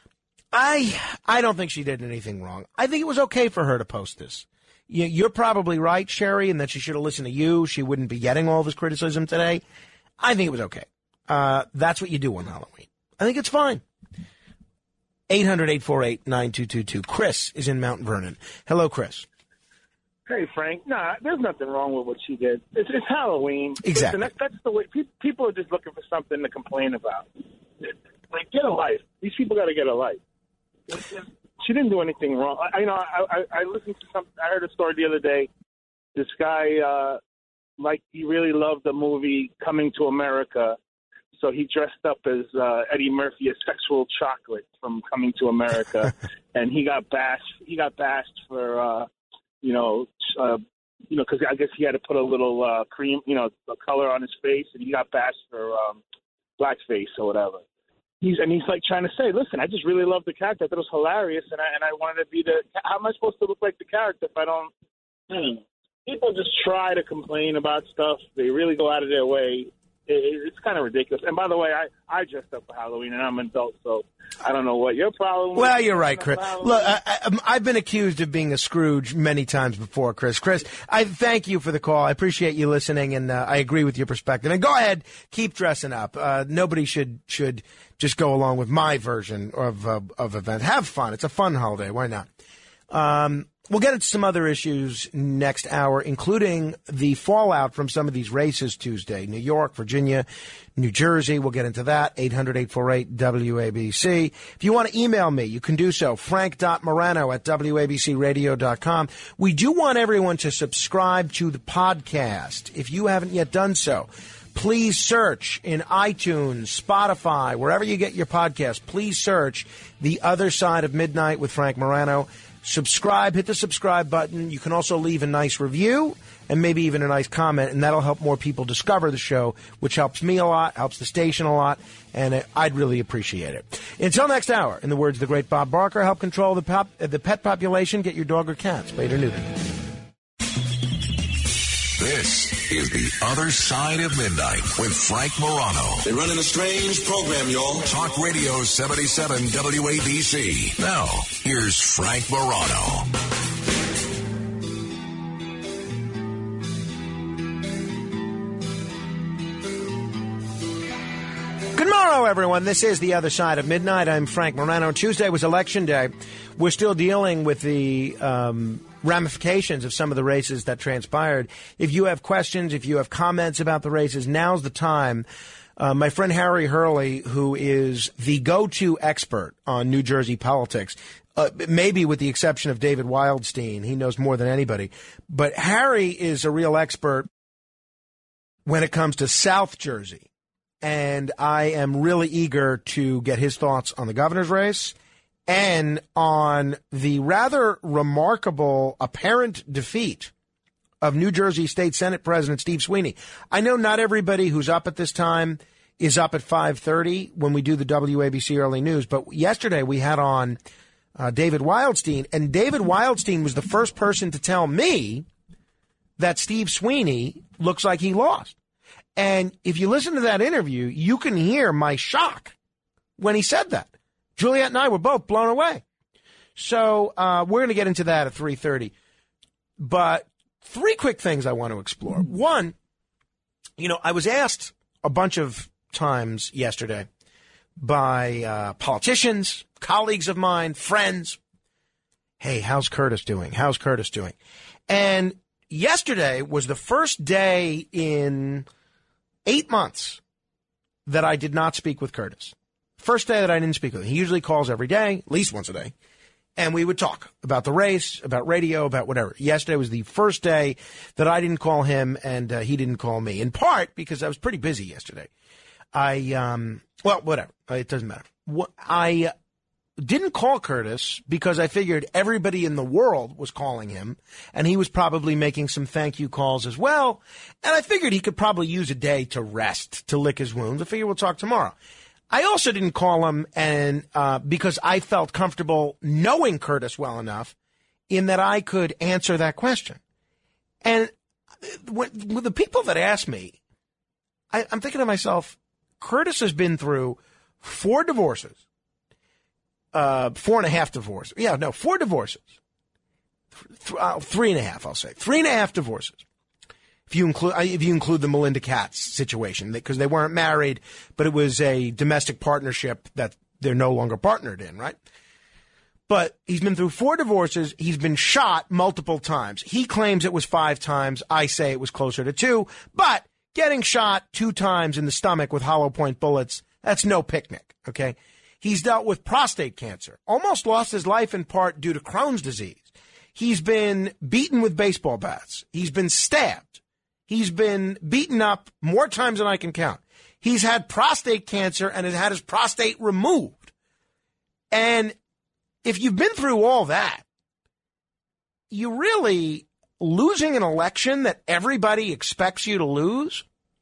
I I don't think she did anything wrong. I think it was okay for her to post this. You, you're probably right, Sherry, and that she should have listened to you. She wouldn't be getting all this criticism today. I think it was okay. Uh, that's what you do on Halloween. I think it's fine. eight hundred, eight four eight, nine two two two. Chris is in Mount Vernon. Hello, Chris. Hey, Frank. Nah, there's nothing wrong with what she did. It's, it's Halloween. Exactly. Listen, that's, that's the way pe- people are just looking for something to complain about. Like, get a life. These people got to get a life. She didn't do anything wrong. I, you know, I, I, I listened to some. I heard a story the other day. This guy, uh, like, he really loved the movie Coming to America, so he dressed up as uh, Eddie Murphy as Sexual Chocolate from Coming to America, and he got bashed. He got bashed for, uh, you know, uh, you know, because I guess he had to put a little uh, cream, you know, a color on his face, and he got bashed for um, blackface or whatever. He's and he's like trying to say, listen, I just really love the character. I thought it was hilarious, and I and I wanted to be the. How am I supposed to look like the character if I don't? Hmm. People just try to complain about stuff. They really go out of their way. It, it's kind of ridiculous. And by the way, I I dressed up for Halloween, and I'm an adult, so I don't know what your problem. Well, is. you're right, Chris. Look, I, I, I've been accused of being a Scrooge many times before, Chris. Chris, I thank you for the call. I appreciate you listening, and uh, I agree with your perspective. And go ahead, keep dressing up. Uh, nobody should should just go along with my version of uh, of events. Have fun. It's a fun holiday. Why not? Um, we'll get into some other issues next hour, including the fallout from some of these races Tuesday. New York, Virginia, New Jersey. We'll get into that. eight hundred, eight four eight, W A B C. If you want to email me, you can do so. frank dot morano at W A B C radio dot com. We do want everyone to subscribe to the podcast. If you haven't yet done so, please search in iTunes, Spotify, wherever you get your podcast. Please search The Other Side of Midnight with Frank Morano. Subscribe, hit the subscribe button. You can also leave a nice review and maybe even a nice comment, and that'll help more people discover the show, which helps me a lot, helps the station a lot, and I'd really appreciate it. Until next hour, in the words of the great Bob Barker, help control the, pop, the pet population, get your dog or cat spayed or neutered. This is The Other Side of Midnight with Frank Morano. They're running a strange program, y'all. Talk Radio seventy-seven W A B C. Now, here's Frank Morano. Good morrow, everyone. This is The Other Side of Midnight. I'm Frank Morano. Tuesday was Election Day. We're still dealing with the um, ramifications of some of the races that transpired. If you have questions, if you have comments about the races, now's the time. Uh, my friend Harry Hurley, who is the go-to expert on New Jersey politics, uh, maybe with the exception of David Wildstein, he knows more than anybody. But Harry is a real expert when it comes to South Jersey. And I am really eager to get his thoughts on the governor's race and on the rather remarkable apparent defeat of New Jersey State Senate President Steve Sweeney. I know not everybody who's up at this time is up at five thirty when we do the W A B C Early News, but yesterday we had on uh, David Wildstein, and David Wildstein was the first person to tell me that Steve Sweeney looks like he lost. And if you listen to that interview, you can hear my shock when he said that. Juliet and I were both blown away. So uh, we're going to get into that at three thirty. But three quick things I want to explore. One, you know, I was asked a bunch of times yesterday by uh, politicians, colleagues of mine, friends, hey, how's Curtis doing? How's Curtis doing? And yesterday was the first day in eight months that I did not speak with Curtis. First day that I didn't speak with him. He usually calls every day, at least once a day. And we would talk about the race, about radio, about whatever. Yesterday was the first day that I didn't call him and uh, he didn't call me. In part because I was pretty busy yesterday. I, um, well, whatever. It doesn't matter. I didn't call Curtis because I figured everybody in the world was calling him and he was probably making some thank you calls as well. And I figured he could probably use a day to rest, to lick his wounds. I figure we'll talk tomorrow. I also didn't call him and uh, because I felt comfortable knowing Curtis well enough in that I could answer that question. And when, with the people that ask me, I, I'm thinking to myself, Curtis has been through four divorces, uh, four and a half divorces. Yeah, no, four divorces. Th- uh, three and a half, I'll say. Three and a half divorces. If you include, if you include the Melinda Katz situation, because they weren't married, but it was a domestic partnership that they're no longer partnered in, right? But he's been through four divorces. He's been shot multiple times. He claims it was five times. I say it was closer to two. But getting shot two times in the stomach with hollow point bullets, that's no picnic, okay? He's dealt with prostate cancer, almost lost his life in part due to Crohn's disease. He's been beaten with baseball bats. He's been stabbed. He's been beaten up more times than I can count. He's had prostate cancer and has had his prostate removed. And if you've been through all that, you really losing an election that everybody expects you to lose,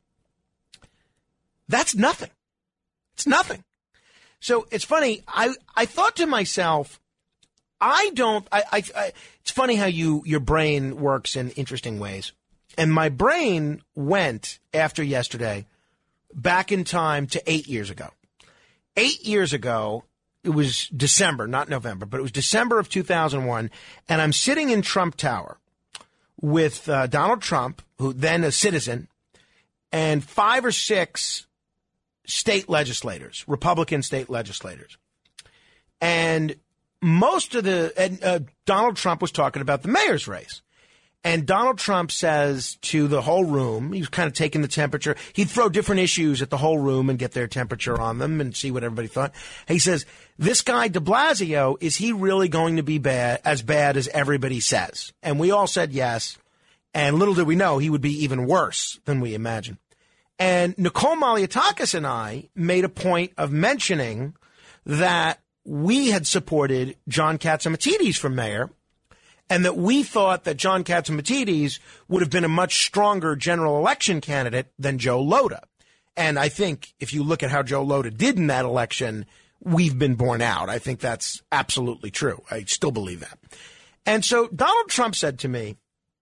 that's nothing. It's nothing. So it's funny. I, I thought to myself, I don't, I, I, I it's funny how you, your brain works in interesting ways. And my brain went, after yesterday, back in time to eight years ago. Eight years ago, it was December, not November, but it was December of two thousand one, and I'm sitting in Trump Tower with uh, Donald Trump, who then a citizen, and five or six state legislators, Republican state legislators. And most of the, and, uh, Donald Trump was talking about the mayor's race. And Donald Trump says to the whole room, he was kind of taking the temperature. He'd throw different issues at the whole room and get their temperature on them and see what everybody thought. He says, this guy de Blasio, is he really going to be bad, as bad as everybody says? And we all said yes. And little did we know he would be even worse than we imagined. And Nicole Malliotakis and I made a point of mentioning that we had supported John Catsimatidis for mayor, and that we thought that John Catsimatidis would have been a much stronger general election candidate than Joe Lhota. And I think if you look at how Joe Lhota did in that election, we've been borne out. I think that's absolutely true. I still believe that. And so Donald Trump said to me,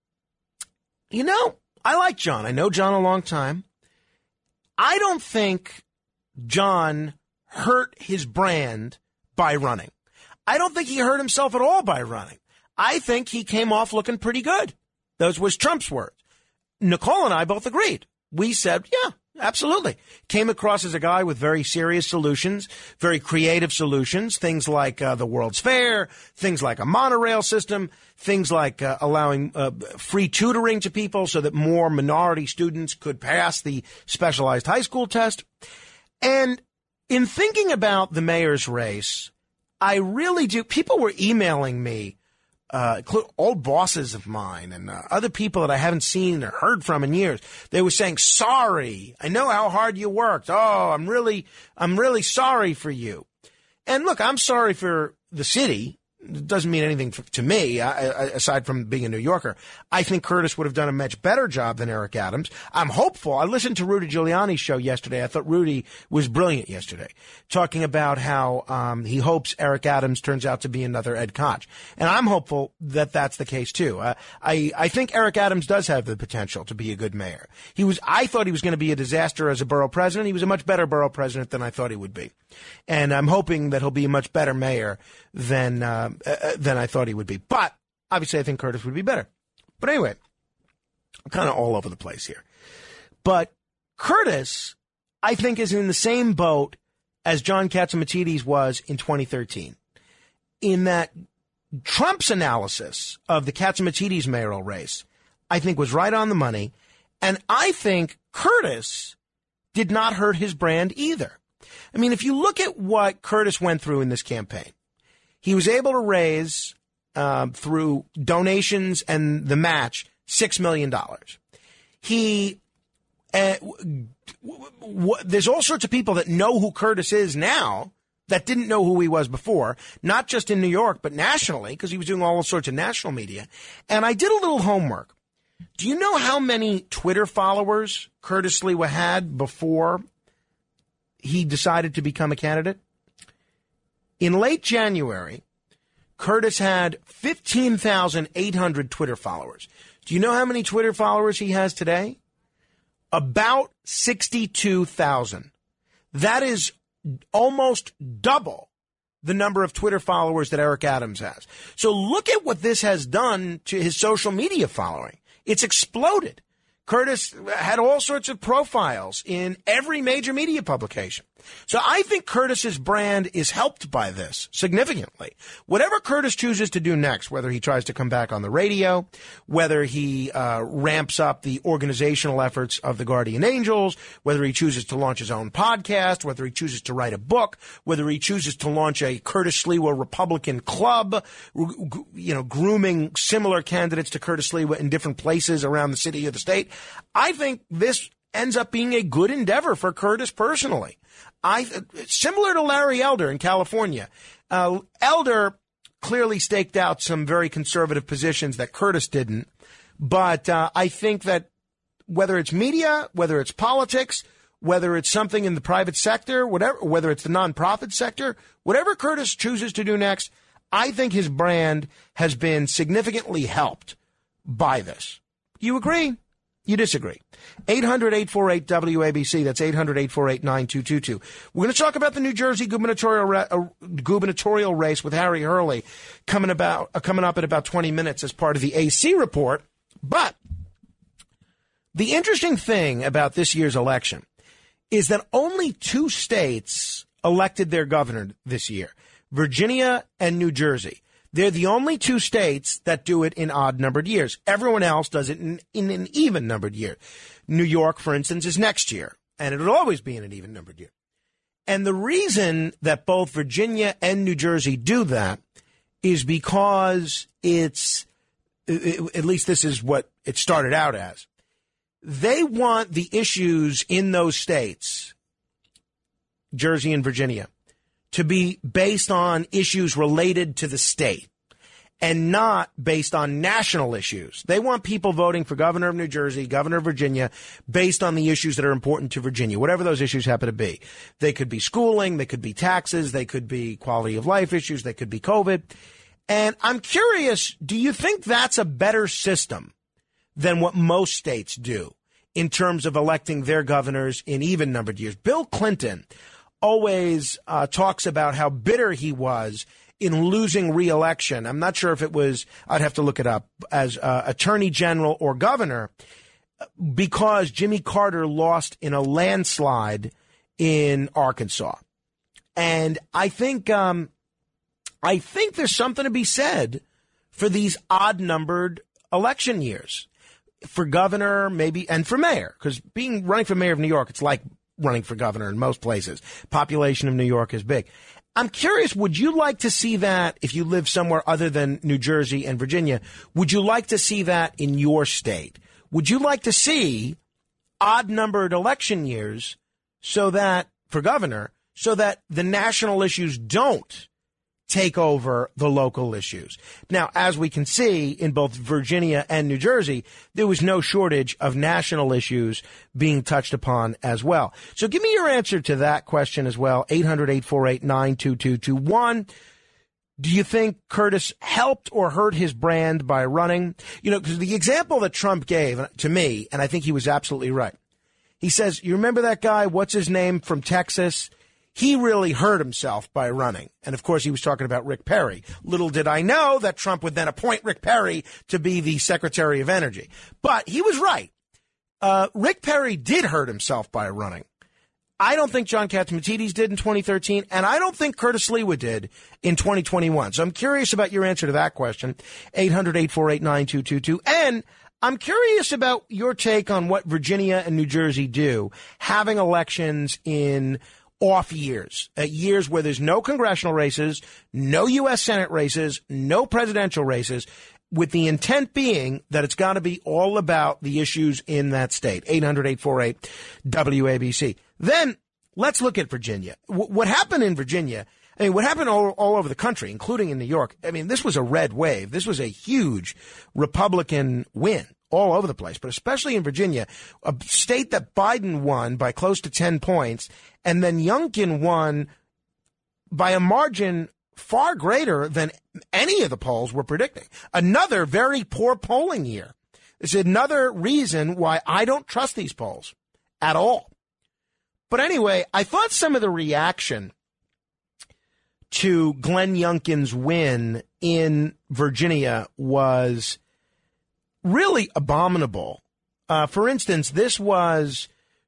you know, I like John. I know John a long time. I don't think John hurt his brand by running. I don't think he hurt himself at all by running. I think he came off looking pretty good. Those was Trump's words. Nicole and I both agreed. We said, yeah, absolutely. Came across as a guy with very serious solutions, very creative solutions, things like uh, the World's Fair, things like a monorail system, things like uh, allowing uh, free tutoring to people so that more minority students could pass the specialized high school test. And in thinking about the mayor's race, I really do. People were emailing me. Uh, old bosses of mine and uh, other people that I haven't seen or heard from in years. They were saying, sorry, I know how hard you worked. Oh, I'm really, I'm really sorry for you. And look, I'm sorry for the city. It doesn't mean anything f- to me, I, I, aside from being a New Yorker. I think Curtis would have done a much better job than Eric Adams. I'm hopeful. I listened to Rudy Giuliani's show yesterday. I thought Rudy was brilliant yesterday, talking about how um, he hopes Eric Adams turns out to be another Ed Koch. And I'm hopeful that that's the case, too. Uh, I, I think Eric Adams does have the potential to be a good mayor. He was. I thought he was going to be a disaster as a borough president. He was a much better borough president than I thought he would be. And I'm hoping that he'll be a much better mayor than uh, uh, than I thought he would be. But obviously, I think Curtis would be better. But anyway, I'm kind of all over the place here. But Curtis, I think, is in the same boat as John Catsimatidis was in twenty thirteen, in that Trump's analysis of the Catsimatidis mayoral race, I think, was right on the money. And I think Curtis did not hurt his brand either. I mean, if you look at what Curtis went through in this campaign, he was able to raise, uh, through donations and the match, six million dollars. He, uh, w- w- there's all sorts of people that know who Curtis is now that didn't know who he was before, not just in New York, but nationally, because he was doing all sorts of national media. And I did a little homework. Do you know how many Twitter followers Curtis Sliwa had before he decided to become a candidate? In late January, Curtis had fifteen thousand eight hundred Twitter followers. Do you know how many Twitter followers he has today? About sixty-two thousand. That is almost double the number of Twitter followers that Eric Adams has. So look at what this has done to his social media following. It's exploded. Curtis had all sorts of profiles in every major media publication. So I think Curtis's brand is helped by this significantly. Whatever Curtis chooses to do next, whether he tries to come back on the radio, whether he uh, ramps up the organizational efforts of the Guardian Angels, whether he chooses to launch his own podcast, whether he chooses to write a book, whether he chooses to launch a Curtis Sliwa Republican club, you know, grooming similar candidates to Curtis Sliwa in different places around the city or the state, I think this ends up being a good endeavor for Curtis personally. I similar to Larry Elder in California. Uh, Elder clearly staked out some very conservative positions that Curtis didn't. But uh, I think that whether it's media, whether it's politics, whether it's something in the private sector, whatever, whether it's the nonprofit sector, whatever Curtis chooses to do next, I think his brand has been significantly helped by this. You agree? You disagree? eight hundred, eight four eight, W A B C. That's eight hundred, eight four eight, nine two two two. We're going to talk about the New Jersey gubernatorial ra- uh, gubernatorial race with Harry Hurley coming about uh, coming up in about twenty minutes as part of the A C report. But the interesting thing about this year's election is that only two states elected their governor this year, Virginia and New Jersey. They're the only two states that do it in odd-numbered years. Everyone else does it in, in an even-numbered year. New York, for instance, is next year, and it'll always be in an even-numbered year. And the reason that both Virginia and New Jersey do that is because it's, at least this is what it started out as, they want the issues in those states, Jersey and Virginia, to be based on issues related to the state and not based on national issues. They want people voting for governor of New Jersey, governor of Virginia, based on the issues that are important to Virginia, whatever those issues happen to be. They could be schooling, they could be taxes, they could be quality of life issues, they could be COVID. And I'm curious, do you think that's a better system than what most states do in terms of electing their governors in even-numbered years? Bill Clinton always uh, talks about how bitter he was in losing re-election. I'm not sure if it was, I'd have to look it up, as uh, attorney general or governor, because Jimmy Carter lost in a landslide in Arkansas. And I think, um, I think there's something to be said for these odd-numbered election years. For governor, maybe, and for mayor, because being running for mayor of New York, it's like running for governor in most places. Population of New York is big. I'm curious, would you like to see that if you live somewhere other than New Jersey and Virginia? Would you like to see that in your state? Would you like to see odd-numbered election years so that, for governor, so that the national issues don't take over the local issues. Now, as we can see in both Virginia and New Jersey, there was no shortage of national issues being touched upon as well. So give me your answer to that question as well, eight hundred, eight four eight, nine two two two. One, do you think Curtis helped or hurt his brand by running? You know, because the example that Trump gave to me, and I think he was absolutely right. He says, you remember that guy, what's his name, from Texas? He really hurt himself by running. And, of course, he was talking about Rick Perry. Little did I know that Trump would then appoint Rick Perry to be the Secretary of Energy. But he was right. Uh, Rick Perry did hurt himself by running. I don't think John Catsimatidis did in twenty thirteen, and I don't think Curtis Sliwa did in twenty twenty-one. So I'm curious about your answer to that question, eight hundred, eight four eight, nine two two two. And I'm curious about your take on what Virginia and New Jersey do, having elections in off years, uh, years where there's no congressional races, no U S Senate races, no presidential races, with the intent being that it's got to be all about the issues in that state. eight hundred, eight four eight, W A B C. Then let's look at Virginia. W- what happened in Virginia, I mean, what happened all, all over the country, including in New York, I mean, this was a red wave. This was a huge Republican win all over the place, but especially in Virginia, a state that Biden won by close to ten points, and then Youngkin won by a margin far greater than any of the polls were predicting. Another very poor polling year. It's another reason why I don't trust these polls at all. But anyway, I thought some of the reaction to Glenn Youngkin's win in Virginia was really abominable. Uh, for instance, this was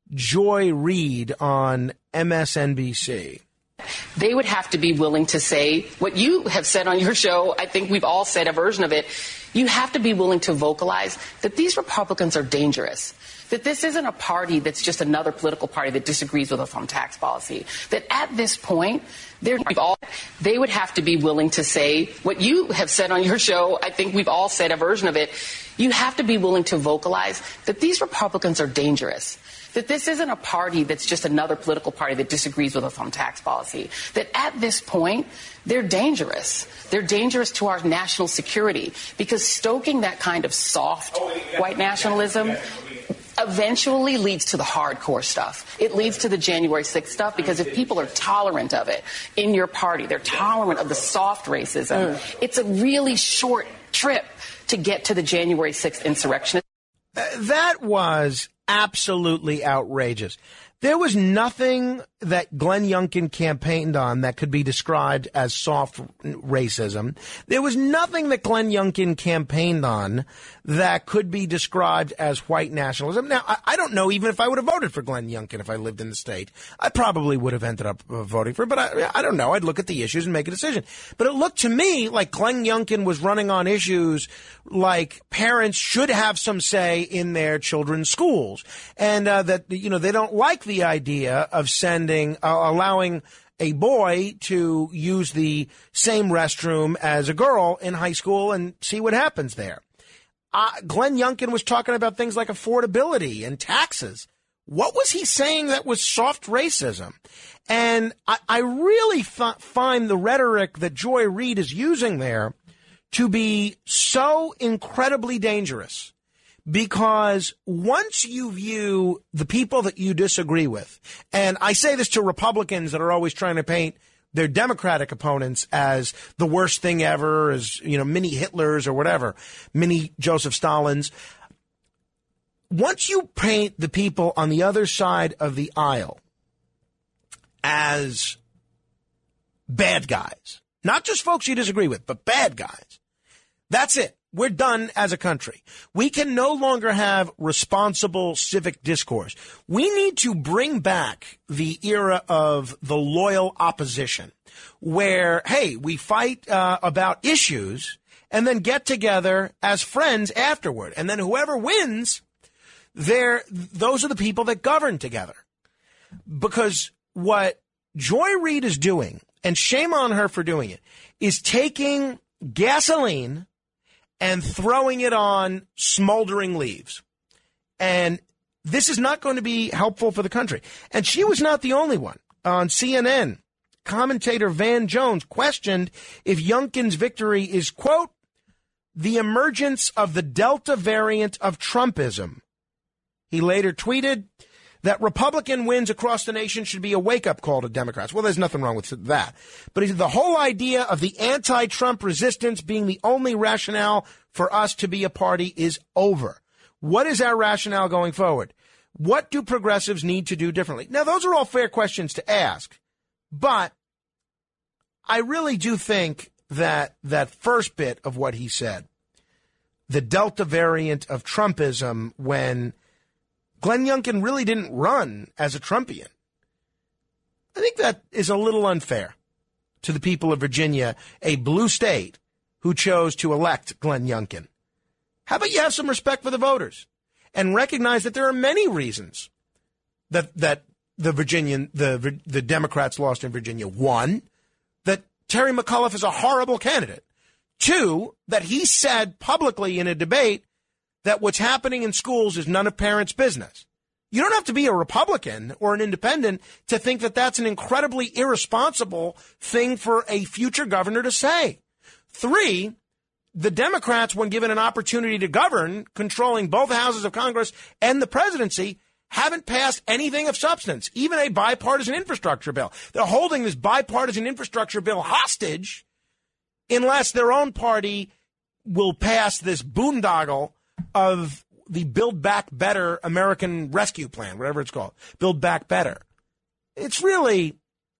Joy Reid on M S N B C. They would have to be willing to say what you have said on your show. I think we've all said a version of it. You have to be willing to vocalize that these Republicans are dangerous, that this isn't a party that's just another political party that disagrees with us on tax policy, that at this point, they're all, they would have to be willing to say what you have said on your show. I think we've all said a version of it. You have to be willing to vocalize that these Republicans are dangerous, that this isn't a party that's just another political party that disagrees with us on tax policy, that at this point, they're dangerous. They're dangerous to our national security, because stoking that kind of soft white nationalism eventually leads to the hardcore stuff. It leads to the January sixth stuff, because if people are tolerant of it in your party, they're tolerant of the soft racism, mm. it's a really short trip to get to the January sixth insurrection. That was absolutely outrageous. There was nothing that Glenn Youngkin campaigned on that could be described as soft racism. There was nothing that Glenn Youngkin campaigned on that could be described as white nationalism. Now, I, I don't know even if I would have voted for Glenn Youngkin if I lived in the state. I probably would have ended up uh, voting for it, but I, I don't know. I'd look at the issues and make a decision. But it looked to me like Glenn Youngkin was running on issues like parents should have some say in their children's schools, and uh, that, you know, they don't like the idea of sending, uh, allowing a boy to use the same restroom as a girl in high school and see what happens there. Uh, Glenn Youngkin was talking about things like affordability and taxes. What was he saying that was soft racism? And I, I really f- find the rhetoric that Joy Reid is using there to be so incredibly dangerous. Because once you view the people that you disagree with, and I say this to Republicans that are always trying to paint their Democratic opponents as the worst thing ever, as, you know, mini Hitlers or whatever, mini Joseph Stalins. Once you paint the people on the other side of the aisle as bad guys, not just folks you disagree with, but bad guys, that's it. We're done as a country. We can no longer have responsible civic discourse. We need to bring back the era of the loyal opposition where, hey, we fight uh, about issues and then get together as friends afterward. And then whoever wins, they're, those are the people that govern together. Because what Joy Reid is doing, and shame on her for doing it, is taking gasoline and throwing it on smoldering leaves. And this is not going to be helpful for the country. And she was not the only one. On C N N commentator Van Jones questioned if Youngkin's victory is, quote, the emergence of the Delta variant of Trumpism. He later tweeted that Republican wins across the nation should be a wake-up call to Democrats. Well, there's nothing wrong with that. But he said the whole idea of the anti-Trump resistance being the only rationale for us to be a party is over. What is our rationale going forward? What do progressives need to do differently? Now, those are all fair questions to ask. But I really do think that that first bit of what he said, the Delta variant of Trumpism, when Glenn Youngkin really didn't run as a Trumpian, I think that is a little unfair to the people of Virginia, a blue state, who chose to elect Glenn Youngkin. How about you have some respect for the voters and recognize that there are many reasons that that the Virginian the the Democrats lost in Virginia. One, that Terry McAuliffe is a horrible candidate. Two, that he said publicly in a debate that what's happening in schools is none of parents' business. You don't have to be a Republican or an independent to think that that's an incredibly irresponsible thing for a future governor to say. Three, the Democrats, when given an opportunity to govern, controlling both houses of Congress and the presidency, haven't passed anything of substance, even a bipartisan infrastructure bill. They're holding this bipartisan infrastructure bill hostage unless their own party will pass this boondoggle of the Build Back Better American Rescue Plan, whatever it's called, Build Back Better. It's really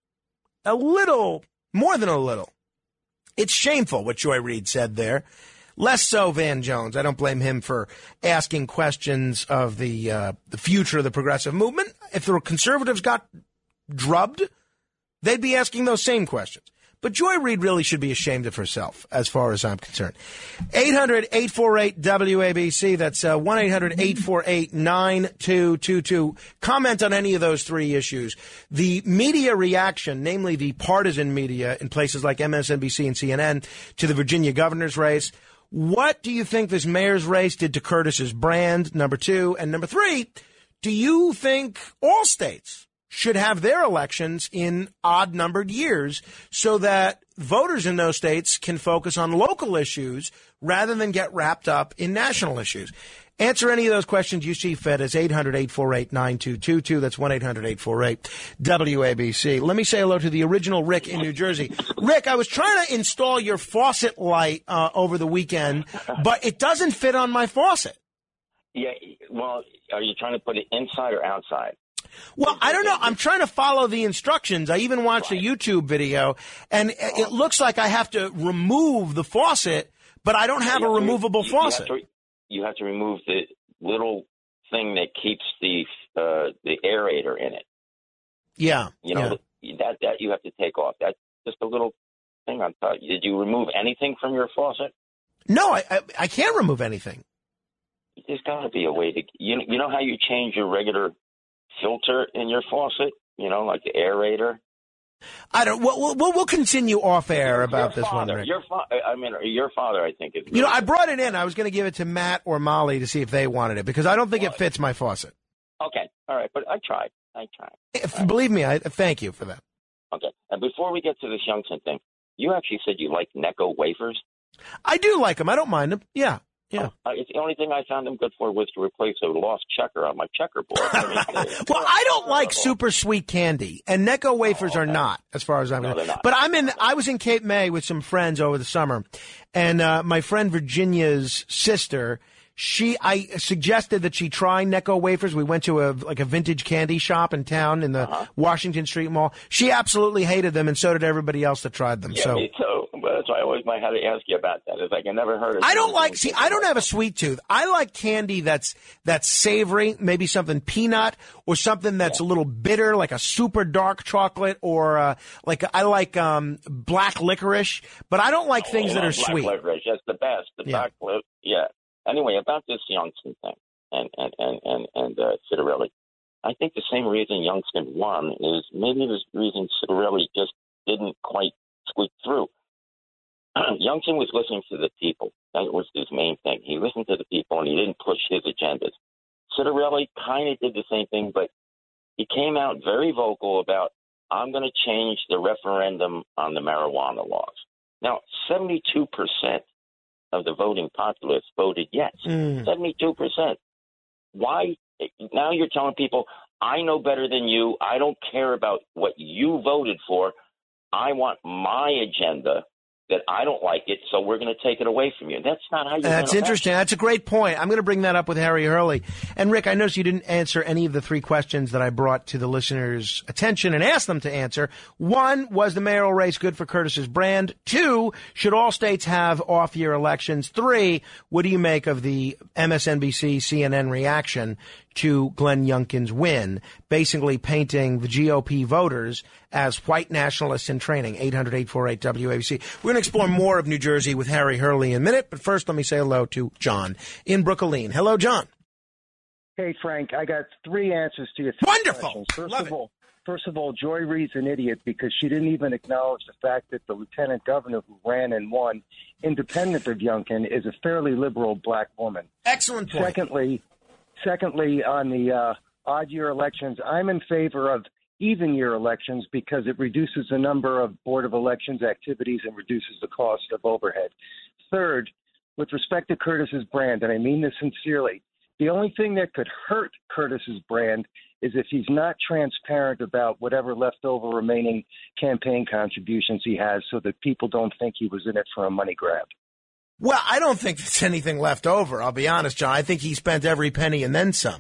a little, more than a little. It's shameful what Joy Reid said there. Less so Van Jones. I don't blame him for asking questions of the uh, the future of the progressive movement. If the conservatives got drubbed, they'd be asking those same questions. But Joy Reid really should be ashamed of herself, as far as I'm concerned. eight hundred, eight four eight, W A B C. That's uh, one eight hundred, eight four eight, nine two two two. Comment on any of those three issues. The media reaction, namely the partisan media in places like M S N B C and C N N, to the Virginia governor's race. What do you think this mayor's race did to Curtis's brand, number two? And number three, do you think all states should have their elections in odd-numbered years so that voters in those states can focus on local issues rather than get wrapped up in national issues? Answer any of those questions you see fit as eight hundred, eight four eight, nine two two two. That's one eight hundred, eight four eight, W A B C. Let me say hello to the original Rick in New Jersey. Rick, I was trying to install your faucet light uh, over the weekend, but it doesn't fit on my faucet. Yeah, well, are you trying to put it inside or outside? Well, I don't know. I'm trying to follow the instructions. I even watched a YouTube video, and it looks like I have to remove the faucet, but I don't have a removable you, faucet. You have, to, you have to remove the little thing that keeps the uh, the aerator in it. Yeah. You know, yeah. that that you have to take off. That's just a little thing on top. Did you remove anything from your faucet? No, I I, I can't remove anything. There's got to be a way to. You you know how you change your regular filter in your faucet? You know, like the aerator. I don't. We'll we'll, we'll continue off air about your this father, one. Rick. Your fa- I mean, your father, I think is. You know, I brought it in. I was going to give it to Matt or Molly to see if they wanted it because I don't think it fits my faucet. Okay, all right, but I tried. I tried. If, believe me, I thank you for that. Okay, and before we get to this Youngkin thing, you actually said you like Necco wafers. I do like them. I don't mind them. Yeah. Yeah. Uh, it's the only thing I found them good for was to replace a lost checker on my checkerboard. I mean, well, I don't like super sweet candy, and Necco wafers oh, okay. are not, as far as I'm no, concerned. But I'm in. I was in Cape May with some friends over the summer, and uh, my friend Virginia's sister. She, I suggested that she try Necco wafers. We went to a like a vintage candy shop in town in the uh-huh. Washington Street Mall. She absolutely hated them, and so did everybody else that tried them. Yeah, so. me too. But that's why I always might have to ask you about that. It's like I never heard of. I don't like. See, I don't have a sweet tooth. I like candy that's that's savory, maybe something peanut or something that's yeah. a little bitter, like a super dark chocolate, or uh, like I like um, black licorice. But I don't like things oh, that are black sweet. Licorice, that's the best. The yeah. black licorice, yeah. Anyway, about this Youngkin thing and and and and, and uh, Citarelli, I think the same reason Youngkin won is maybe the reason Citarelli just didn't quite squeak through. Youngkin was listening to the people. That was his main thing. He listened to the people and he didn't push his agendas. Citarelli kind of did the same thing, but he came out very vocal about, I'm going to change the referendum on the marijuana laws. Now, seventy-two percent of the voting populace voted yes. Mm. seventy-two percent. Why? Now you're telling people, I know better than you. I don't care about what you voted for. I want my agenda. That I don't like it, so we're going to take it away from you. That's not how you. That's interesting. That's a great point. I'm going to bring that up with Harry Hurley. And Rick, I noticed you didn't answer any of the three questions that I brought to the listeners' attention and asked them to answer. One, was the mayoral race good for Curtis's brand? Two, should all states have off-year elections? Three, what do you make of the M S N B C C N N reaction to Glenn Youngkin's win, basically painting the G O P voters as white nationalists in training? eight hundred, eight four eight, W A B C. We're going to explore more of New Jersey with Harry Hurley in a minute, but first let me say hello to John in Brooklyn. Hello, John. Hey, Frank, I got three answers to your three Wonderful. questions. First Love of it. all, First of all, Joy Reid's an idiot because she didn't even acknowledge the fact that the lieutenant governor who ran and won, independent of Youngkin, is a fairly liberal black woman. Excellent point. Secondly, secondly, on the uh, odd-year elections, I'm in favor of even-year elections because it reduces the number of Board of Elections activities and reduces the cost of overhead. Third, with respect to Curtis's brand, and I mean this sincerely, the only thing that could hurt Curtis's brand is if he's not transparent about whatever leftover remaining campaign contributions he has so that people don't think he was in it for a money grab. Well, I don't think there's anything left over, I'll be honest, John. I think he spent every penny and then some.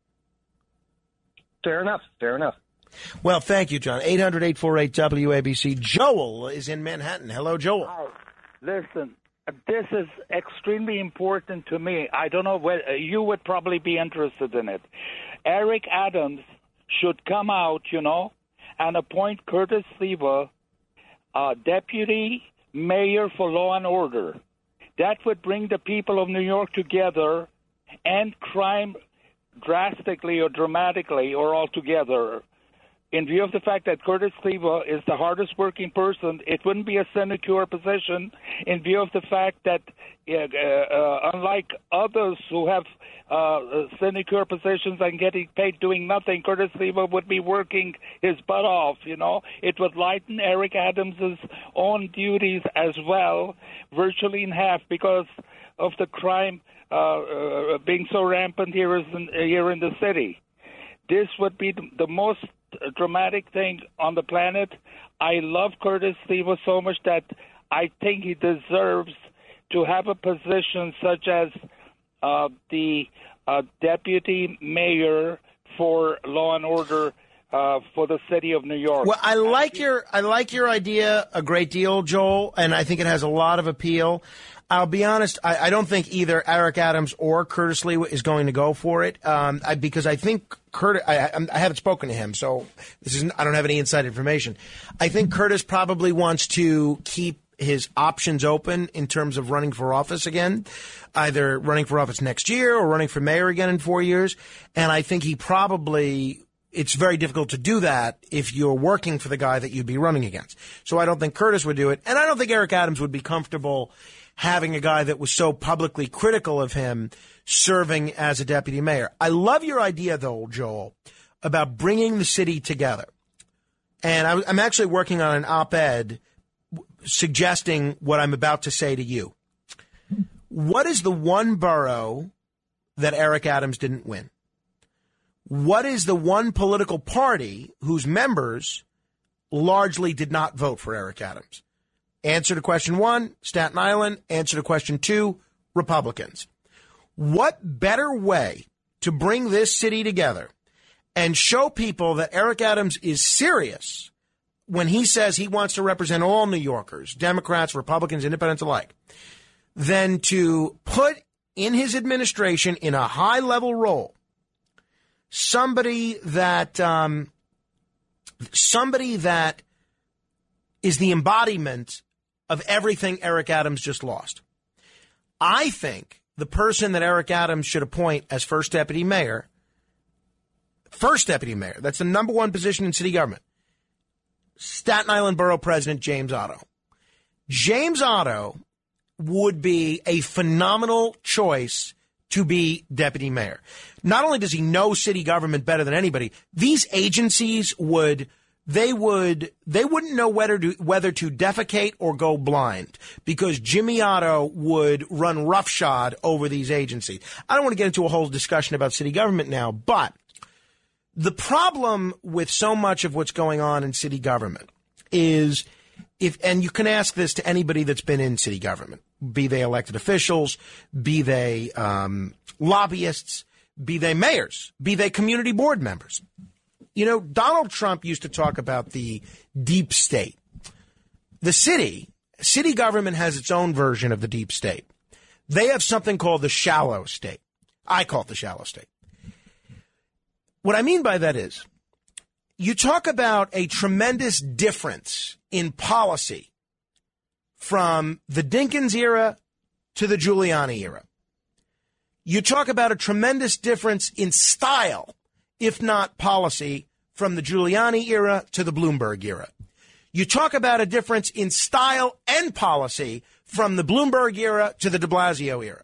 Fair enough. Fair enough. Well, thank you, John. eight hundred, eight four eight, W A B C. Joel is in Manhattan. Hello, Joel. Hi. Listen, this is extremely important to me. I don't know whether you would probably be interested in it. Eric Adams should come out, you know, and appoint Curtis Sliwa uh, deputy mayor for law and order. That would bring the people of New York together, end crime drastically or dramatically or altogether. In view of the fact that Curtis Sliwa is the hardest working person, it wouldn't be a sinecure position. In view of the fact that, uh, uh, unlike others who have uh, sinecure positions and getting paid doing nothing, Curtis Sliwa would be working his butt off. You know, it would lighten Eric Adams's own duties as well, virtually in half, because of the crime uh, uh, being so rampant here, is in, here in the city. This would be the, the most dramatic thing on the planet. I love Curtis Sliwa so much that I think he deserves to have a position such as uh, the uh, deputy mayor for law and order uh, for the city of New York. Well, I like your I like your idea a great deal, Joel, and I think it has a lot of appeal. I'll be honest, I, I don't think either Eric Adams or Curtis Sliwa is going to go for it um, I, because I think Curtis, I, I haven't spoken to him, so this is I don't have any inside information. I think Curtis probably wants to keep his options open in terms of running for office again, either running for office next year or running for mayor again in four years. And I think he probably, it's very difficult to do that if you're working for the guy that you'd be running against. So I don't think Curtis would do it. And I don't think Eric Adams would be comfortable having a guy that was so publicly critical of him serving as a deputy mayor. I love your idea, though, Joel, about bringing the city together. And I, I'm actually working on an op-ed suggesting what I'm about to say to you. What is the one borough that Eric Adams didn't win? What is the one political party whose members largely did not vote for Eric Adams? Answer to question one, Staten Island. Answer to question two, Republicans. What better way to bring this city together and show people that Eric Adams is serious when he says he wants to represent all New Yorkers, Democrats, Republicans, independents alike, than to put in his administration in a high-level role somebody that um, somebody that is the embodiment of everything Eric Adams just lost. I think the person that Eric Adams should appoint as first deputy mayor, first deputy mayor, that's the number one position in city government, Staten Island Borough President James Otto. James Otto would be a phenomenal choice to be deputy mayor. Not only does he know city government better than anybody, these agencies would they would they wouldn't know whether to whether to defecate or go blind because Jimmy Otto would run roughshod over these agencies. I don't want to get into a whole discussion about city government now, but the problem with so much of what's going on in city government is if, and you can ask this to anybody that's been in city government, be they elected officials, be they um, lobbyists, be they mayors, be they community board members. You know, Donald Trump used to talk about the deep state. The city, city government has its own version of the deep state. They have something called the shallow state. I call it the shallow state. What I mean by that is, you talk about a tremendous difference in policy from the Dinkins era to the Giuliani era. You talk about a tremendous difference in style, if not policy, from the Giuliani era to the Bloomberg era. You talk about a difference in style and policy from the Bloomberg era to the de Blasio era.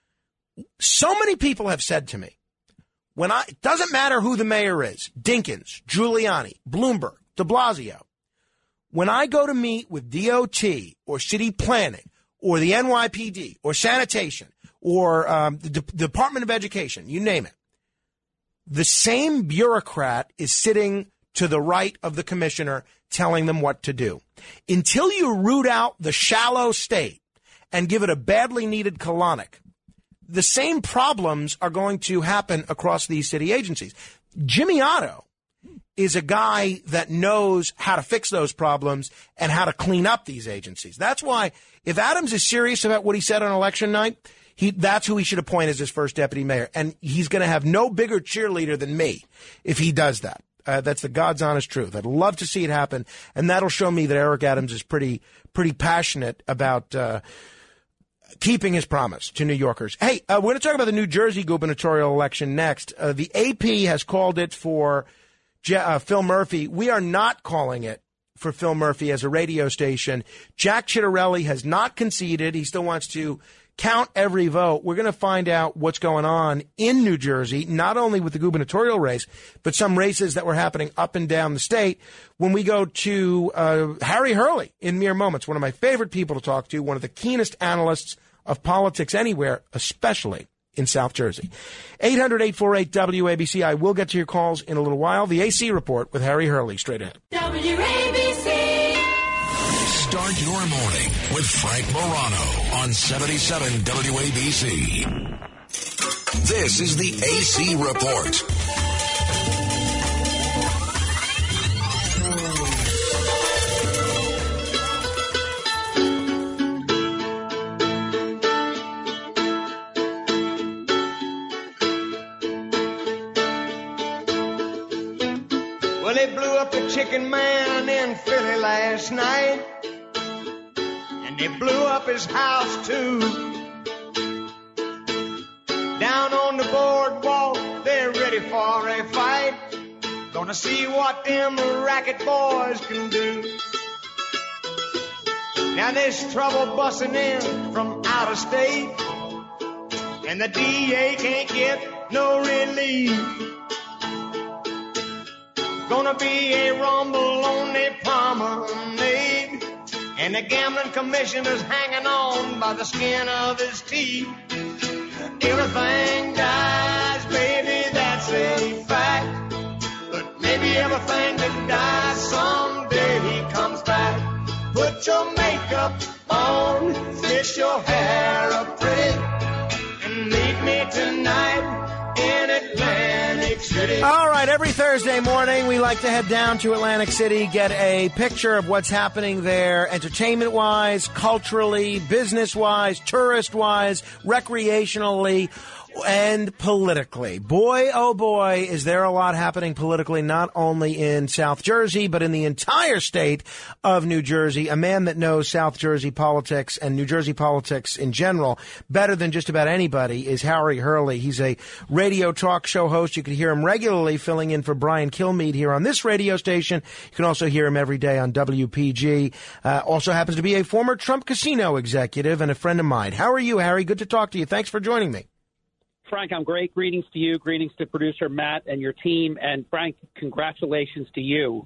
So many people have said to me, when I, it doesn't matter who the mayor is, Dinkins, Giuliani, Bloomberg, de Blasio, when I go to meet with D O T or city planning or the N Y P D or sanitation or um, the D- Department of Education, you name it, the same bureaucrat is sitting to the right of the commissioner telling them what to do. Until you root out the shallow state and give it a badly needed colonic, the same problems are going to happen across these city agencies. Jimmy Otto is a guy that knows how to fix those problems and how to clean up these agencies. That's why if Adams is serious about what he said on election night, he, that's who he should appoint as his first deputy mayor. And he's going to have no bigger cheerleader than me if he does that. Uh, that's the God's honest truth. I'd love to see it happen. And that'll show me that Eric Adams is pretty, pretty passionate about, uh, keeping his promise to New Yorkers. Hey, uh, we're going to talk about the New Jersey gubernatorial election next. Uh, the A P has called it for Je- uh, Phil Murphy. We are not calling it for Phil Murphy as a radio station. Jack Ciattarelli has not conceded. He still wants to count every vote. We're going to find out what's going on in New Jersey, not only with the gubernatorial race, but some races that were happening up and down the state. When we go to uh, Harry Hurley in mere moments, one of my favorite people to talk to, one of the keenest analysts of politics anywhere, especially in South Jersey. eight hundred, eight four eight, W A B C. I will get to your calls in a little while. The A C Report with Harry Hurley straight ahead. W A B C. Start your morning with Frank Morano on seventy-seven W A B C. This is the A C Report. Well, they blew up the Chicken Man in Philly last night, and they blew up his house too. Down on the boardwalk, they're ready for a fight. Gonna see what them racket boys can do. Now there's trouble busting in from out of state, and the D A can't get no relief. Gonna be a rumble on the promenade, and the gambling commissioner's hanging on by the skin of his teeth. Everything dies, baby, that's a fact. But maybe everything that dies someday he comes back. Put your makeup on, fix your hair up pretty, and meet me tonight in Atlantic City. All right, every Thursday morning, we like to head down to Atlantic City, get a picture of what's happening there, entertainment-wise, culturally, business-wise, tourist-wise, recreationally, and politically. Boy, oh boy, is there a lot happening politically, not only in South Jersey, but in the entire state of New Jersey. A man that knows South Jersey politics and New Jersey politics in general better than just about anybody is Harry Hurley. He's a radio talk show host. You can hear him regularly filling in for Brian Kilmeade here on this radio station. You can also hear him every day on W P G. Uh, also happens to be a former Trump casino executive and a friend of mine. How are you, Harry? Good to talk to you. Thanks for joining me. Frank, I'm great. Greetings to you. Greetings to producer Matt and your team. And Frank, congratulations to you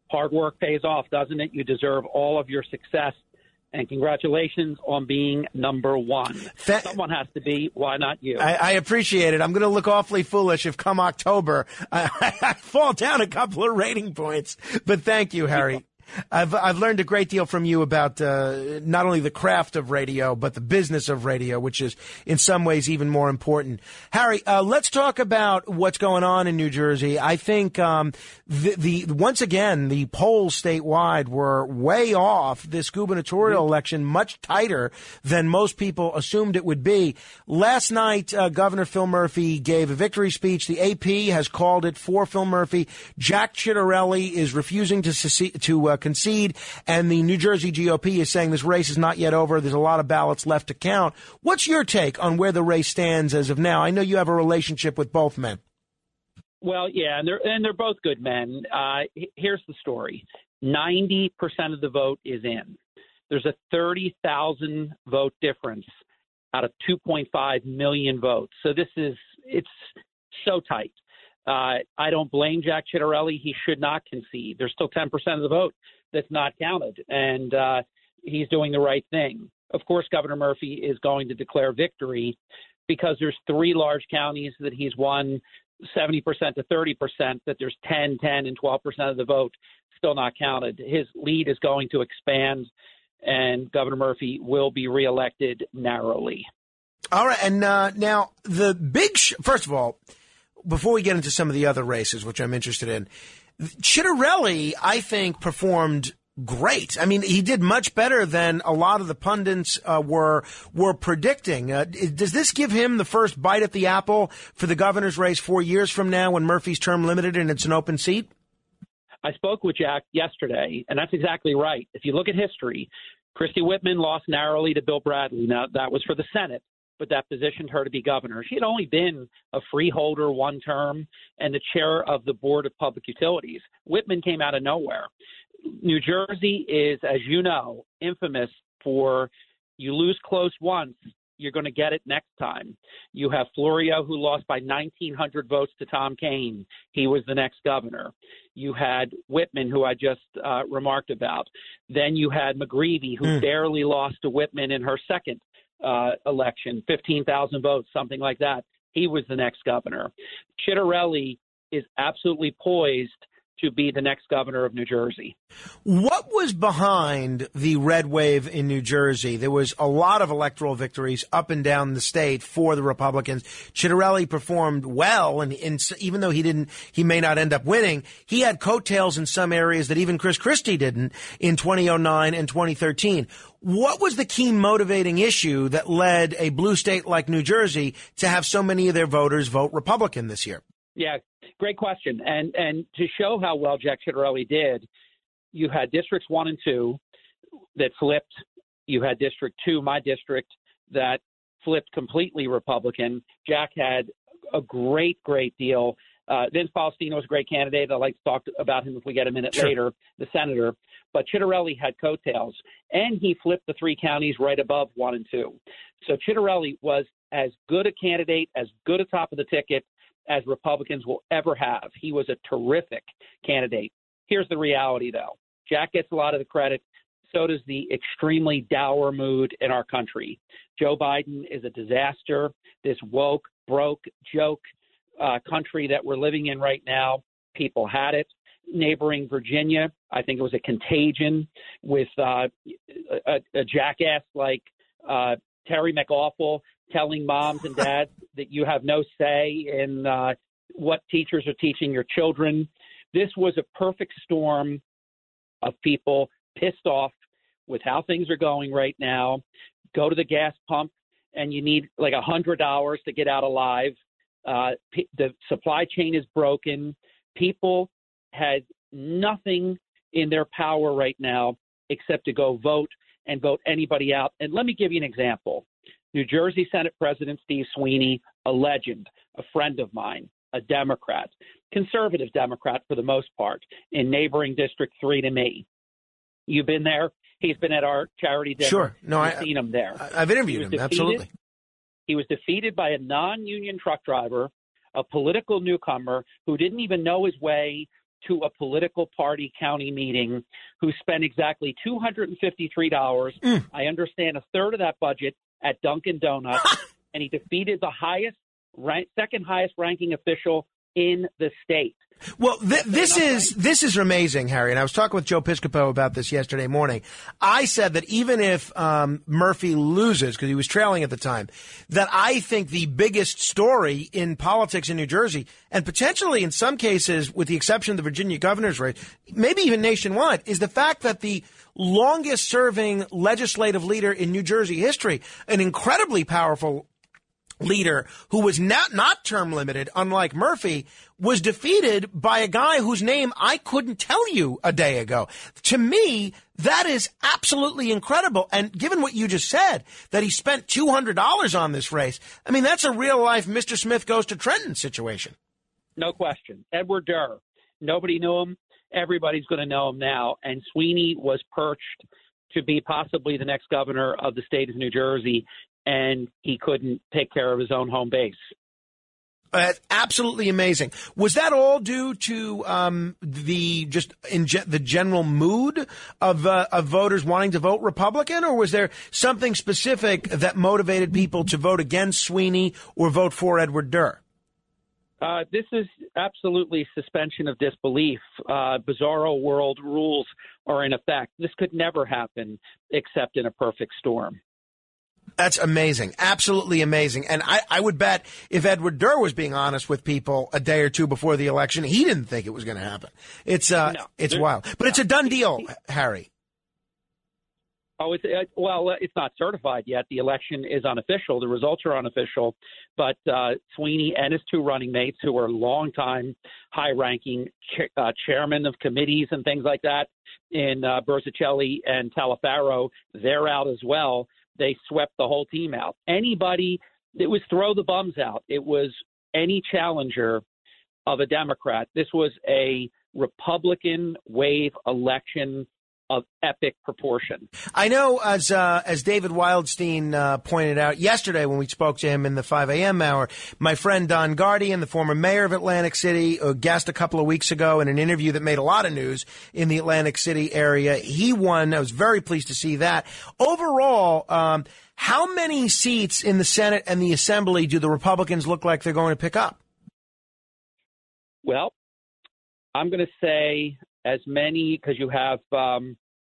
Hard work pays off, doesn't it? You deserve all of your success. And congratulations on being number one. Th- Someone has to be. Why not you? I, I appreciate it. I'm going to look awfully foolish if come October I, I fall down a couple of rating points. But thank you, Harry. I've I've learned a great deal from you about uh, not only the craft of radio, but the business of radio, which is in some ways even more important. Harry, uh, let's talk about what's going on in New Jersey. I think um, the, the once again the polls statewide were way off this gubernatorial election, much tighter than most people assumed it would be. Last night, uh, Governor Phil Murphy gave a victory speech. The A P has called it for Phil Murphy. Jack Ciattarelli is refusing to secede, to uh, concede, and the New Jersey G O P is saying this race is not yet over. There's a lot of ballots left to count. What's your take on where the race stands as of now? I know you have a relationship with both men. Well, yeah, and they're and they're both good men. Uh, here's the story: ninety percent of the vote is in. There's a thirty thousand vote difference out of two point five million votes. So this is it's so tight. Uh, I don't blame Jack Ciattarelli. He should not concede. There's still ten percent of the vote that's not counted, and uh, he's doing the right thing. Of course, Governor Murphy is going to declare victory because there's three large counties that he's won seventy percent to thirty percent, that there's ten, ten, and twelve percent of the vote still not counted. His lead is going to expand, and Governor Murphy will be reelected narrowly. All right, and uh, now the big sh- – first of all, before we get into some of the other races, which I'm interested in, Ciattarelli, I think, performed great. I mean, he did much better than a lot of the pundits uh, were were predicting. Uh, does this give him the first bite at the apple for the governor's race four years from now when Murphy's term limited and it's an open seat? I spoke with Jack yesterday, and that's exactly right. If you look at history, Christy Whitman lost narrowly to Bill Bradley. Now, that was for the Senate, but that positioned her to be governor. She had only been a freeholder one term and the chair of the Board of Public Utilities. Whitman came out of nowhere. New Jersey is, as you know, infamous for you lose close once, you're going to get it next time. You have Florio, who lost by nineteen hundred votes to Tom Kean. He was the next governor. You had Whitman, who I just uh, remarked about. Then you had McGreevey, who mm. barely lost to Whitman in her second Uh, election, fifteen thousand votes, something like that. He was the next governor. Ciattarelli is absolutely poised to be the next governor of New Jersey. What was behind the red wave in New Jersey? There was a lot of electoral victories up and down the state for the Republicans. Ciattarelli performed well, and, and even though he didn't, he may not end up winning, he had coattails in some areas that even Chris Christie didn't in twenty oh nine and twenty thirteen. What was the key motivating issue that led a blue state like New Jersey to have so many of their voters vote Republican this year? Yeah, great question. And and to show how well Jack Ciattarelli did, you had districts one and two that flipped. You had district two, my district, that flipped completely Republican. Jack had a great, great deal. Uh, Vince Faustino was a great candidate. I'd like to talk about him if we get a minute sure. later, the senator. But Ciattarelli had coattails, and he flipped the three counties right above one and two. So Ciattarelli was as good a candidate, as good a top of the ticket as Republicans will ever have. He was a terrific candidate. Here's the reality, though. Jack gets a lot of the credit. So does the extremely dour mood in our country. Joe Biden is a disaster. This woke, broke, joke uh, country that we're living in right now, people had it. Neighboring Virginia, I think it was a contagion with uh, a, a jackass like uh, Terry McAwful telling moms and dads that you have no say in uh, what teachers are teaching your children. This was a perfect storm of people pissed off with how things are going right now. Go to the gas pump and you need like one hundred dollars to get out alive. Uh, p- the supply chain is broken. People had nothing in their power right now except to go vote and vote anybody out. And let me give you an example. New Jersey Senate President Steve Sweeney, a legend, a friend of mine, a Democrat, conservative Democrat for the most part, in neighboring District three to me. You've been there. He's been at our charity dinner. Sure. No, You've I, seen him there. I've interviewed him, defeated, absolutely. He was defeated by a non-union truck driver, a political newcomer who didn't even know his way to a political party county meeting who spent exactly two hundred fifty-three dollars. Mm. I understand a third of that budget at Dunkin' Donuts, and he defeated the highest, rank, second highest ranking official in the state. Well, th- this is this is amazing, Harry. And I was talking with Joe Piscopo about this yesterday morning. I said that even if um, Murphy loses, because he was trailing at the time, that I think the biggest story in politics in New Jersey, and potentially in some cases, with the exception of the Virginia governor's race, maybe even nationwide, is the fact that the longest-serving legislative leader in New Jersey history, an incredibly powerful leader who was not not term limited, unlike Murphy, was defeated by a guy whose name I couldn't tell you a day ago. To me, that is absolutely incredible. And given what you just said, that he spent two hundred dollars on this race, I mean, that's a real life Mister Smith goes to Trenton situation. No question. Edward Durr. Nobody knew him. Everybody's going to know him now. And Sweeney was perched to be possibly the next governor of the state of New Jersey, and he couldn't take care of his own home base. Uh, absolutely amazing. Was that all due to um, the just in ge- the general mood of uh, of voters wanting to vote Republican, or was there something specific that motivated people to vote against Sweeney or vote for Edward Durr? Uh, this is absolutely suspension of disbelief. Uh, bizarro world rules are in effect. This could never happen except in a perfect storm. That's amazing. Absolutely amazing. And I, I would bet if Edward Durr was being honest with people a day or two before the election, he didn't think it was going to happen. It's uh, No, it's there- wild. But it's a done deal, Harry. Oh, it's, uh, well, it's not certified yet. The election is unofficial. The results are unofficial. But uh, Sweeney and his two running mates, who are longtime high-ranking ch- uh, chairmen of committees and things like that in uh, Berzicelli and Talaferro, they're out as well. They swept the whole team out. Anybody, it was throw the bums out. It was any challenger of a Democrat. This was a Republican wave election of epic proportion. I know, as uh, as David Wildstein uh, pointed out yesterday when we spoke to him in the five a.m. hour, my friend Don Guardian, the former mayor of Atlantic City, a guest a couple of weeks ago in an interview that made a lot of news in the Atlantic City area, he won. I was very pleased to see that. Overall, um, how many seats in the Senate and the Assembly do the Republicans look like they're going to pick up? Well, I'm going to say as many, because you have um,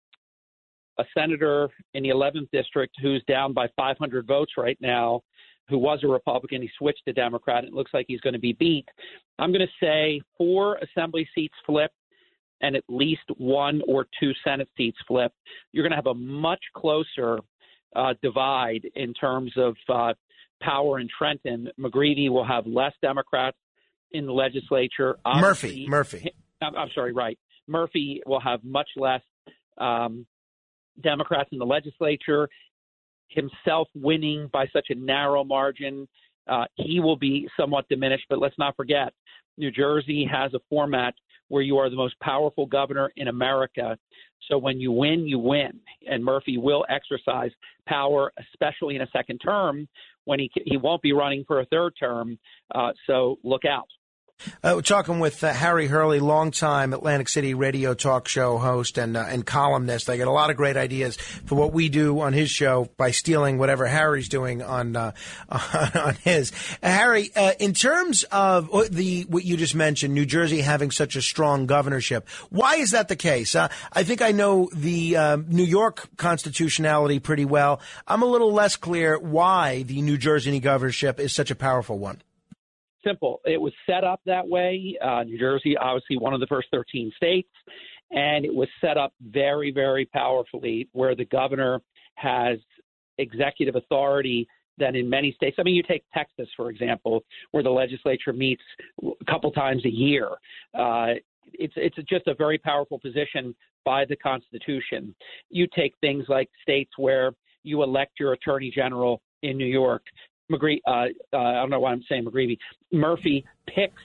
a senator in the eleventh district who's down by five hundred votes right now, who was a Republican. He switched to Democrat. It looks like he's going to be beat. I'm going to say four assembly seats flip and at least one or two Senate seats flip. You're going to have a much closer uh, divide in terms of uh, power in Trenton. McGreevey will have less Democrats in the legislature. Murphy, Murphy. I'm, I'm sorry, right. Murphy will have much less um, Democrats in the legislature. Himself winning by such a narrow margin, uh, he will be somewhat diminished. But let's not forget, New Jersey has a format where you are the most powerful governor in America. So when you win, you win. And Murphy will exercise power, especially in a second term, when he he won't be running for a third term. Uh, so look out. Uh, we're talking with uh, Harry Hurley, longtime Atlantic City radio talk show host and uh, and columnist. I get a lot of great ideas for what we do on his show by stealing whatever Harry's doing on uh, on his. Uh, Harry, uh, in terms of the what you just mentioned, New Jersey having such a strong governorship, why is that the case? Uh, I think I know the uh, New York constitutionality pretty well. I'm a little less clear why the New Jersey governorship is such a powerful one. Simple. It was set up that way. Uh, New Jersey, obviously one of the first thirteen states, and it was set up very, very powerfully where the governor has executive authority that in many states. I mean, you take Texas, for example, where the legislature meets a couple times a year. Uh, it's it's just a very powerful position by the Constitution. You take things like states where you elect your attorney general in New York. McGree, uh, uh, I don't know why I'm saying McGreevey. Murphy picks.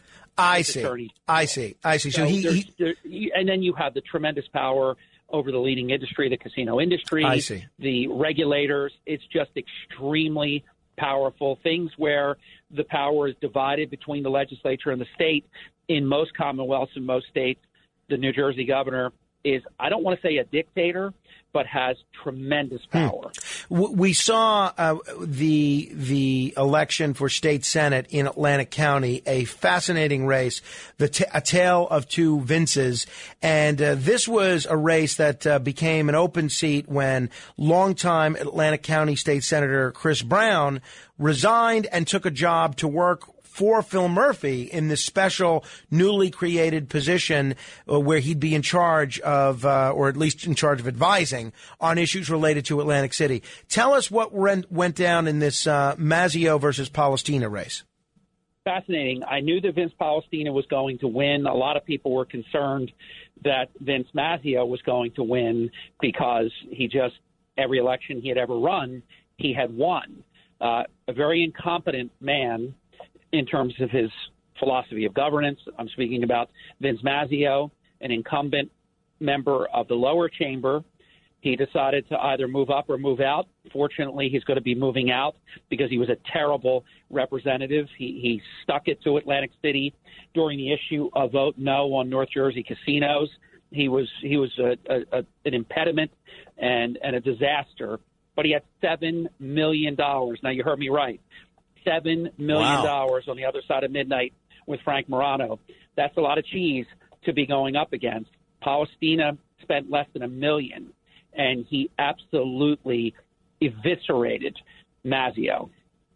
I see. Attorney. I see. I see. So, so he, he, there, and then you have the tremendous power over the leading industry, the casino industry. I see. The regulators. It's just extremely powerful. Things where the power is divided between the legislature and the state. In most commonwealths and most states, the New Jersey governor is, I don't want to say a dictator, but has tremendous power. Hmm. We saw uh, the the election for state senate in Atlantic County, a fascinating race, the t- a tale of two Vinces, and uh, this was a race that uh, became an open seat when longtime Atlantic County State Senator Chris Brown resigned and took a job to work for Phil Murphy in this special newly created position uh, where he'd be in charge of, uh, or at least in charge of advising on issues related to Atlantic City. Tell us what went, went down in this uh, Mazzeo versus Palestina race. Fascinating. I knew that Vince Palestina was going to win. A lot of people were concerned that Vince Mazzeo was going to win because he just, every election he had ever run, he had won. Uh, a very incompetent man in terms of his philosophy of governance. I'm speaking about Vince Mazzeo, an incumbent member of the lower chamber. He decided to either move up or move out. Fortunately, he's going to be moving out because he was a terrible representative. He, he stuck it to Atlantic City during the issue of vote no on North Jersey casinos. He was he was a, a, a, an impediment and, and a disaster. But he had seven million dollars. Now, you heard me right. seven million dollars wow. on the other side of midnight with Frank Morano. That's a lot of cheese to be going up against. Palestina spent less than a million, and he absolutely eviscerated Mazzeo.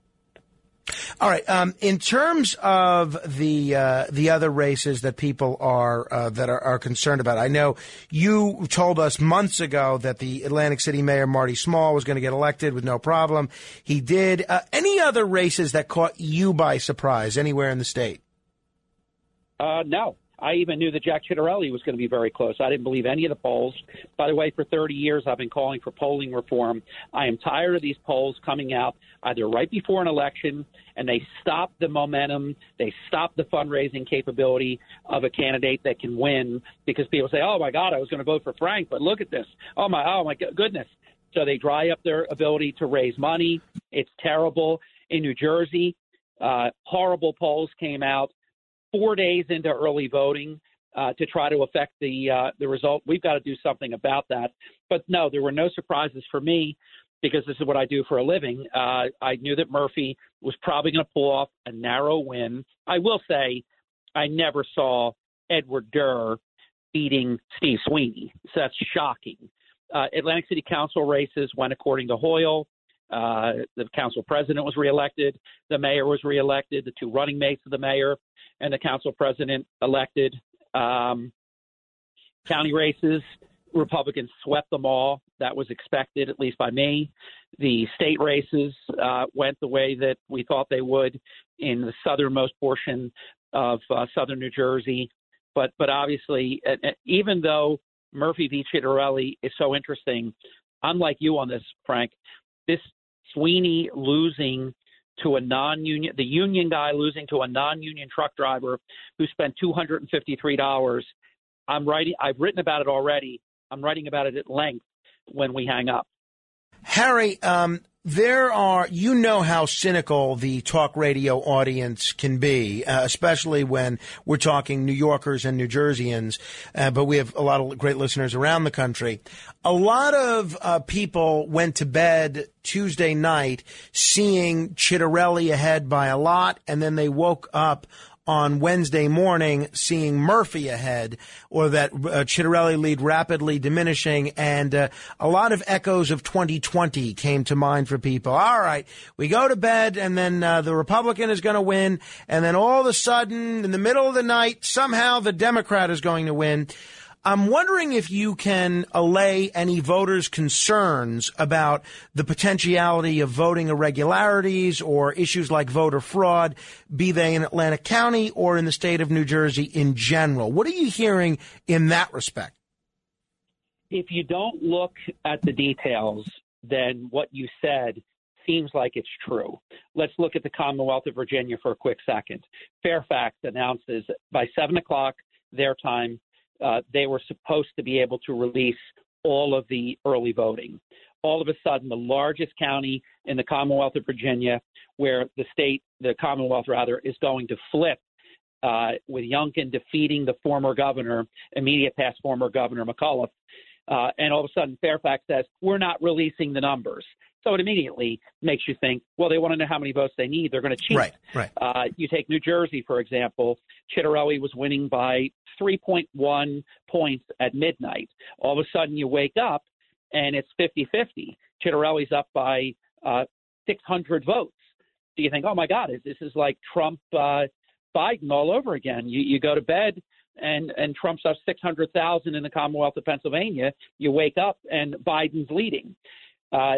All right. Um, in terms of the uh, the other races that people are uh, that are, are concerned about, I know you told us months ago that the Atlantic City Mayor Marty Small was going to get elected with no problem. He did. Uh, any other races that caught you by surprise anywhere in the state? Uh, no. I even knew that Jack Ciattarelli was going to be very close. I didn't believe any of the polls. By the way, for thirty years, I've been calling for polling reform. I am tired of these polls coming out either right before an election, and they stop the momentum. They stop the fundraising capability of a candidate that can win because people say, oh, my God, I was going to vote for Frank, but look at this. Oh, my, oh my goodness. So they dry up their ability to raise money. It's terrible. In New Jersey, uh, horrible polls came out four days into early voting uh, to try to affect the uh, the result. We've got to do something about that. But no, there were no surprises for me because this is what I do for a living. Uh, I knew that Murphy was probably going to pull off a narrow win. I will say I never saw Edward Durr beating Steve Sweeney. So that's shocking. Uh, Atlantic City Council races went according to Hoyle. Uh, the council president was reelected. The mayor was reelected. The two running mates of the mayor and the council president elected. Um, county races, Republicans swept them all. That was expected, at least by me. The state races uh, went the way that we thought they would in the southernmost portion of uh, southern New Jersey. But but obviously, uh, even though Murphy v. Ciattarelli is so interesting, I'm like you on this, Frank. This Sweeney losing to a non-union, the union guy losing to a non-union truck driver who spent two hundred fifty-three dollars. I'm writing. I've written about it already. I'm writing about it at length when we hang up. Harry, um, there are, you know how cynical the talk radio audience can be, uh, especially when we're talking New Yorkers and New Jerseyans, uh, but we have a lot of great listeners around the country. A lot of uh, people went to bed Tuesday night seeing Ciattarelli ahead by a lot, and then they woke up on Wednesday morning seeing Murphy ahead, or that uh, Ciattarelli lead rapidly diminishing, and uh, a lot of echoes of twenty twenty came to mind for people. All right, we go to bed, and then uh, the Republican is going to win, and then all of a sudden, in the middle of the night, somehow the Democrat is going to win. I'm wondering if you can allay any voters' concerns about the potentiality of voting irregularities or issues like voter fraud, be they in Atlantic County or in the state of New Jersey in general. What are you hearing in that respect? If you don't look at the details, then what you said seems like it's true. Let's look at the Commonwealth of Virginia for a quick second. Fairfax announces by seven o'clock their time, Uh, they were supposed to be able to release all of the early voting. All of a sudden, the largest county in the Commonwealth of Virginia, where the state, the Commonwealth rather, is going to flip uh, with Youngkin defeating the former governor, immediate past former Governor McAuliffe. Uh, and all of a sudden, Fairfax says, we're not releasing the numbers. So it immediately makes you think, well, they want to know how many votes they need. They're going to cheat. Right, right. Uh, you take New Jersey, for example. Chitterelli was winning by three point one points at midnight. All of a sudden, you wake up, and it's fifty-fifty. Chitterelli's up by uh, six hundred votes. So you think, oh, my God, this is like Trump uh, Biden all over again. You, you go to bed, and, and Trump's up six hundred thousand in the Commonwealth of Pennsylvania. You wake up, and Biden's leading. Uh,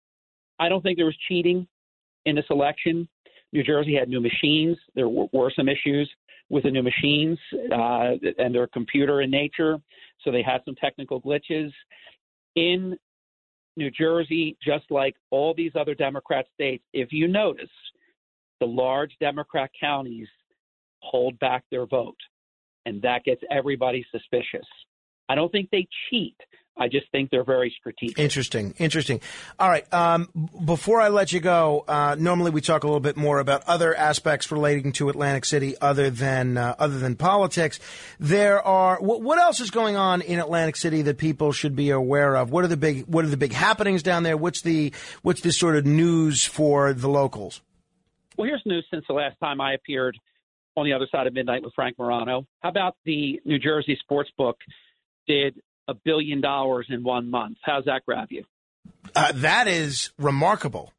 I don't think there was cheating in this election. New Jersey had new machines. There were, were some issues with the new machines, uh, and they're computer in nature, so they had some technical glitches. In New Jersey, just like all these other Democrat states, if you notice, the large Democrat counties hold back their vote, and that gets everybody suspicious. I don't think they cheat. I just think they're very strategic. Interesting. Interesting. All right. Um, before I let you go, uh, normally we talk a little bit more about other aspects relating to Atlantic City other than uh, other than politics. There are what, what else is going on in Atlantic City that people should be aware of? What are the big What are the big happenings down there? What's the What's the sort of news for the locals? Well, here's news since the last time I appeared on the other side of midnight with Frank Morano. How about the New Jersey Sportsbook did a billion dollars in one month? How's that grab you? Uh, that is remarkable.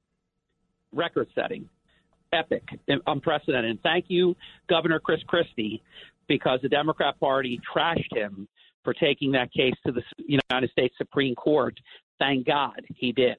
Record-setting, epic, unprecedented. And thank you, Governor Chris Christie, because the Democrat Party trashed him for taking that case to the United States Supreme Court. Thank God he did.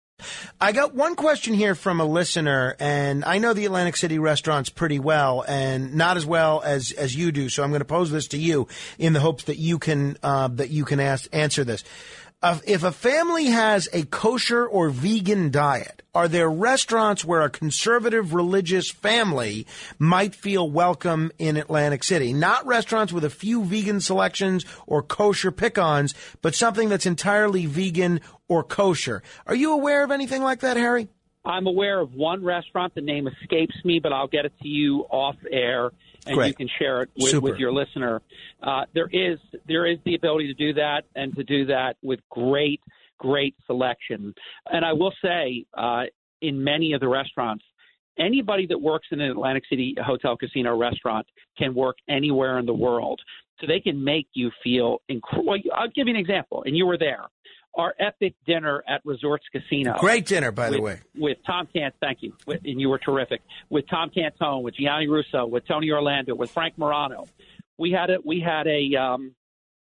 I got one question here from a listener, and I know the Atlantic City restaurants pretty well, and not as well as, as you do. So I'm going to pose this to you in the hopes that you can uh, that you can ask, answer this. Uh, if a family has a kosher or vegan diet, are there restaurants where a conservative religious family might feel welcome in Atlantic City? Not restaurants with a few vegan selections or kosher pick-ons, but something that's entirely vegan or kosher. Are you aware of anything like that, Harry? I'm aware of one restaurant. The name escapes me, but I'll get it to you off air, and Great. You can share it with, with your listener. Uh, there is there is the ability to do that, and to do that with great, great selection. And I will say, uh, in many of the restaurants, anybody that works in an Atlantic City hotel, casino, restaurant can work anywhere in the world. So they can make you feel incredible. Well, I'll give you an example, and you were there. Our epic dinner at Resorts Casino. Great dinner, by with, the way. With Tom Cant, thank you, with, and you were terrific. With Tom Cantone, with Gianni Russo, with Tony Orlando, with Frank Morano. We had a we had a um,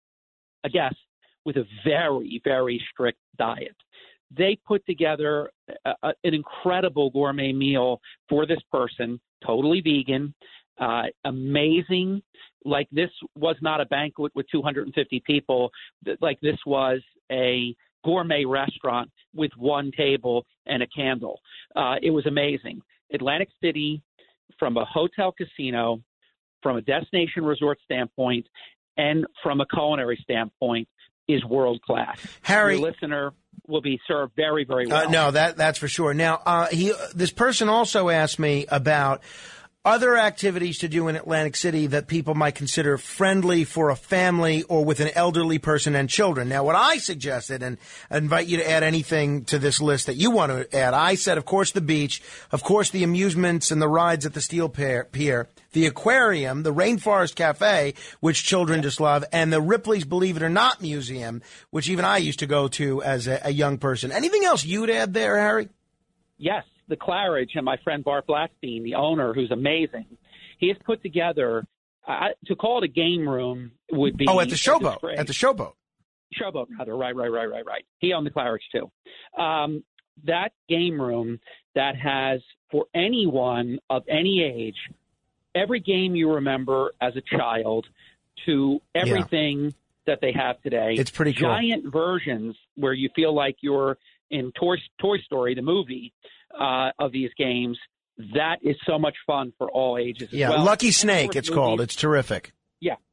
a guest with a very very strict diet. They put together a, a, an incredible gourmet meal for this person, totally vegan, uh, amazing. Like this was not a banquet with two hundred fifty people. Like this was a gourmet restaurant with one table and a candle. Uh, it was amazing. Atlantic City, from a hotel casino, from a destination resort standpoint, and from a culinary standpoint, is world class. Harry, your listener will be served very, very well. Uh, no, that that's for sure. Now, uh, he this person also asked me about other activities to do in Atlantic City that people might consider friendly for a family or with an elderly person and children. Now, what I suggested, and I invite you to add anything to this list that you want to add, I said, of course, the beach, of course, the amusements and the rides at the Steel Pier, the aquarium, the Rainforest Cafe, which children just love, and the Ripley's Believe It or Not Museum, which even I used to go to as a, a young person. Anything else you'd add there, Harry? Yes. The Claridge, and my friend Bart Blackstein, the owner, who's amazing, he has put together, uh, to call it a game room would be... Oh, at the Showboat. At the Showboat. Showboat, rather. Right, right, right, right, right. He owned the Claridge, too. Um, that game room that has, for anyone of any age, every game you remember as a child to everything yeah. that they have today. It's pretty cool. Giant versions where you feel like you're in Toy, Toy Story, the movie, Uh, of these games. That is so much fun for all ages. Yeah, as well. Lucky Snake, it's movies, called. It's terrific. Yeah,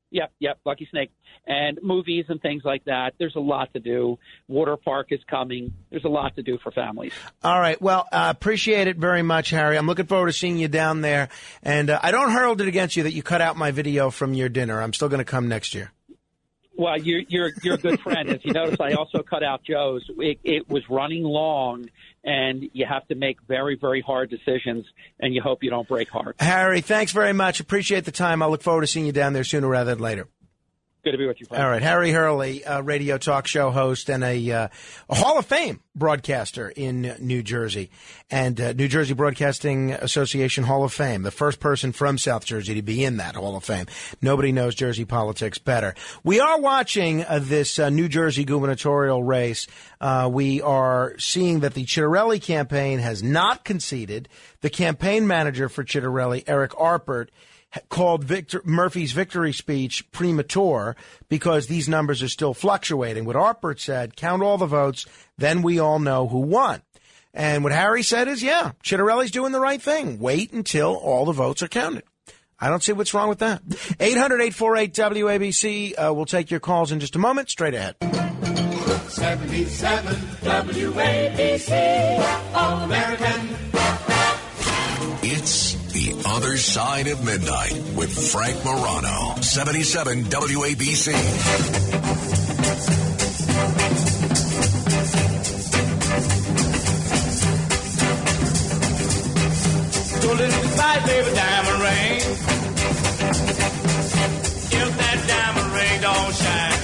Yep, yep, Lucky Snake. And movies and things like that. There's a lot to do. Water park is coming. There's a lot to do for families. All right. Well, uh, appreciate it very much, Harry. I'm looking forward to seeing you down there. And uh, I don't hurl it against you that you cut out my video from your dinner. I'm still going to come next year. Well, you're you're you're a good friend. As you notice, I also cut out Joe's. It, it was running long, and you have to make very, very hard decisions, and you hope you don't break hearts. Harry, thanks very much. Appreciate the time. I look forward to seeing you down there sooner rather than later. Good to be with you, friend. All right. Harry Hurley, a radio talk show host and a, uh, a Hall of Fame broadcaster in New Jersey, and uh, New Jersey Broadcasting Association Hall of Fame, the first person from South Jersey to be in that Hall of Fame. Nobody knows Jersey politics better. We are watching uh, this uh, New Jersey gubernatorial race. Uh, we are seeing that the Chitterelli campaign has not conceded. The campaign manager for Chitterelli, Eric Arpert, called Victor Murphy's victory speech premature because these numbers are still fluctuating. What Arpert said, count all the votes, then we all know who won. And what Harry said is, yeah, Chitterelli's doing the right thing. Wait until all the votes are counted. I don't see what's wrong with that. eight hundred, eight four eight, W A B C. Uh, we'll take your calls in just a moment. Straight ahead. seventy-seven W A B C, All American. It's The Other Side of Midnight with Frank Morano. seventy-seven W A B C. So little side, baby, diamond ring. If that diamond ring don't shine,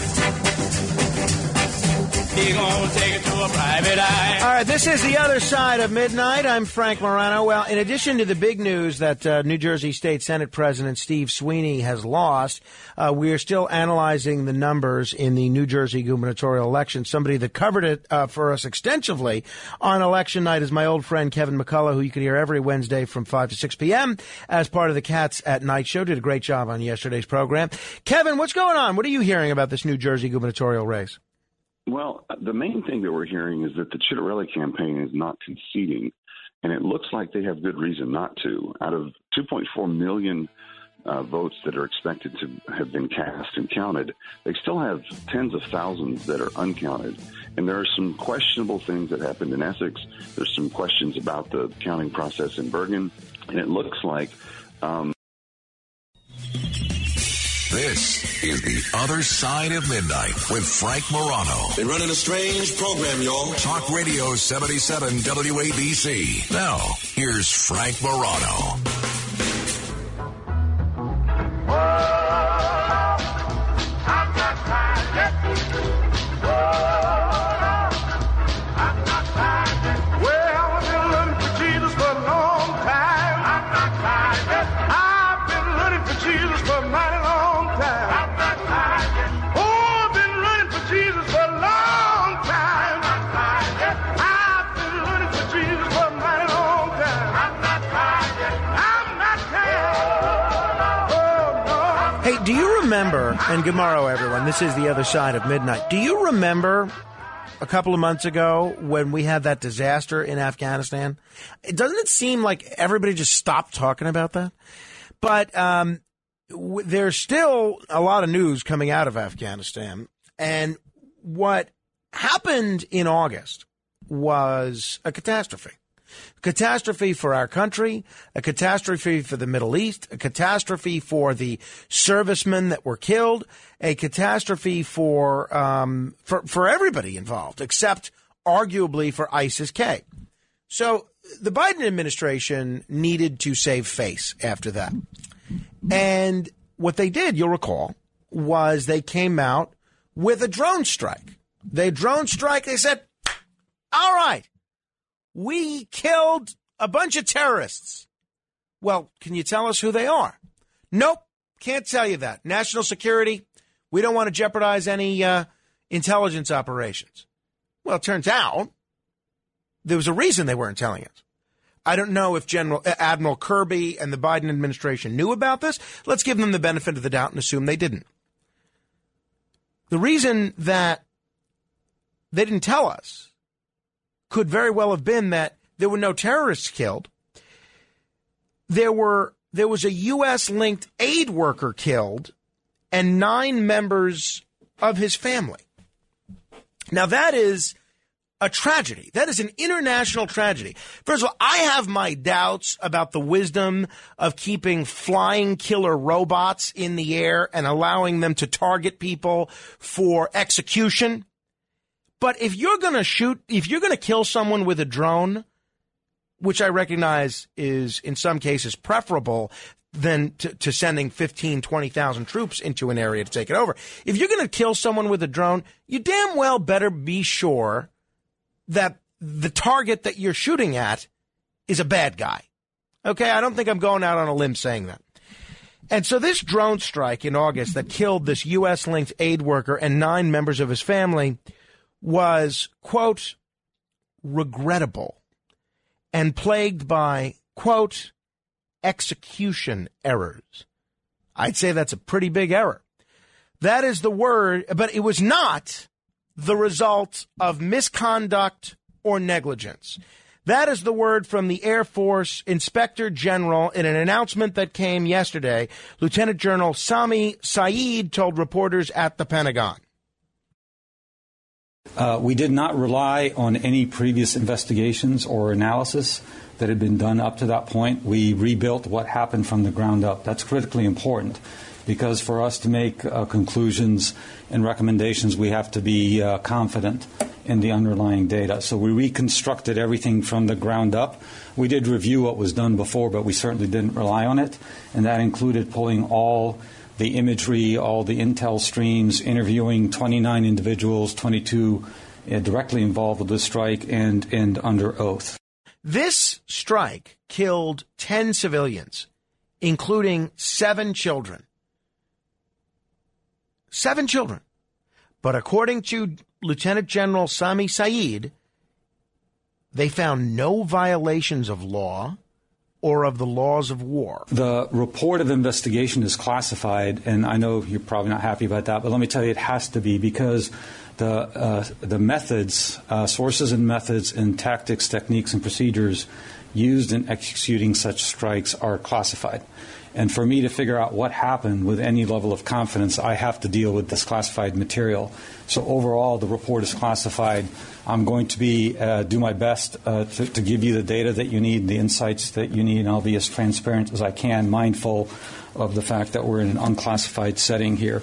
he gonna take it to a private eye. All right, this is The Other Side of Midnight. I'm Frank Morano. Well, in addition to the big news that uh, New Jersey State Senate President Steve Sweeney has lost, uh, we are still analyzing the numbers in the New Jersey gubernatorial election. Somebody that covered it uh, for us extensively on election night is my old friend Kevin McCullough, who you can hear every Wednesday from five to six p.m. as part of the Cats at Night show. Did a great job on yesterday's program. Kevin, what's going on? What are you hearing about this New Jersey gubernatorial race? Well, the main thing that we're hearing is that the Chitterelli campaign is not conceding, and it looks like they have good reason not to. Out of two point four million uh, votes that are expected to have been cast and counted, they still have tens of thousands that are uncounted. And there are some questionable things that happened in Essex. There's some questions about the counting process in Bergen, and it looks like um, This is The Other Side of Midnight with Frank Morano. They're running a strange program, y'all. Talk Radio seventy-seven W A B C. Now, here's Frank Morano. Do you remember, and good morrow, everyone, this is The Other Side of Midnight. Do you remember a couple of months ago when we had that disaster in Afghanistan? Doesn't it seem like everybody just stopped talking about that? But um, w- there's still a lot of news coming out of Afghanistan. And what happened in August was a catastrophe. Catastrophe for our country, a catastrophe for the Middle East, a catastrophe for the servicemen that were killed, a catastrophe for um, for, for everybody involved, except arguably for ISIS-K. So the Biden administration needed to save face after that. And what they did, you'll recall, was they came out with a drone strike. They drone strike, they said, all right, we killed a bunch of terrorists. Well, can you tell us who they are? Nope, can't tell you that. National security, we don't want to jeopardize any uh, intelligence operations. Well, it turns out there was a reason they weren't telling us. I don't know if General uh, Admiral Kirby and the Biden administration knew about this. Let's give them the benefit of the doubt and assume they didn't. The reason that they didn't tell us could very well have been that there were no terrorists killed. There were there was a U S-linked aid worker killed, and nine members of his family. Now, that is a tragedy. That is an international tragedy. First of all, I have my doubts about the wisdom of keeping flying killer robots in the air and allowing them to target people for execution. But if you're going to shoot, if you're going to kill someone with a drone, which I recognize is in some cases preferable than to, to sending fifteen, twenty thousand troops into an area to take it over. If you're going to kill someone with a drone, you damn well better be sure that the target that you're shooting at is a bad guy. Okay, I don't think I'm going out on a limb saying that. And so this drone strike in August that killed this U S-linked aid worker and nine members of his family was, quote, regrettable and plagued by, quote, execution errors. I'd say that's a pretty big error. That is the word, but it was not the result of misconduct or negligence. That is the word from the Air Force Inspector General in an announcement that came yesterday. Lieutenant General Sami Saeed told reporters at the Pentagon. Uh, we did not rely on any previous investigations or analysis that had been done up to that point. We rebuilt what happened from the ground up. That's critically important because for us to make uh, conclusions and recommendations, we have to be uh, confident in the underlying data. So we reconstructed everything from the ground up. We did review what was done before, but we certainly didn't rely on it, and that included pulling all the imagery, all the intel streams, interviewing twenty-nine individuals, twenty-two uh, directly involved with the strike and, and under oath. This strike killed ten civilians, including seven children. Seven children. But according to Lieutenant General Sami Saeed, they found no violations of law or of the laws of war. The report of investigation is classified, and I know you're probably not happy about that, but let me tell you it has to be because the uh, the methods, uh, sources and methods and tactics, techniques and procedures used in executing such strikes are classified. And for me to figure out what happened with any level of confidence, I have to deal with this classified material. So overall, the report is classified. I'm going to be uh, do my best uh, to, to give you the data that you need, the insights that you need, and I'll be as transparent as I can, mindful of the fact that we're in an unclassified setting here.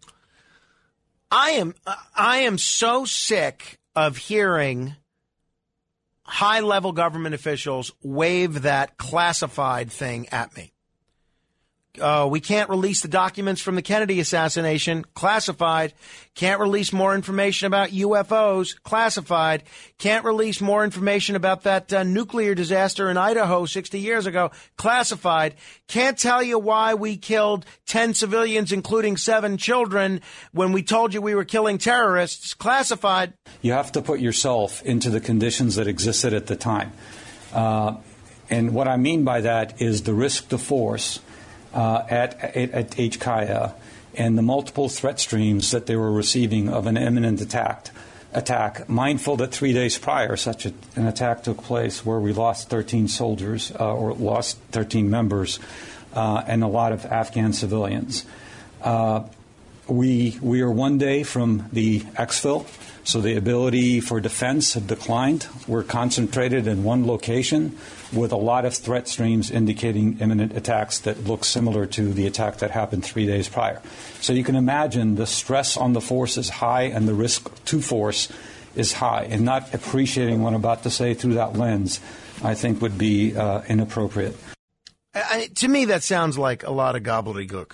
I am I am so sick of hearing high-level government officials wave that classified thing at me. Uh, we can't release the documents from the Kennedy assassination, classified. Can't release more information about U F Os, classified. Can't release more information about that uh, nuclear disaster in Idaho sixty years ago, classified. Can't tell you why we killed ten civilians, including seven children, when we told you we were killing terrorists, classified. You have to put yourself into the conditions that existed at the time. Uh, and what I mean by that is the risk to force Uh, at, at, at H K I A and the multiple threat streams that they were receiving of an imminent attack, attack mindful that three days prior such a, an attack took place where we lost thirteen soldiers uh, or lost thirteen members uh, and a lot of Afghan civilians. Uh, we, we are one day from the exfil, so the ability for defense had declined. We're concentrated in one location with a lot of threat streams indicating imminent attacks that look similar to the attack that happened three days prior. So you can imagine the stress on the force is high and the risk to force is high. And not appreciating what I'm about to say through that lens, I think, would be uh, inappropriate. I, to me, that sounds like a lot of gobbledygook.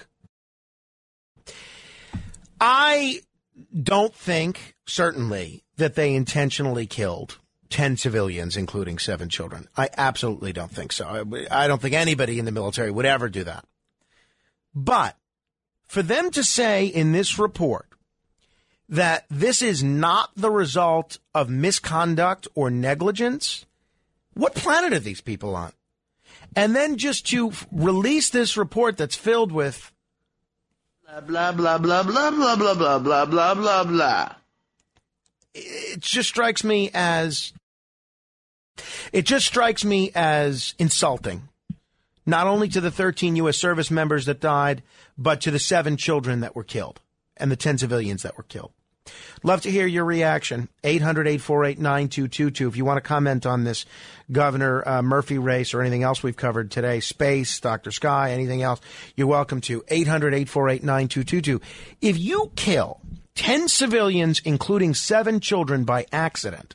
I don't think, certainly, that they intentionally killed ten civilians, including seven children. I absolutely don't think so. I, I don't think anybody in the military would ever do that. But for them to say in this report that this is not the result of misconduct or negligence, what planet are these people on? And then just to release this report that's filled with blah, blah, blah, blah, blah, blah, blah, blah, blah, blah, blah. It just strikes me as, it just strikes me as insulting not only to the thirteen U S service members that died, but to the seven children that were killed and the ten civilians that were killed. Love to hear your reaction. eight hundred, eight four eight, nine two two two. If you want to comment on this Governor uh, Murphy race or anything else we've covered today, space, Doctor Sky, anything else, you're welcome to. eight hundred, eight four eight, nine two two two. If you kill ten civilians, including seven children, by accident,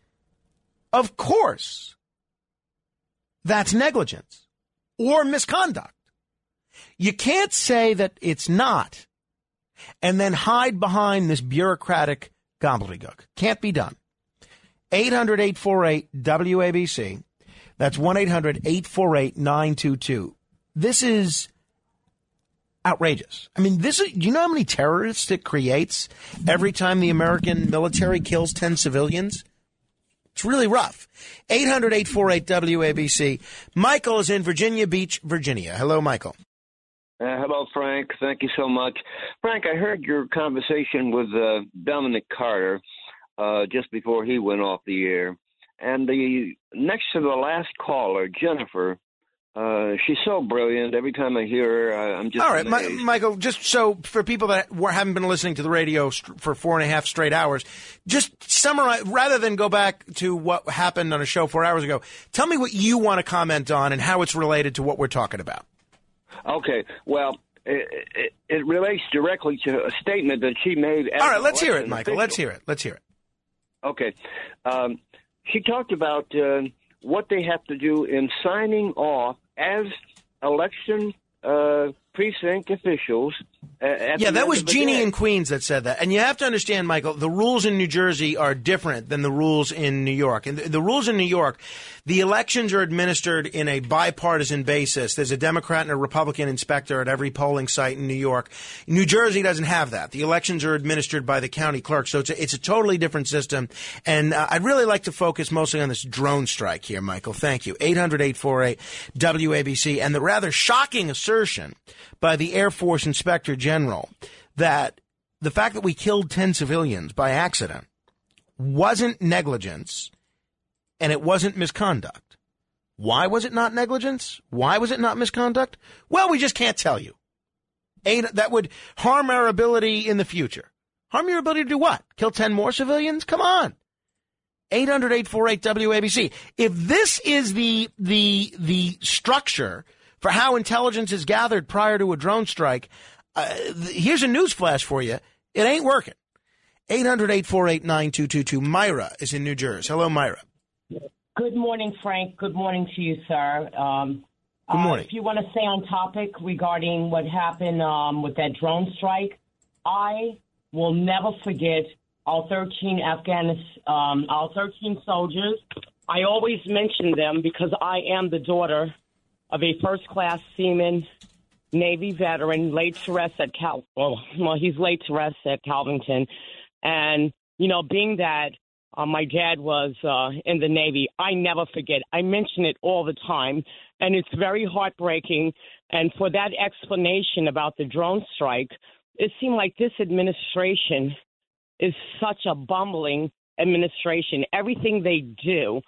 of course, that's negligence or misconduct. You can't say that it's not and then hide behind this bureaucratic gobbledygook. Can't be done. eight hundred, eight four eight, W A B C. That's one eight hundred, eight four eight, nine two two. This is outrageous. I mean, this is, do you know how many terrorists it creates every time the American military kills ten civilians? It's really rough. eight hundred, eight four eight, W A B C. Michael is in Virginia Beach, Virginia. Hello, Michael. Uh, hello, Frank. Thank you so much. Frank, I heard your conversation with uh, Dominic Carter uh, just before he went off the air. And the next to the last caller, Jennifer, uh, she's so brilliant. Every time I hear her, I'm just All right, amazed. Mi- Michael, just so for people that were, haven't been listening to the radio st- for four and a half straight hours, just summarize, rather than go back to what happened on a show four hours ago, tell me what you want to comment on and how it's related to what we're talking about. Okay, well, it, it, it relates directly to a statement that she made. As All right, let's hear it, an Michael. official. Let's hear it. Let's hear it. Okay. Um, she talked about uh, what they have to do in signing off as election uh, precinct officials. Uh, at Yeah, the that end was of the Jeannie day. in Queens that said that. And you have to understand, Michael, the rules in New Jersey are different than the rules in New York. And the, the rules in New York, the elections are administered in a bipartisan basis. There's a Democrat and a Republican inspector at every polling site in New York. New Jersey doesn't have that. The elections are administered by the county clerk. So it's a, it's a totally different system. And uh, I'd really like to focus mostly on this drone strike here, Michael. Thank you. eight hundred, eight four eight, W A B C. And the rather shocking assertion by the Air Force Inspector General that the fact that we killed ten civilians by accident wasn't negligence and it wasn't misconduct. Why was it not negligence? Why was it not misconduct? Well, we just can't tell you. Ain't, that would harm our ability in the future. Harm your ability to do what? Kill ten more civilians? Come on. eight hundred, eight four eight, W A B C. If this is the, the, the structure for how intelligence is gathered prior to a drone strike, uh, th- here's a news flash for you. It ain't working. eight hundred, eight four eight, nine two two two. Myra is in New Jersey. Hello, Myra. Good morning, Frank. Good morning to you, sir. Um, Good morning. Uh, if you want to stay on topic regarding what happened um, with that drone strike, I will never forget our thirteen Afghanis, um, our thirteen soldiers. I always mention them because I am the daughter of a first-class seaman, Navy veteran, laid to rest at Cal. Well, well, he's laid to rest at Calvington, and you know, being that uh, my dad was uh, in the Navy, I never forget. I mention it all the time, and it's very heartbreaking. And for that explanation about the drone strike, it seemed like this administration is such a bumbling administration. Everything they do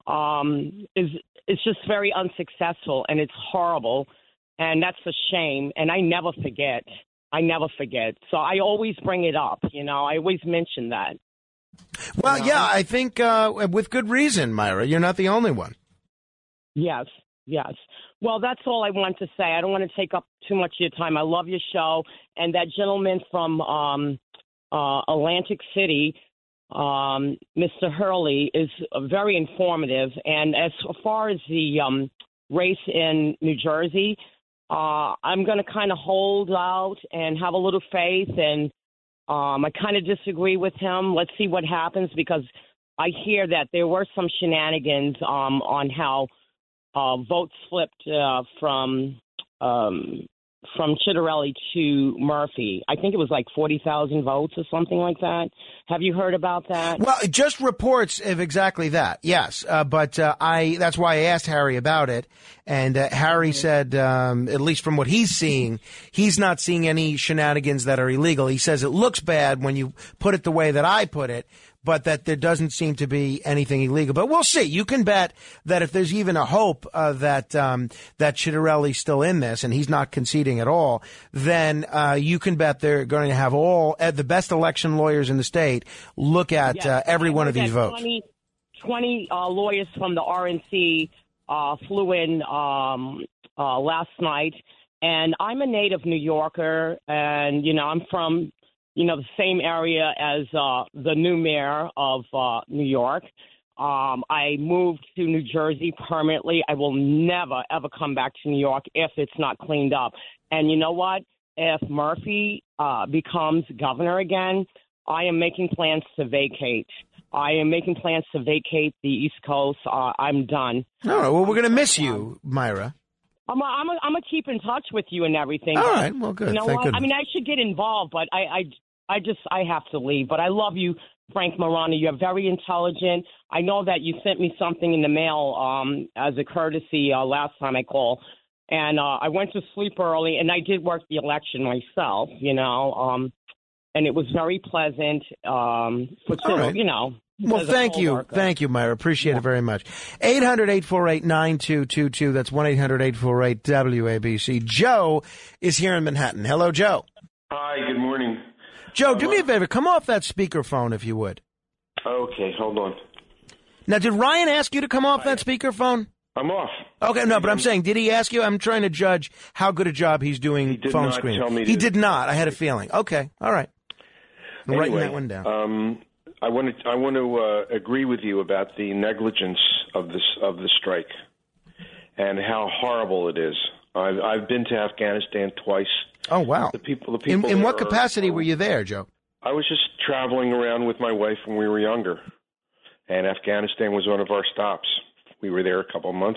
um, is it's just very unsuccessful, and it's horrible, and that's a shame. And I never forget. I never forget. So I always bring it up. You know, I always mention that. Well, you know? yeah, I think uh, with good reason, Myra. You're not the only one. Yes, yes. Well, that's all I want to say. I don't want to take up too much of your time. I love your show. And that gentleman from um, uh, Atlantic City, um, Mister Hurley, is very informative. And as far as the um, race in New Jersey, uh, I'm going to kind of hold out and have a little faith. And um, I kind of disagree with him. Let's see what happens, because I hear that there were some shenanigans um, on how Uh, votes flipped uh, from um, from Chitterelli to Murphy. I think it was like forty thousand votes or something like that. Have you heard about that? Well, just reports of exactly that, yes. Uh, but uh, I that's why I asked Harry about it. And uh, Harry said, um, at least from what he's seeing, he's not seeing any shenanigans that are illegal. He says it looks bad when you put it the way that I put it. but that there doesn't seem to be anything illegal. But we'll see. You can bet that if there's even a hope uh, that um, that Ciattarelli's still in this and he's not conceding at all, then uh, you can bet they're going to have all uh, the best election lawyers in the state look at Yes, uh, every I one of heard these that votes. twenty, twenty uh, lawyers from the R N C uh, flew in um, uh, last night, and I'm a native New Yorker, and you know I'm from you know the same area as uh, the new mayor of uh, New York. Um, I moved to New Jersey permanently. I will never ever come back to New York if it's not cleaned up. And you know what? If Murphy uh, becomes governor again, I am making plans to vacate. I am making plans to vacate the East Coast. Uh, I'm done. All right. Well, we're going to miss you, Myra. I'm a, I'm a, I'm gonna keep in touch with you and everything. All but, right. Well, good. You know Thank what? I goodness. mean, I should get involved, but I, I, I just I have to leave. But I love you, Frank Morano. You're very intelligent. I know that you sent me something in the mail um, as a courtesy uh, last time I called. And uh, I went to sleep early, and I did work the election myself, you know, um, and it was very pleasant. Um, for, All right. You know. Well, as a thank you. coworker. Thank you, Myra. Appreciate it very much. eight hundred, eight four eight, nine two two two. That's one eight hundred, eight four eight, W A B C. Joe is here in Manhattan. Hello, Joe. Hi, good morning. Joe, do me a favor. Come off that speakerphone if you would. Okay, hold on. Now, did Ryan ask you to come off that speakerphone? I'm off. Okay, no, but I'm saying, did he ask you? I'm trying to judge how good a job he's doing He did phone not screening. tell me he to. did not. I had a feeling. Okay, all right. I'm writing Anyway, that one down. Um, I want to I want to uh, agree with you about the negligence of this of the strike and how horrible it is. I've I've been to Afghanistan twice. Oh, wow. The people, the In, people. in there what are- capacity were you there, Joe? I was just traveling around with my wife when we were younger, and Afghanistan was one of our stops. We were there a couple of months,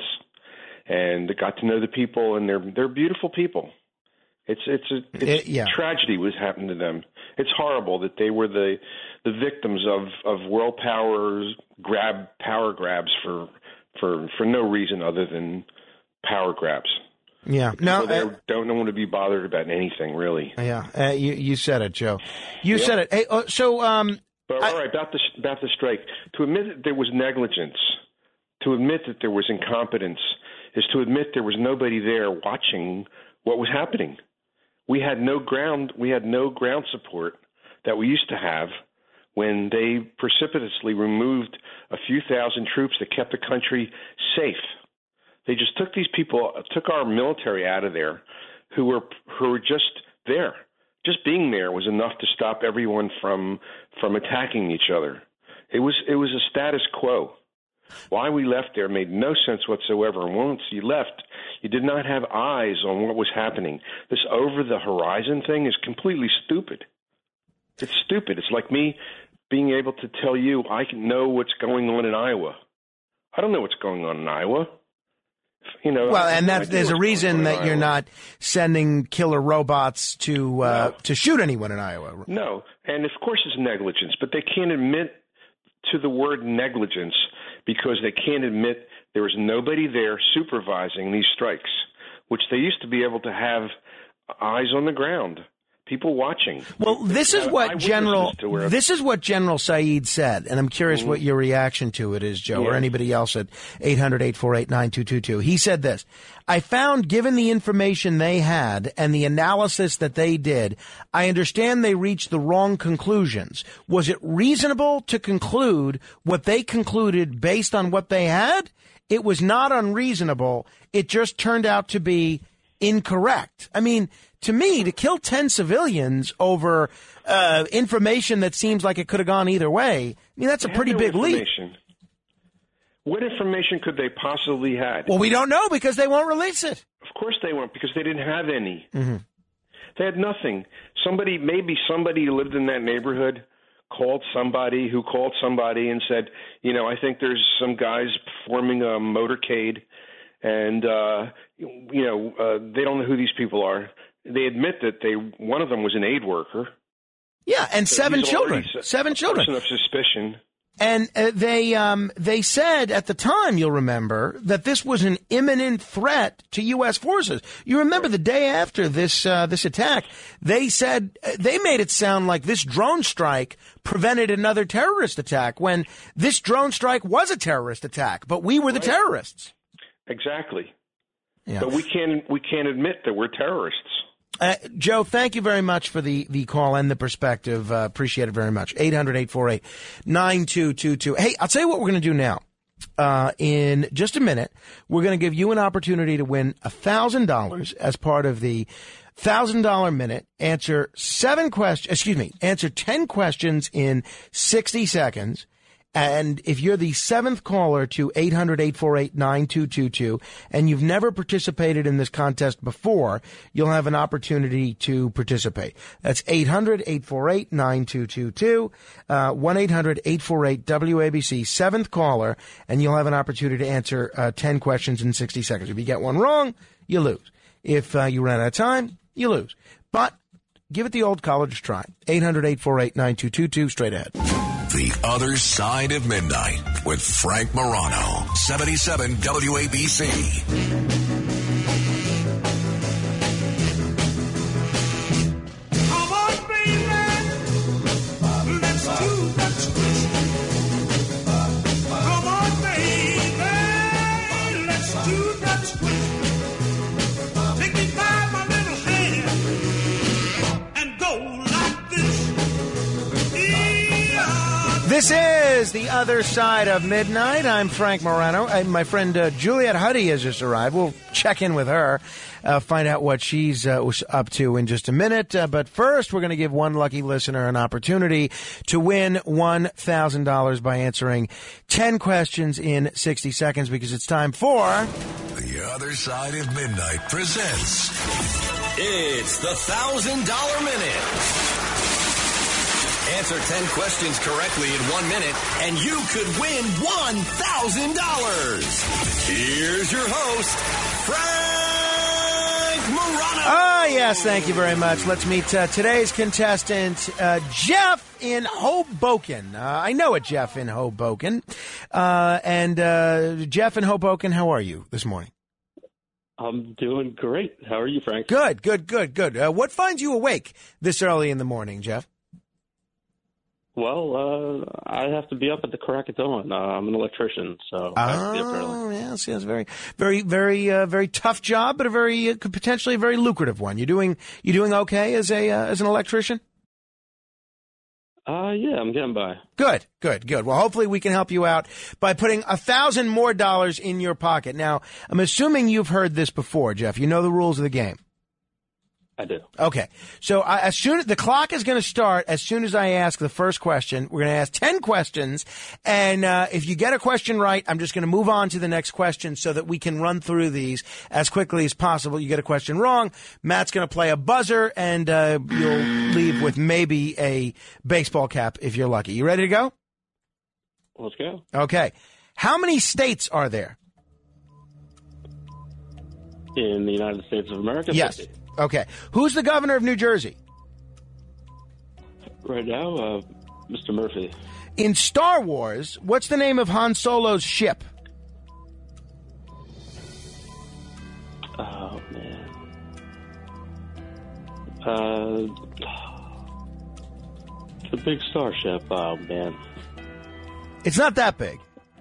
and got to know the people, and they're they're beautiful people. It's it's a it's It- yeah. tragedy was happening to them. It's horrible that they were the the victims of, of world powers grab power grabs for for for no reason other than power grabs. Yeah. No, People there uh, don't want to be bothered about anything really. yeah. Uh, you, you said it, Joe. You Yeah. said it. Hey, uh, so, um, But all right, about the about the strike. To admit that there was negligence, to admit that there was incompetence, is to admit there was nobody there watching what was happening. We had no ground. We had no ground support that we used to have when they precipitously removed a few thousand troops that kept the country safe. They just took these people, took our military out of there, who were who were just there. Just being there was enough to stop everyone from from attacking each other. It was it was a status quo. Why we left there made no sense whatsoever. And once you left, you did not have eyes on what was happening. This over-the-horizon thing is completely stupid. It's stupid. It's like me being able to tell you I can know what's going on in Iowa. I don't know what's going on in Iowa. You know, well, I have and no that's, idea there's a what's reason going on that in you're Iowa. not sending killer robots to uh, to shoot anyone in Iowa. No, and of course it's negligence, but they can't admit to the word negligence because they can't admit there was nobody there supervising these strikes, which they used to be able to have eyes on the ground, people watching. Well, this is Have what eyewitnesses General to where- this is what General Saeed said, and I'm curious Mhm. what your reaction to it is, Joe, or Yeah. anybody else at eight hundred, eight four eight, nine two two two. He said this: I found, given the information they had and the analysis that they did, I understand they reached the wrong conclusions. Was it reasonable to conclude what they concluded based on what they had? It was not unreasonable. It just turned out to be incorrect. I mean, to me, to kill ten civilians over uh, information that seems like it could have gone either way, I mean, that's a They had pretty no big leap. information. What information could they possibly had? Well, we don't know because they won't release it. Of course they won't, because they didn't have any. Mm-hmm. They had nothing. Somebody, maybe somebody who lived in that neighborhood called somebody who called somebody and said, you know, I think there's some guys forming a motorcade, and uh, you know, uh, they don't know who these people are. They admit that they one of them was an aid worker. Yeah, and So seven he's children. already s- Seven a children. person of suspicion. And uh, they um, they said at the time, you'll remember, that this was an imminent threat to U S forces. You remember the day after this uh, this attack, they said uh, they made it sound like this drone strike prevented another terrorist attack when this drone strike was a terrorist attack, but we were the terrorists. Exactly. Yeah. But we can't we can't admit that we're terrorists. Uh, Joe, thank you very much for the, the call and the perspective. Uh, appreciate it very much. eight hundred, eight four eight, nine two two two. Hey, I'll tell you what we're going to do now. Uh, in just a minute, we're going to give you an opportunity to win one thousand dollars as part of the one thousand dollars minute. Answer seven questions, excuse me, answer ten questions in sixty seconds. And if you're the seventh caller to eight hundred, eight four eight, nine two two two and you've never participated in this contest before, you'll have an opportunity to participate. That's eight hundred, eight four eight, nine two two two, uh, one eight hundred, eight four eight, W A B C, seventh caller, and you'll have an opportunity to answer uh, ten questions in sixty seconds. If you get one wrong, you lose. If uh, you run out of time, you lose. But give it the old college try. eight hundred, eight four eight, nine two two two, straight ahead. The Other Side of Midnight with Frank Morano, seventy-seven W A B C. Come on, baby, let's do that twist. Come on, baby, let's do that twist. Take me by my little hand and go like this. This is The Other Side of Midnight. I'm Frank Morano. And my friend uh, Juliet Huddy has just arrived. We'll check in with her, uh, find out what she's uh, was up to in just a minute. Uh, but first, we're going to give one lucky listener an opportunity to win one thousand dollars by answering ten questions in sixty seconds, because it's time for... The Other Side of Midnight presents... It's the one thousand dollars Minute. Answer ten questions correctly in one minute, and you could win one thousand dollars. Here's your host, Frank Morano. Ah, yes, thank you very much. Let's meet uh, today's contestant, uh, Jeff in Hoboken. Uh, I know a Jeff in Hoboken. Uh, and uh, Jeff in Hoboken, how are you this morning? I'm doing great. How are you, Frank? Good, good, good, good. Uh, what finds you awake this early in the morning, Jeff? Well, uh, I have to be up at the crack of dawn. Uh, I'm an electrician, so I have to be up early. Oh, yes, yes, very, very, very, uh, very tough job, but a very uh, potentially a very lucrative one. You doing, you doing okay as a uh, as an electrician? Uh, yeah, I'm getting by. Good, good, good. Well, hopefully we can help you out by putting a thousand more dollars in your pocket. Now, I'm assuming you've heard this before, Jeff. You know the rules of the game. I do. Okay. So I, as soon as the clock is going to start, as soon as I ask the first question, we're going to ask ten questions. And uh, if you get a question right, I'm just going to move on to the next question so that we can run through these as quickly as possible. You get a question wrong, Matt's going to play a buzzer, and uh, you'll leave with maybe a baseball cap if you're lucky. You ready to go? Let's go. Okay. How many states are there? In the United States of America? Yes. fifty. Okay. Who's the governor of New Jersey? Right now, uh, Mister Murphy. In Star Wars, what's the name of Han Solo's ship? Oh, man. Uh, the big starship. Oh, man. It's not that big.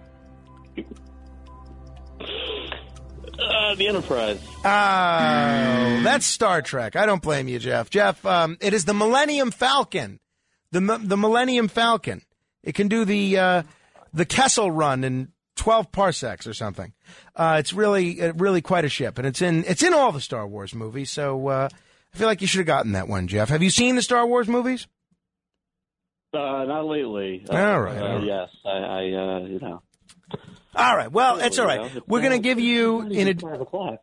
Uh, the Enterprise. Oh, that's Star Trek. I don't blame you, Jeff. Jeff, um, it is the Millennium Falcon. The the Millennium Falcon. It can do the uh, the Kessel Run in twelve parsecs or something. Uh, it's really uh, really quite a ship, and it's in it's in all the Star Wars movies. So uh, I feel like you should have gotten that one, Jeff. Have you seen the Star Wars movies? Uh, not lately. Uh, All right, Uh, all right. Yes, I, I uh, you know. All right. Well, it's all right. We're going to give you in a. Five o'clock.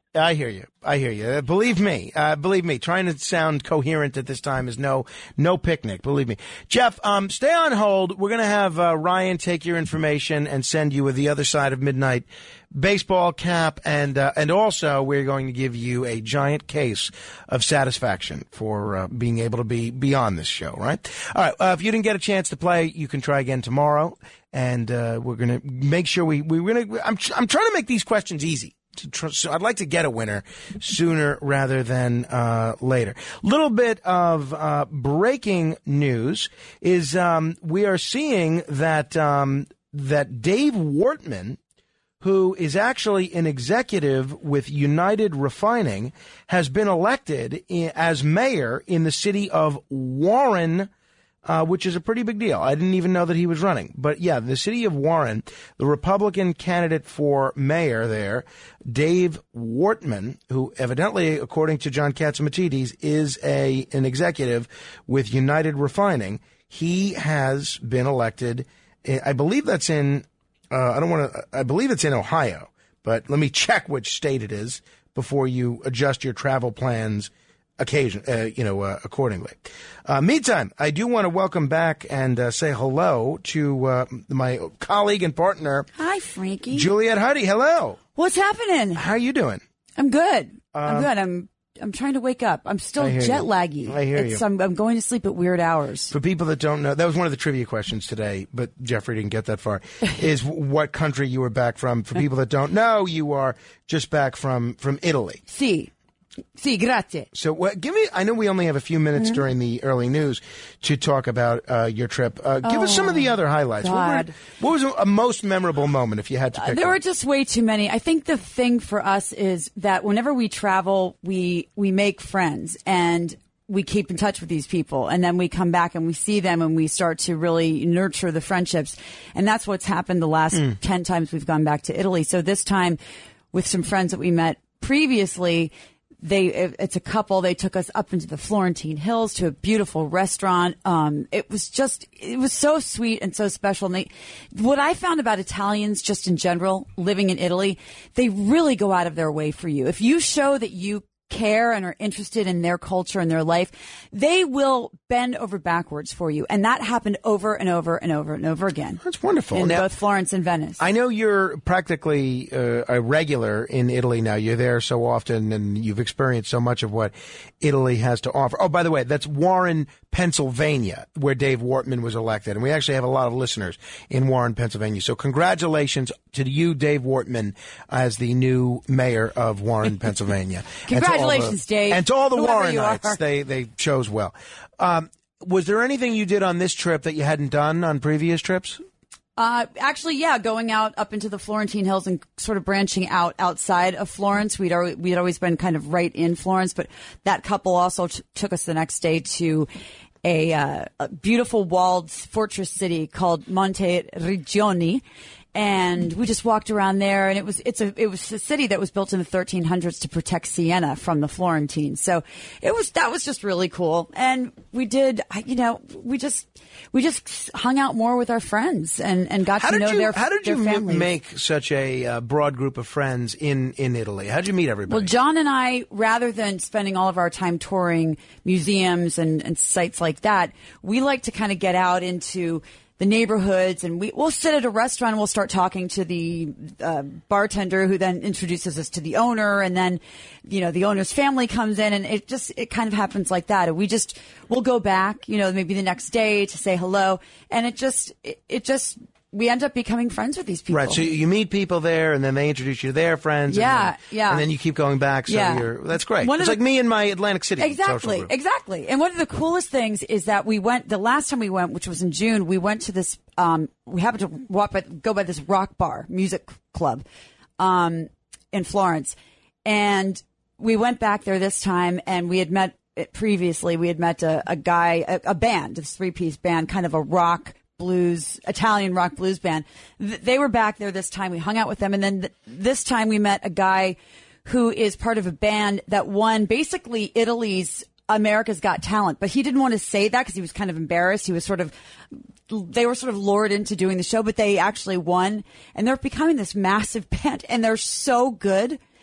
I hear you. I hear you. Uh, believe me. Uh, believe me. Trying to sound coherent at this time is no no picnic. Believe me. Jeff, um, stay on hold. We're going to have uh, Ryan take your information and send you with the Other Side of Midnight baseball cap, and uh, and also we're going to give you a giant case of satisfaction for uh, being able to be be on this show. Right? All right. Uh, if you didn't get a chance to play, you can try again tomorrow, and uh, we're going to make sure we we're going to. I'm I'm trying to make these questions easy. To tr- so I'd like to get a winner sooner rather than uh, later. Little bit of uh, breaking news is um, we are seeing that um, that Dave Wortman, who is actually an executive with United Refining, has been elected i- as mayor in the city of Warren, Uh, which is a pretty big deal. I didn't even know that he was running. But yeah, the city of Warren, the Republican candidate for mayor there, Dave Wortman, who evidently, according to John Catsimatidis, is a an executive with United Refining, he has been elected. I believe that's in, uh, I don't want to, I believe it's in Ohio, but let me check which state it is before you adjust your travel plans occasion, uh, you know, uh, accordingly. Uh, meantime, I do want to welcome back and uh, say hello to uh, my colleague and partner. Hi, Frankie. Juliet Huddy. Hello. What's happening? How are you doing? I'm good. Um, I'm good. I'm I'm trying to wake up. I'm still I hear jet you. laggy. I hear it's, you. I'm, I'm going to sleep at weird hours. For people that don't know, that was one of the trivia questions today, but Jeffrey didn't get that far, is what country you were back from. For people that don't know, you are just back from, from Italy. Si. Si, grazie. So what, give me, I know we only have a few minutes Mm-hmm. during the early news to talk about uh, your trip. Uh, give us some of the other highlights. What, were, God. what was a, a most memorable moment if you had to pick There one? were just way too many. I think the thing for us is that whenever we travel, we we make friends and we keep in touch with these people, and then we come back and we see them and we start to really nurture the friendships. And that's what's happened the last Hmm. ten times we've gone back to Italy. So this time with some friends that we met previously, They, it's a couple. They took us up into the Florentine Hills to a beautiful restaurant. Um, it was just, it was so sweet and so special. And they, what I found about Italians, just in general, living in Italy, they really go out of their way for you. If you show that you care and are interested in their culture and their life, they will bend over backwards for you. And that happened over and over and over and over again. That's wonderful. In Now- both Florence and Venice. I know you're practically uh, a regular in Italy now. You're there so often, and you've experienced so much of what Italy has to offer. Oh, by the way, that's Warren, Pennsylvania, where Dave Wortman was elected. And we actually have a lot of listeners in Warren, Pennsylvania. So congratulations to you, Dave Wortman, as the new mayor of Warren, Pennsylvania. And to all the- Congratulations, Dave. And to all the Whoever you Warrenites, are. they, they chose well. Um, was there anything you did on this trip that you hadn't done on previous trips? Uh, actually, yeah, going out up into the Florentine Hills and sort of branching out outside of Florence. We'd always, we'd always been kind of right in Florence, but that couple also t- took us the next day to a, uh, a beautiful walled fortress city called Monte Regioni. And we just walked around there, and it was it's a it was a city that was built in the thirteen hundreds to protect Siena from the Florentines. So it was that was just really cool. And we did, you know, we just we just hung out more with our friends and, and got How to did know you, their how did their you m- families. make such a uh, broad group of friends in, in Italy? How did you meet everybody? Well, John and I, rather than spending all of our time touring museums and, and sites like that, we like to kind of get out into the neighborhoods, and we, we'll sit at a restaurant and we'll start talking to the uh, bartender, who then introduces us to the owner, and then, you know, the owner's family comes in, and it just, it kind of happens like that. And we just, we'll go back, you know, maybe the next day to say hello, and it just, it, it just, we end up becoming friends with these people. Right, so you meet people there, and then they introduce you to their friends. Yeah, and then, yeah. And then you keep going back, so Yeah. you're, that's great. One of It's the- like me and my Atlantic City social Exactly, group. exactly. And one of the coolest things is that we went, the last time we went, which was in June, we went to this, um, we happened to walk by, go by this rock bar, music club, um, in Florence. And we went back there this time, and we had met, previously, we had met a, a guy, a, a band, this three-piece band, kind of a rock blues, Italian rock blues band. Th- they were back there this time. We hung out with them. And then th- this time we met a guy who is part of a band that won basically Italy's America's Got Talent. But he didn't want to say that because he was kind of embarrassed. He was sort of, they were sort of lured into doing the show, but they actually won. And they're becoming this massive band, and they're so good.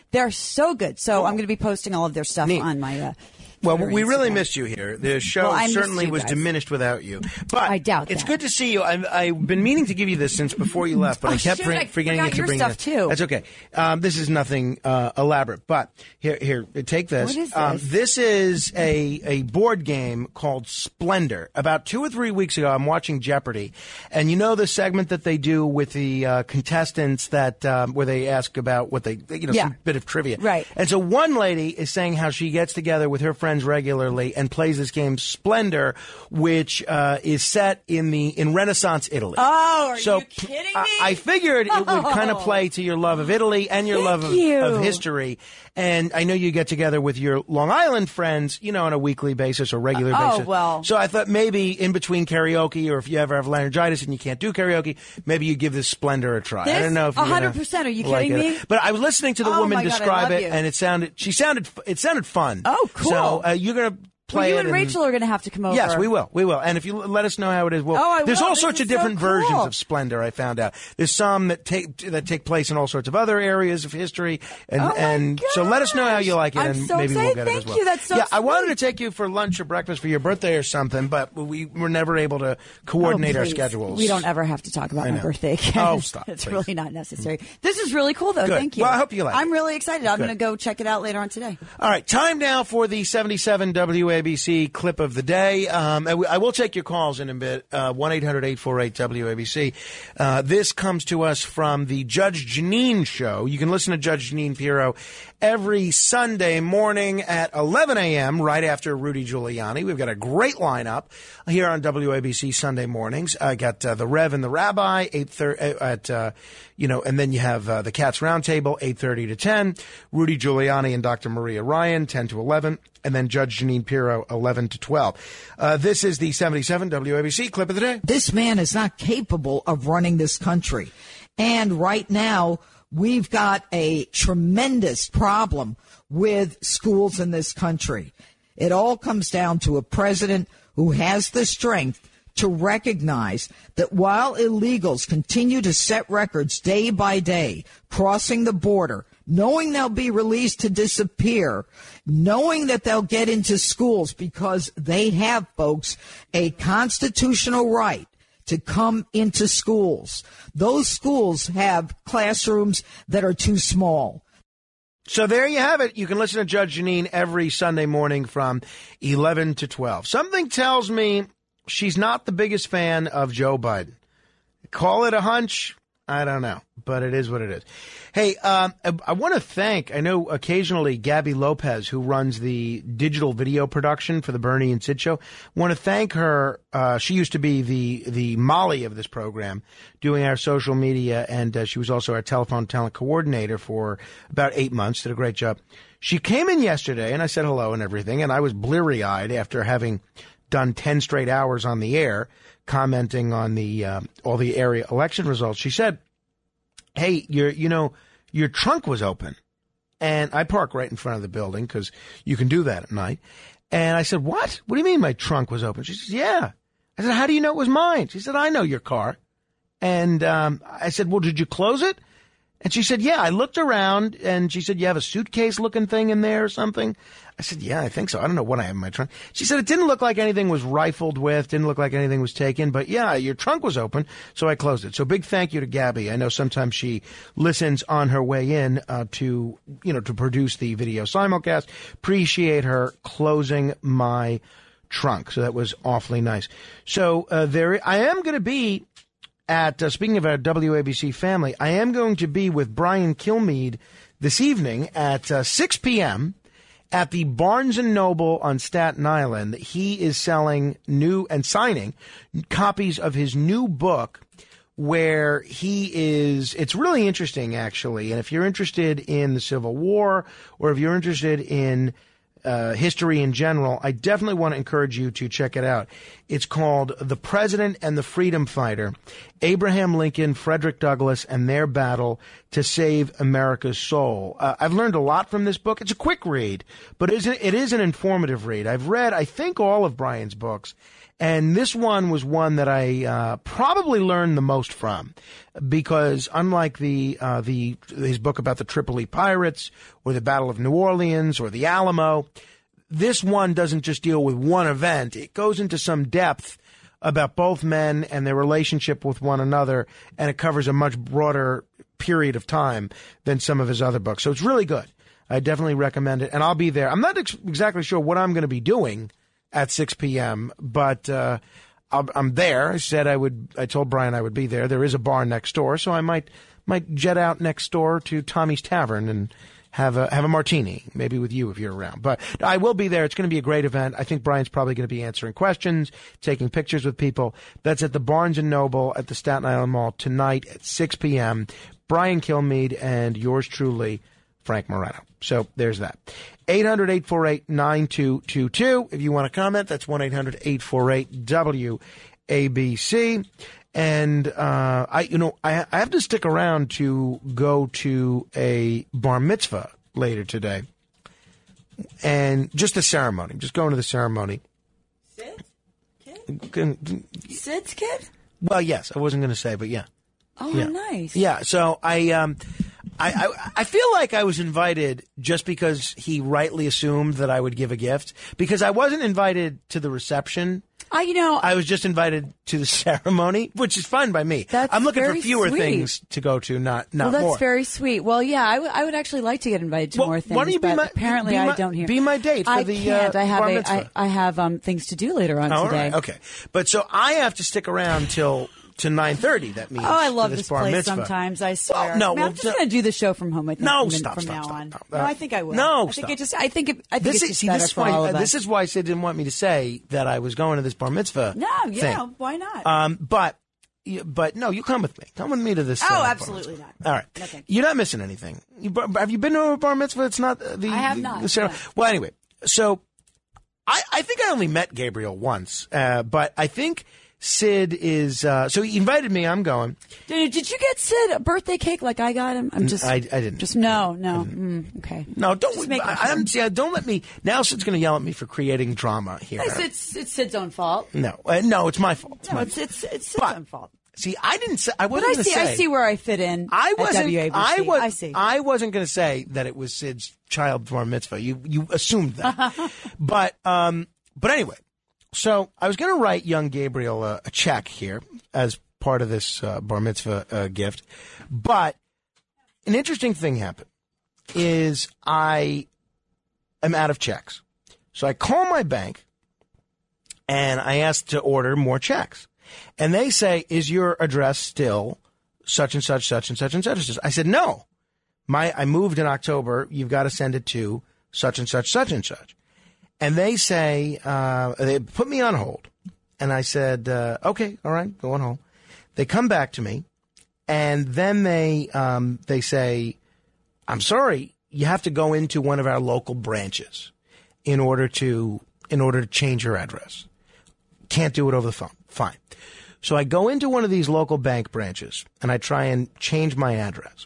They're so good. So I'm going to be posting all of their stuff Neat. on my. Uh, Well, Twitter we and really Instagram. missed you here. The show Well, I missed certainly you was guys. diminished without you. But I doubt it's that. good to see you. I've, I've been meaning to give you this since before you left, but Oh, I kept shoot, for- I forgetting forgot it to your bring stuff, it. too. That's okay. Um, this is nothing uh, elaborate, but here, here, take this. What is Um, this? this is a a board game called Splendor. About two or three weeks ago, I'm watching Jeopardy, and you know the segment that they do with the uh, contestants that um, where they ask about what they, you know, Yeah. some bit of trivia, Right. And so one lady is saying how she gets together with her friends regularly and plays this game Splendor, which uh, is set in the in Renaissance Italy. Oh, are so you kidding me? I, I figured it would kind of play to your love of Italy and your love of, you. of history. And I know you get together with your Long Island friends, you know, on a weekly basis or regular Uh, oh, basis. well. So I thought maybe in between karaoke, or if you ever have laryngitis and you can't do karaoke, maybe you give this Splendor a try. I This? don't know if you're one hundred percent. Are you like kidding it. me? But I was listening to the Oh, woman my God, I describe love it, you. and it sounded she sounded it sounded fun. Oh, cool. So uh, you're gonna. Play Well, you it and Rachel are going to have to come over. Yes, we will. We will. And if you l- let us know how it is, we'll. Oh, I there's will. all This sorts is of so different cool. versions of Splendor. I found out there's some that take that take place in all sorts of other areas of history, and Oh, my and so let us know how you like it, I'm and so maybe we'll excited. get it Thank as well. you. That's so yeah. I wanted to take you for lunch or breakfast for your birthday or something, but we were never able to coordinate Oh, our please. schedules. We don't ever have to talk about I my know. birthday again. Oh, stop, It's please. really not necessary. This is really cool, though. Good. Thank you. Well, I hope you like it. I'm really excited. I'm Good. going to go check it out later on today. All right, time now for the seventy-seven W A B C clip of the day. Um, and we, I will take your calls in a bit, uh, one eight hundred eight four eight W A B C. Uh, this comes to us from the Judge Jeanine Show. You can listen to Judge Jeanine Pirro every Sunday morning at eleven a.m., right after Rudy Giuliani. We've got a great lineup here on W A B C Sunday mornings. I got uh, the Rev and the Rabbi, eight thirty at, uh, you know, and then you have uh, the Cats Roundtable, eight thirty to ten. Rudy Giuliani and Doctor Maria Ryan, ten to eleven. And then Judge Jeanine Pirro, eleven to twelve. Uh, this is the seventy-seven W A B C clip of the day. This man is not capable of running this country. And right now, we've got a tremendous problem with schools in this country. It all comes down to a president who has the strength to recognize that while illegals continue to set records day by day, crossing the border, knowing they'll be released to disappear, knowing that they'll get into schools because they have, folks, a constitutional right to come into schools. Those schools have classrooms that are too small. So there you have it. You can listen to Judge Jeanine every Sunday morning from eleven to twelve. Something tells me she's not the biggest fan of Joe Biden. Call it a hunch. I don't know, but it is what it is. Hey, um, I, I want to thank, I know occasionally Gabby Lopez, who runs the digital video production for the Bernie and Sid show, want to thank her. Uh, she used to be the, the Molly of this program, doing our social media, and uh, she was also our telephone talent coordinator for about eight months, did a great job. She came in yesterday, and I said hello and everything, and I was bleary-eyed after having done ten straight hours on the air, commenting on the uh, all the area election results. She said, "Hey, your you know your trunk was open," and I park right in front of the building because you can do that at night. And I said, "What? What do you mean my trunk was open?" She says, "Yeah." I said, "How do you know it was mine?" She said, "I know your car." And um, I said, "Well, did you close it?" And she said, "Yeah, I looked around," and she said, "You have a suitcase-looking thing in there or something?" I said, "Yeah, I think so. I don't know what I have in my trunk." She said, "It didn't look like anything was rifled with, didn't look like anything was taken, but yeah, your trunk was open, so I closed it." So big thank you to Gabby. I know sometimes she listens on her way in uh, to, you know, to produce the video simulcast. Appreciate her closing my trunk. So that was awfully nice. So uh, there, I am going to be at, uh, speaking of our W A B C family, I am going to be with Brian Kilmeade this evening at uh, six p.m. at the Barnes and Noble on Staten Island. He is selling new and signing copies of his new book, where he is, it's really interesting, actually. And if you're interested in the Civil War, or if you're interested in Uh, history in general, I definitely want to encourage you to check it out. It's called The President and the Freedom Fighter, Abraham Lincoln, Frederick Douglass, and Their Battle to Save America's Soul. Uh, I've learned a lot from this book. It's a quick read, but it is, it is an informative read. I've read, I think, all of Brian's books, And this one was one that I uh, probably learned the most from, because unlike the uh, the his book about the Tripoli pirates or the Battle of New Orleans or the Alamo, this one doesn't just deal with one event. It goes into some depth about both men and their relationship with one another, and it covers a much broader period of time than some of his other books. So it's really good. I definitely recommend it, and I'll be there. I'm not ex- exactly sure what I'm going to be doing at six p.m., but uh, I'll, I'm there. I said I would. I told Brian I would be there. There is a bar next door, so I might might jet out next door to Tommy's Tavern and have a have a martini, maybe with you if you're around. But I will be there. It's going to be a great event. I think Brian's probably going to be answering questions, taking pictures with people. That's at the Barnes and Noble at the Staten Island Mall tonight at six p.m. Brian Kilmeade and yours truly, Frank Morano. So there's that. eight hundred, eight four eight, nine two two two. If you want to comment, that's one eight hundred, eight four eight, W A B C. And, uh, I, you know, I, I have to stick around to go to a bar mitzvah later today. And just the ceremony, just going to the ceremony. Sid? Kid? Sid's kid? Well, yes, I wasn't going to say, but yeah. Oh, yeah. nice. Yeah, so I, um, I, I, I feel like I was invited just because he rightly assumed that I would give a gift, because I wasn't invited to the reception. I, you know, I was just invited to the ceremony, which is fine by me. That's I'm looking for very fewer sweet. things to go to, not not well, that's more. very sweet. Well, yeah, I, w- I would actually like to get invited to Well, more things. why don't you be but my- apparently be I my- don't hear. be my date for I the, can't. uh, I have bar a, mitzvah. I, I have um, things to do later on All today. right, okay. But so I have to stick around till to nine thirty. That means Oh, I for love this this bar place mitzvah. sometimes, I swear. Well, no, I mean, well, I'm just no- going to do the show from home, I think, No, from, stop, from stop, now stop, on. stop. No, Uh, I think I will. no, I think stop. it just, I think it, I think This it's is just see, better this is for why all of uh, us. this is why Sid didn't want me to say that I was going to this bar mitzvah. No, yeah, thing. why not? Um, but you- but no, you come with me. Come with me to this. Oh, uh, bar absolutely mitzvah. not. All right, No, thank you're not missing anything. You, bar- have you been to a bar mitzvah? It's not uh, the. I have the- not, the ceremony. no. Well, anyway, so I I think I only met Gabriel once, uh, but I think Sid is. Uh, so he invited me. I'm going. Did, did you get Sid a birthday cake like I got him? I'm just. I, I didn't. Just no, no. Mm, okay. No, don't. Just make I, it I don't, yeah, don't let me. Now Sid's going to yell at me for creating drama here. It's, it's it's Sid's own fault. No, uh, no, it's my fault. It's No, my it's it's it's Sid's own fault. See, I didn't say. I But wasn't I going to see, say. I see where I fit in. I at wasn't. W A B C. I was. I see. I wasn't going to say that it was Sid's child bar mitzvah. You you assumed that, but um, but anyway. So I was going to write young Gabriel a, a check here as part of this uh, bar mitzvah uh, gift, but an interesting thing happened. Is I am out of checks, so I call my bank and I ask to order more checks. And they say, is your address still such and such, such and such and such and such? I said, no. My I moved in October. You've got to send it to such and such, such and such. And they say, uh, they put me on hold. And I said, uh, okay, all right, go on hold. They come back to me. And then they um, they say, I'm sorry, you have to go into one of our local branches in order to in order to change your address. Can't do it over the phone. Fine. So I go into one of these local bank branches and I try and change my address.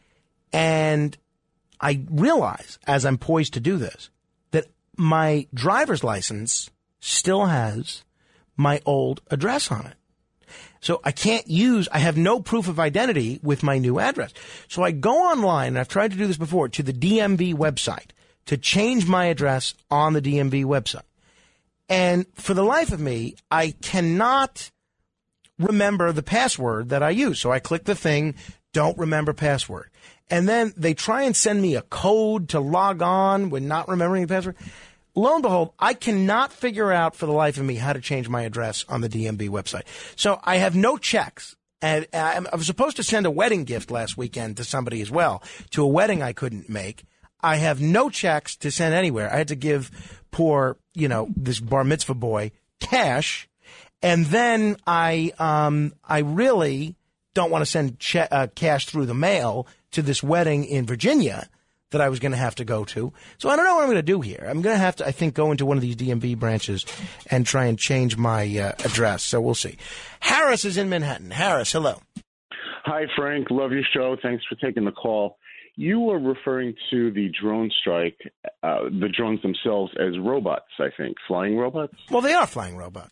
And I realize, as I'm poised to do this, that my driver's license still has my old address on it. So I can't use, I have no proof of identity with my new address. So I go online, and I've tried to do this before, to the D M V website to change my address on the D M V website. And for the life of me, I cannot remember the password that I use. So I click the thing, don't remember password. And then they try and send me a code to log on when not remembering the password. Lo and behold, I cannot figure out for the life of me how to change my address on the D M V website. So I have no checks. And I was supposed to send a wedding gift last weekend to somebody as well, to a wedding I couldn't make. I have no checks to send anywhere. I had to give poor, you know, this bar mitzvah boy cash. And then I, um, I really don't want to send che- uh, cash through the mail to this wedding in Virginia that I was going to have to go to. So I don't know what I'm going to do here. I'm going to have to, I think, go into one of these D M V branches and try and change my uh, address. So we'll see. Harris is in Manhattan. Harris, hello. Hi, Frank. Love your show. Thanks for taking the call. You were referring to the drone strike, uh, the drones themselves as robots, I think. Flying robots? Well, they are flying robots.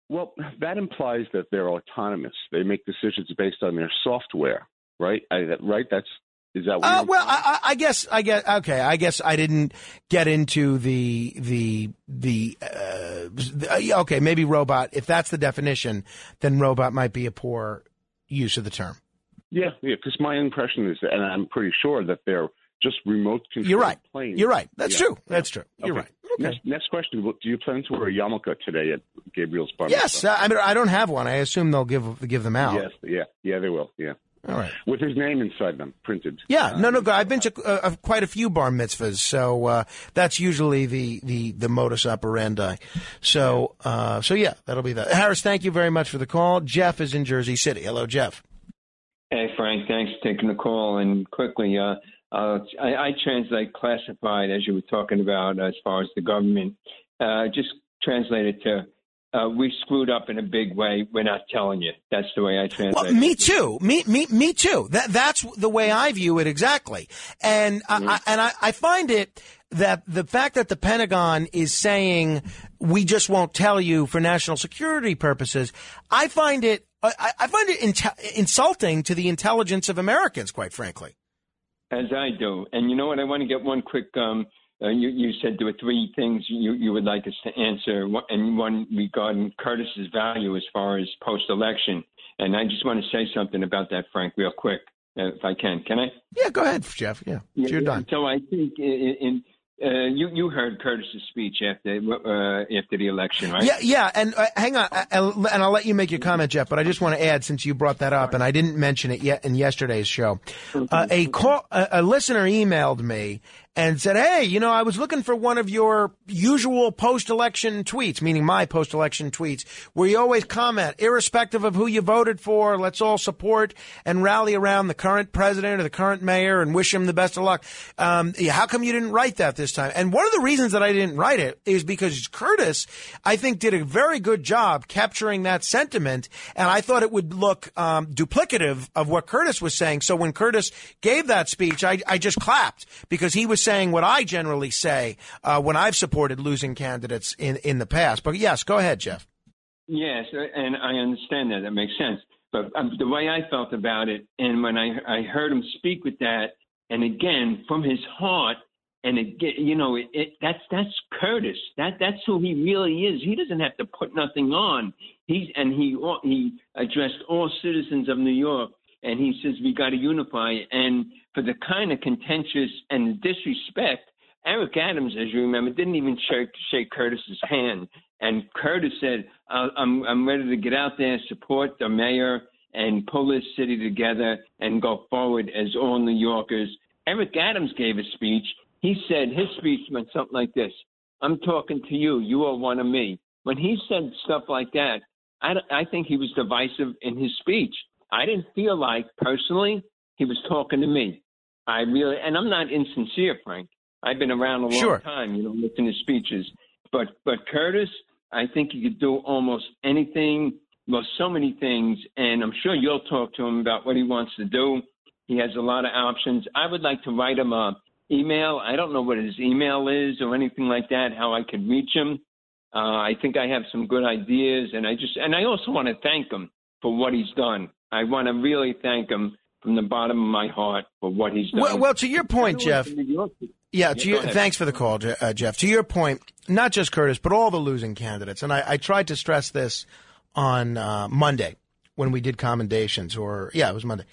Well, that implies that they're autonomous. They make decisions based on their software, right? I, that, right? That's is that what Uh, you're well, I, I guess I guess okay. I guess I didn't get into the the the uh, the- okay. Maybe robot. If that's the definition, then robot might be a poor use of the term. Yeah, yeah. Because my impression is, that, and I'm pretty sure that they're just remote control. You're right. Planes. You're right. That's Yeah. true. That's true. You're Okay. right. Next, next question: Do you plan to wear a yarmulke today at Gabriel's bar? Yes, uh, I mean I don't have one. I assume they'll give give them out. Yes. Yeah. Yeah. They will. Yeah. All right. With his name inside them, printed. Yeah, no, no. I've been to uh, uh, quite a few bar mitzvahs, so uh, that's usually the, the, the modus operandi. So, uh, so yeah, that'll be that. Harris, thank you very much for the call. Jeff is in Jersey City. Hello, Jeff. Hey, Frank, thanks for taking the call. And quickly, uh, uh, I, I translate classified, as you were talking about, as far as the government. Uh, just translate it to, uh, we screwed up in a big way. We're not telling you. That's the way I translate Well, it. me too. Me, me, me too. That that's the way I view it exactly. And I, I, and I, I find it that the fact that the Pentagon is saying we just won't tell you for national security purposes, I find it I, I find it in, insulting to the intelligence of Americans, quite frankly. As I do. And you know what? I want to get one quick. Um, uh, you, you said there were three things you, you would like us to answer, One- and one regarding Curtis's value as far as post-election. And I just want to say something about that, Frank, real quick, uh, if I can. Can I? Yeah, go ahead, Jeff. Yeah, Yeah, you're done. So I think in, in uh, you you heard Curtis's speech after uh, after the election, right? Yeah, yeah, and uh, hang on, uh, and I'll let you make your comment, Jeff. But I just want to add, since you brought that up, and I didn't mention it yet in yesterday's show, uh, a call, a, a listener emailed me and said, "Hey, you know, I was looking for one of your usual post-election tweets, meaning my post-election tweets, where you always comment, irrespective of who you voted for, let's all support and rally around the current president or the current mayor and wish him the best of luck. Um, how come you didn't write that this time?" And one of the reasons that I didn't write it is because Curtis, I think, did a very good job capturing that sentiment, and I thought it would look um, duplicative of what Curtis was saying. So when Curtis gave that speech, I, I just clapped because he was saying what I generally say uh, when I've supported losing candidates in, in the past. But yes, go ahead, Jeff. Yes, and I understand that. That makes sense. But um, the way I felt about it, and when I I heard him speak with that, and again from his heart, and again, you know, it, it that's that's Curtis. That that's who he really is. He doesn't have to put nothing on. He's and he he addressed all citizens of New York, and he says we got to unify. And for the kind of contentious and disrespect, Eric Adams, as you remember, didn't even shake, shake Curtis's hand. And Curtis said, I'm, I'm ready to get out there, support the mayor, and pull this city together and go forward as all New Yorkers. Eric Adams gave a speech. He said his speech went something like this: I'm talking to you. You are one of me. When he said stuff like that, I, I think he was divisive in his speech. I didn't feel like, personally, he was talking to me. I really, and I'm not insincere, Frank. I've been around a long Sure. time, you know, listening to speeches. But but Curtis, I think he could do almost anything, well, so many things, and I'm sure you'll talk to him about what he wants to do. He has a lot of options. I would like to write him a email. I don't know what his email is or anything like that, how I could reach him. Uh, I think I have some good ideas, and I just and I also want to thank him for what he's done. I want to really thank him from the bottom of my heart for what he's done. Well, well to your point, Jeff. Yeah, Yeah, to go your, ahead. thanks for the call, Je- uh, Jeff. To your point, not just Curtis, but all the losing candidates. And I, I tried to stress this on uh, Monday when we did commendations, or, yeah, it was Monday.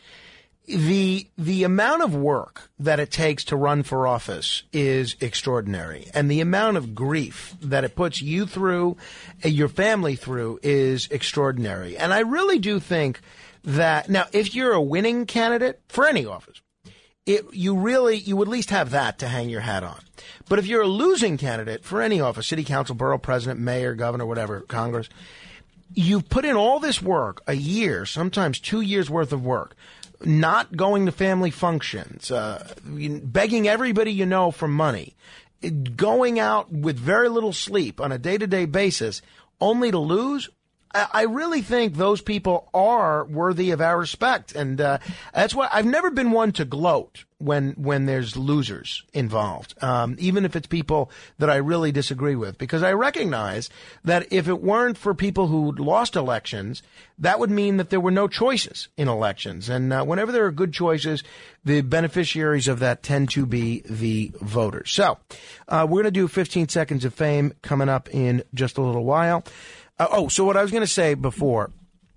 The the amount of work that it takes to run for office is extraordinary, and the amount of grief that it puts you through, uh, your family through, is extraordinary. And I really do think that, now, if you're a winning candidate for any office, it, you really, you would at least have that to hang your hat on. But if you're a losing candidate for any office, city council, borough president, mayor, governor, whatever, Congress, you've put in all this work, a year, sometimes two years worth of work, not going to family functions, uh, begging everybody you know for money, going out with very little sleep on a day-to-day basis, only to lose. I, I really think those people are worthy of our respect. And uh, that's why I've never been one to gloat when when there's losers involved, um, even if it's people that I really disagree with, because I recognize that if it weren't for people who lost elections, that would mean that there were no choices in elections. And uh, whenever there are good choices, the beneficiaries of that tend to be the voters. So uh, we're going to do fifteen seconds of fame coming up in just a little while. Uh, oh, so what I was going to say before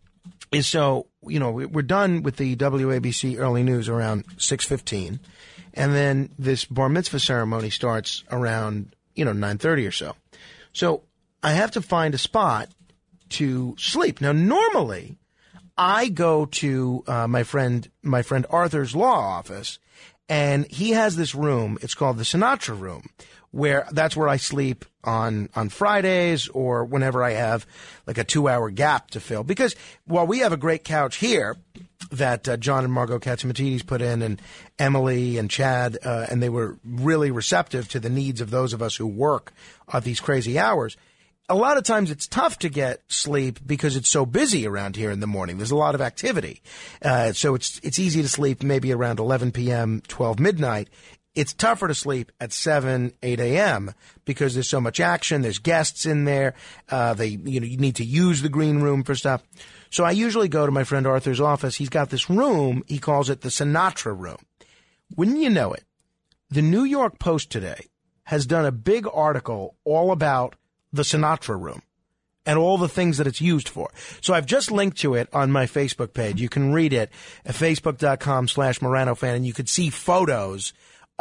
is, so, you know, we're done with the W A B C early news around six fifteen, and then this bar mitzvah ceremony starts around, you know, nine thirty or so. So I have to find a spot to sleep. Now, normally I go to uh, my friend, my friend Arthur's law office, and he has this room. It's called the Sinatra room, where that's where I sleep on, on Fridays or whenever I have like a two hour gap to fill. Because while we have a great couch here that uh, John and Margot Katsimatidis put in, and Emily and Chad, uh, and they were really receptive to the needs of those of us who work at these crazy hours. A lot of times it's tough to get sleep because it's so busy around here in the morning. There's a lot of activity. Uh, so it's, it's easy to sleep maybe around eleven p.m., twelve midnight. It's tougher to sleep at seven, eight a.m. because there's so much action. There's guests in there. Uh, they, you know, you need to use the green room for stuff. So I usually go to my friend Arthur's office. He's got this room. He calls it the Sinatra room. Wouldn't you know it? The New York Post today has done a big article all about the Sinatra room and all the things that it's used for. So I've just linked to it on my Facebook page. You can read it at facebook.com slash Morano fan, and you could see photos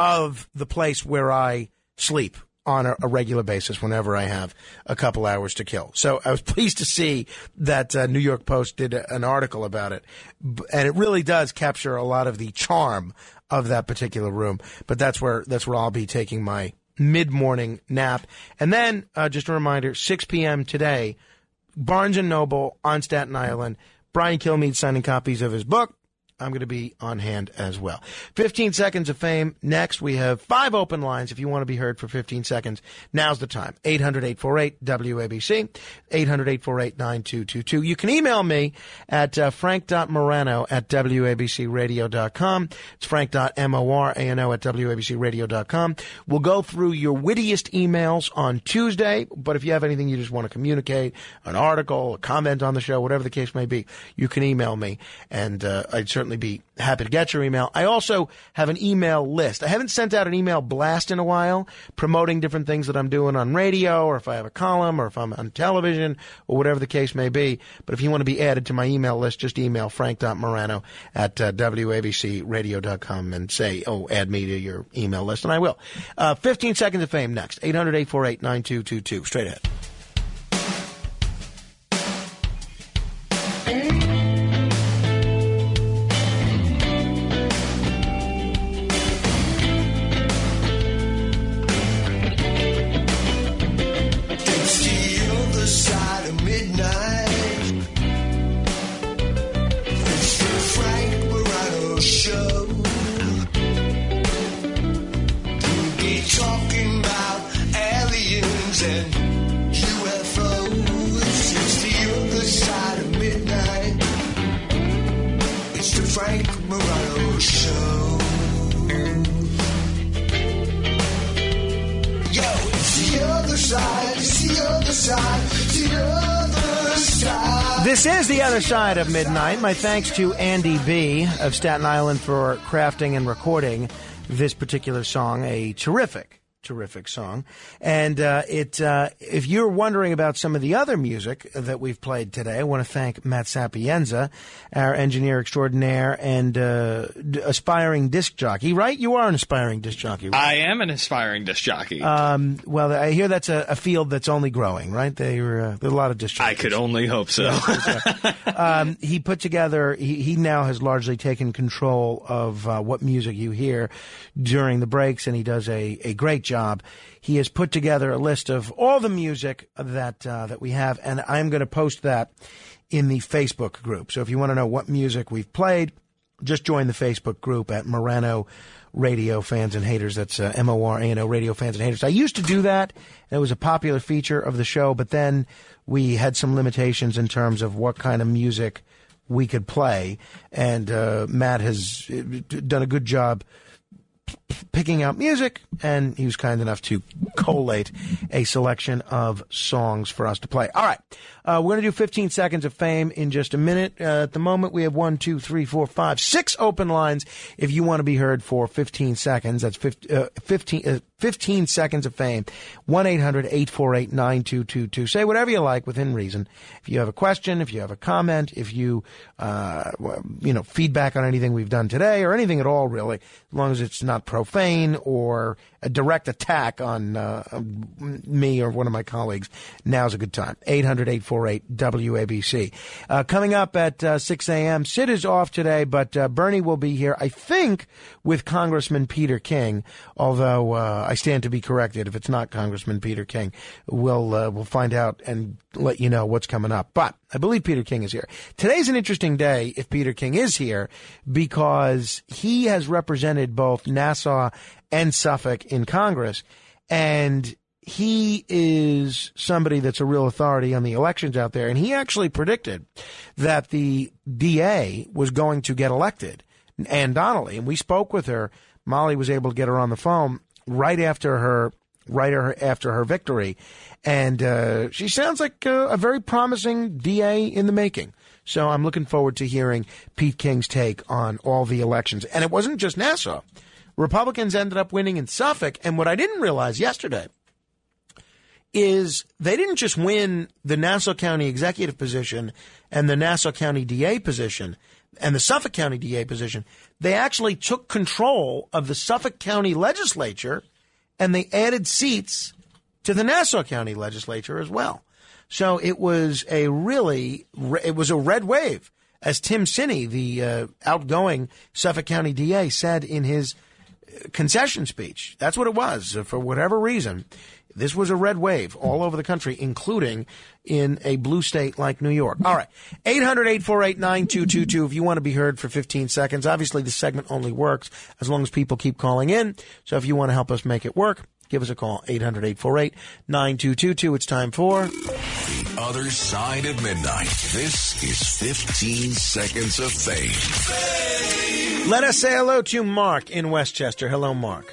of the place where I sleep on a, a regular basis whenever I have a couple hours to kill. So I was pleased to see that uh, New York Post did a, an article about it. And it really does capture a lot of the charm of that particular room. But that's where, that's where I'll be taking my mid-morning nap. And then, uh, just a reminder, six p.m. today, Barnes and Noble on Staten Island, Brian Kilmeade signing copies of his book. I'm going to be on hand as well. fifteen seconds of fame. Next, we have five open lines if you want to be heard for fifteen seconds. Now's the time. eight hundred, eight four eight, W A B C, eight hundred, eight four eight, nine two two two. You can email me at uh, frank.morano at W A B C radio dot com. It's frank.morano at W A B C radio dot com. We'll go through your wittiest emails on Tuesday, but if you have anything you just want to communicate, an article, a comment on the show, whatever the case may be, you can email me, and uh, I'd certainly be happy to get your email. I also have an email list. I haven't sent out an email blast in a while promoting different things that I'm doing on radio, or if I have a column, or if I'm on television, or whatever the case may be. But if you want to be added to my email list, just email frank.morano at uh, W A B C radio dot com and say, oh, add me to your email list, and I will. Uh, fifteen seconds of fame next. eight hundred, eight four eight, nine two two two. Straight ahead. This is The Other Side of Midnight. My thanks to Andy B. of Staten Island for crafting and recording this particular song, a terrific, terrific song. And uh, it, uh, if you're wondering about some of the other music that we've played today, I want to thank Matt Sapienza, our engineer extraordinaire and uh, d- aspiring disc jockey. Right? You are an aspiring disc jockey, right? I am an aspiring disc jockey. Um, well, I hear that's a, a field that's only growing, right? They were, uh, there are a lot of disc jockeys. I could only hope so. Yeah, um, he put together, he, he now has largely taken control of uh, what music you hear during the breaks, and he does a, a great job. He has put together a list of all the music that uh, that we have, and I'm going to post that in the Facebook group. So if you want to know what music we've played, just join the Facebook group at Morano Radio Fans and Haters. That's uh, M O R A N O Radio Fans and Haters. I used to do that, and it was a popular feature of the show, but then we had some limitations in terms of what kind of music we could play, and uh, Matt has done a good job picking out music, and he was kind enough to collate a selection of songs for us to play. All right. Uh, we're going to do fifteen seconds of fame in just a minute. Uh, at the moment, we have one, two, three, four, five, six open lines. If you want to be heard for fifteen seconds, that's fifteen, uh, fifteen, uh, fifteen seconds of fame. one eight hundred eight four eight nine two two two. Say whatever you like within reason. If you have a question, if you have a comment, if you, uh, you know, feedback on anything we've done today or anything at all, really, as long as it's not profane or a direct attack on uh, me or one of my colleagues, now's a good time. eight hundred eight four eight W A B C. Uh, coming up at uh, six a.m., Sid is off today, but uh, Bernie will be here, I think, with Congressman Peter King, although uh, I stand to be corrected. If it's not Congressman Peter King, we'll, uh, we'll find out and let you know what's coming up. But I believe Peter King is here. Today's an interesting day if Peter King is here, because he has represented both Nassau and Suffolk in Congress, and he is somebody that's a real authority on the elections out there, and he actually predicted that the D A was going to get elected, Ann Donnelly, and we spoke with her. Molly was able to get her on the phone right after her right after her victory, and uh, she sounds like uh, a very promising D A in the making. So I'm looking forward to hearing Pete King's take on all the elections. And it wasn't just Nassau. Republicans ended up winning in Suffolk, and what I didn't realize yesterday is they didn't just win the Nassau County executive position and the Nassau County D A position and the Suffolk County D A position. They actually took control of the Suffolk County legislature, and they added seats to the Nassau County legislature as well. So it was a really, it was a red wave, as Tim Sinney, the uh, outgoing Suffolk County D A, said in his concession speech. That's what it was. For whatever reason, this was a red wave all over the country, including in a blue state like New York. All right. eight hundred eight four eight nine two two two if you want to be heard for fifteen seconds. Obviously, this segment only works as long as people keep calling in. So if you want to help us make it work, give us a call. eight hundred eight four eight nine two two two. It's time for The Other Side of Midnight. This is fifteen seconds of fame. fame. Let us say hello to Mark in Westchester. Hello, Mark.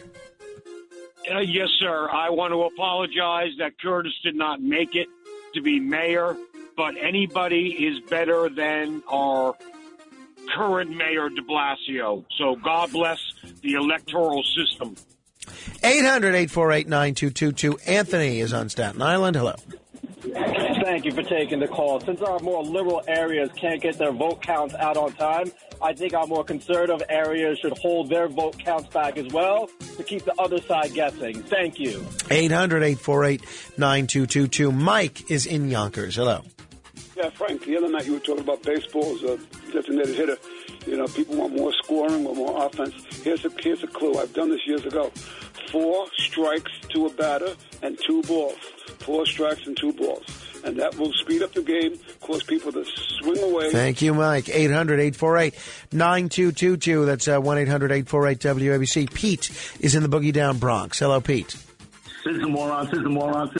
Uh, yes, sir. I want to apologize that Curtis did not make it to be mayor, but anybody is better than our current mayor, de Blasio. So God bless the electoral system. eight hundred eight four eight nine two two two. Anthony is on Staten Island. Hello. Thank you for taking the call. Since our more liberal areas can't get their vote counts out on time, I think our more conservative areas should hold their vote counts back as well to keep the other side guessing. Thank you. eight hundred eight four eight nine two two two. Mike is in Yonkers. Hello. Yeah, Frank, the other night you were talking about baseball as a designated hitter. You know, people want more scoring, want more offense. Here's a, here's a clue. I've done this years ago. Four strikes to a batter and two balls. Four strikes and two balls. And that will speed up the game, cause people to swing away. Thank you, Mike. eight hundred eight four eight nine two two two. That's uh, one eight hundred eight four eight W A B C. Pete is in the Boogie Down Bronx. Hello, Pete. Sister moron, sister moron.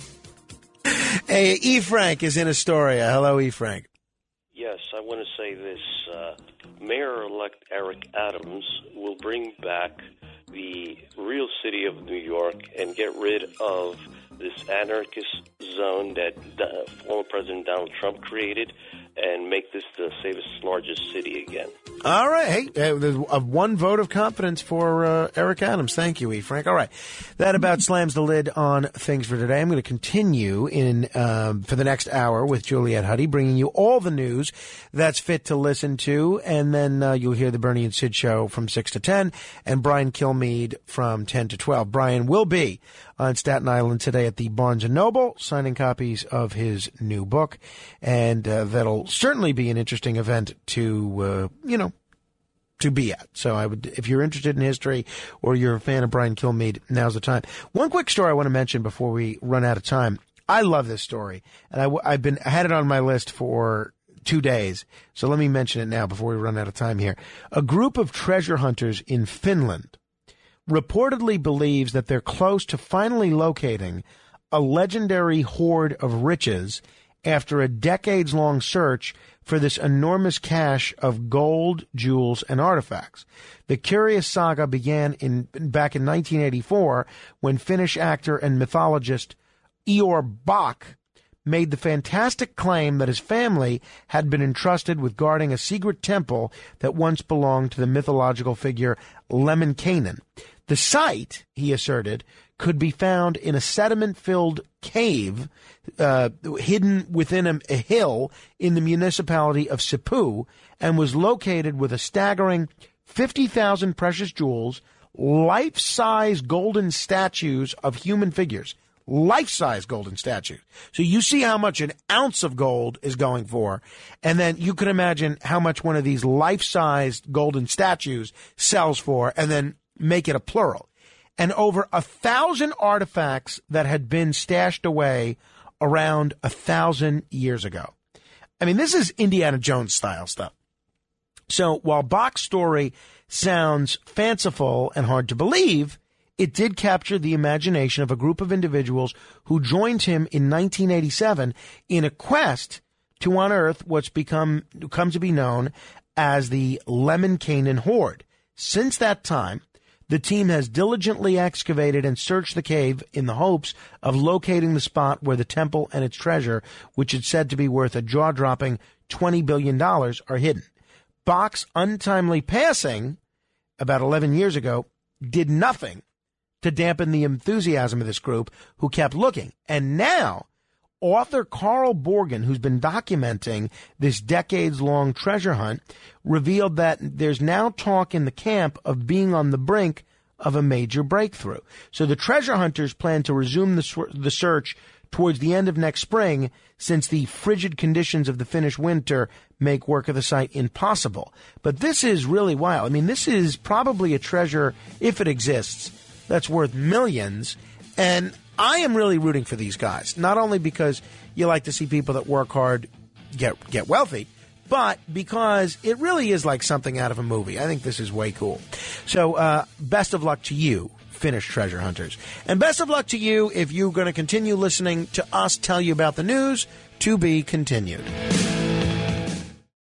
Hey, E. Frank is in Astoria. Hello, E. Frank. Yes, I want to say this. Uh, Mayor-elect Eric Adams will bring back the real city of New York and get rid of this anarchist zone that uh, former President Donald Trump created and make this the safest, largest city again. All right. Hey, uh, there's a one vote of confidence for uh, Eric Adams. Thank you, E. Frank. All right. That about slams the lid on things for today. I'm going to continue in um, for the next hour with Juliette Huddy, bringing you all the news that's fit to listen to. And then uh, you'll hear the Bernie and Sid show from six to ten and Brian Kilmeade from ten to twelve. Brian will be on Staten Island today at the Barnes and Noble, signing copies of his new book. And uh, that'll certainly be an interesting event to, uh, you know, to be at. So I would, if you're interested in history or you're a fan of Brian Kilmeade, now's the time. One quick story I want to mention before we run out of time. I love this story, and I, I've been I had it on my list for two days. So let me mention it now before we run out of time here. A group of treasure hunters in Finland reportedly believes that they're close to finally locating a legendary hoard of riches after a decades-long search for this enormous cache of gold, jewels, and artifacts. The curious saga began in back in nineteen eighty-four when Finnish actor and mythologist Eeyore Bach made the fantastic claim that his family had been entrusted with guarding a secret temple that once belonged to the mythological figure Lemminkainen. The site, he asserted, could be found in a sediment-filled cave uh, hidden within a, a hill in the municipality of Sipu, and was located with a staggering fifty thousand precious jewels, life-size golden statues of human figures. Life-size golden statues. So you see how much an ounce of gold is going for, and then you can imagine how much one of these life-sized golden statues sells for, and then make it a plural. And over a thousand artifacts that had been stashed away around a thousand years ago. I mean, this is Indiana Jones style stuff. So while Bach's story sounds fanciful and hard to believe, it did capture the imagination of a group of individuals who joined him in nineteen eighty-seven in a quest to unearth what's become come to be known as the Lemminkainen Hoard. Since that time, the team has diligently excavated and searched the cave in the hopes of locating the spot where the temple and its treasure, which is said to be worth a jaw-dropping twenty billion dollars, are hidden. Bach's untimely passing about eleven years ago did nothing to dampen the enthusiasm of this group, who kept looking. And now, author Carl Borgen, who's been documenting this decades-long treasure hunt, revealed that there's now talk in the camp of being on the brink of a major breakthrough. So the treasure hunters plan to resume the, the search towards the end of next spring, since the frigid conditions of the Finnish winter make work of the site impossible. But this is really wild. I mean, this is probably a treasure, if it exists, that's worth millions. And I am really rooting for these guys, not only because you like to see people that work hard get get wealthy, but because it really is like something out of a movie. I think this is way cool. So uh, best of luck to you, Finnish treasure hunters. And best of luck to you if you're going to continue listening to us tell you about the news. To be continued.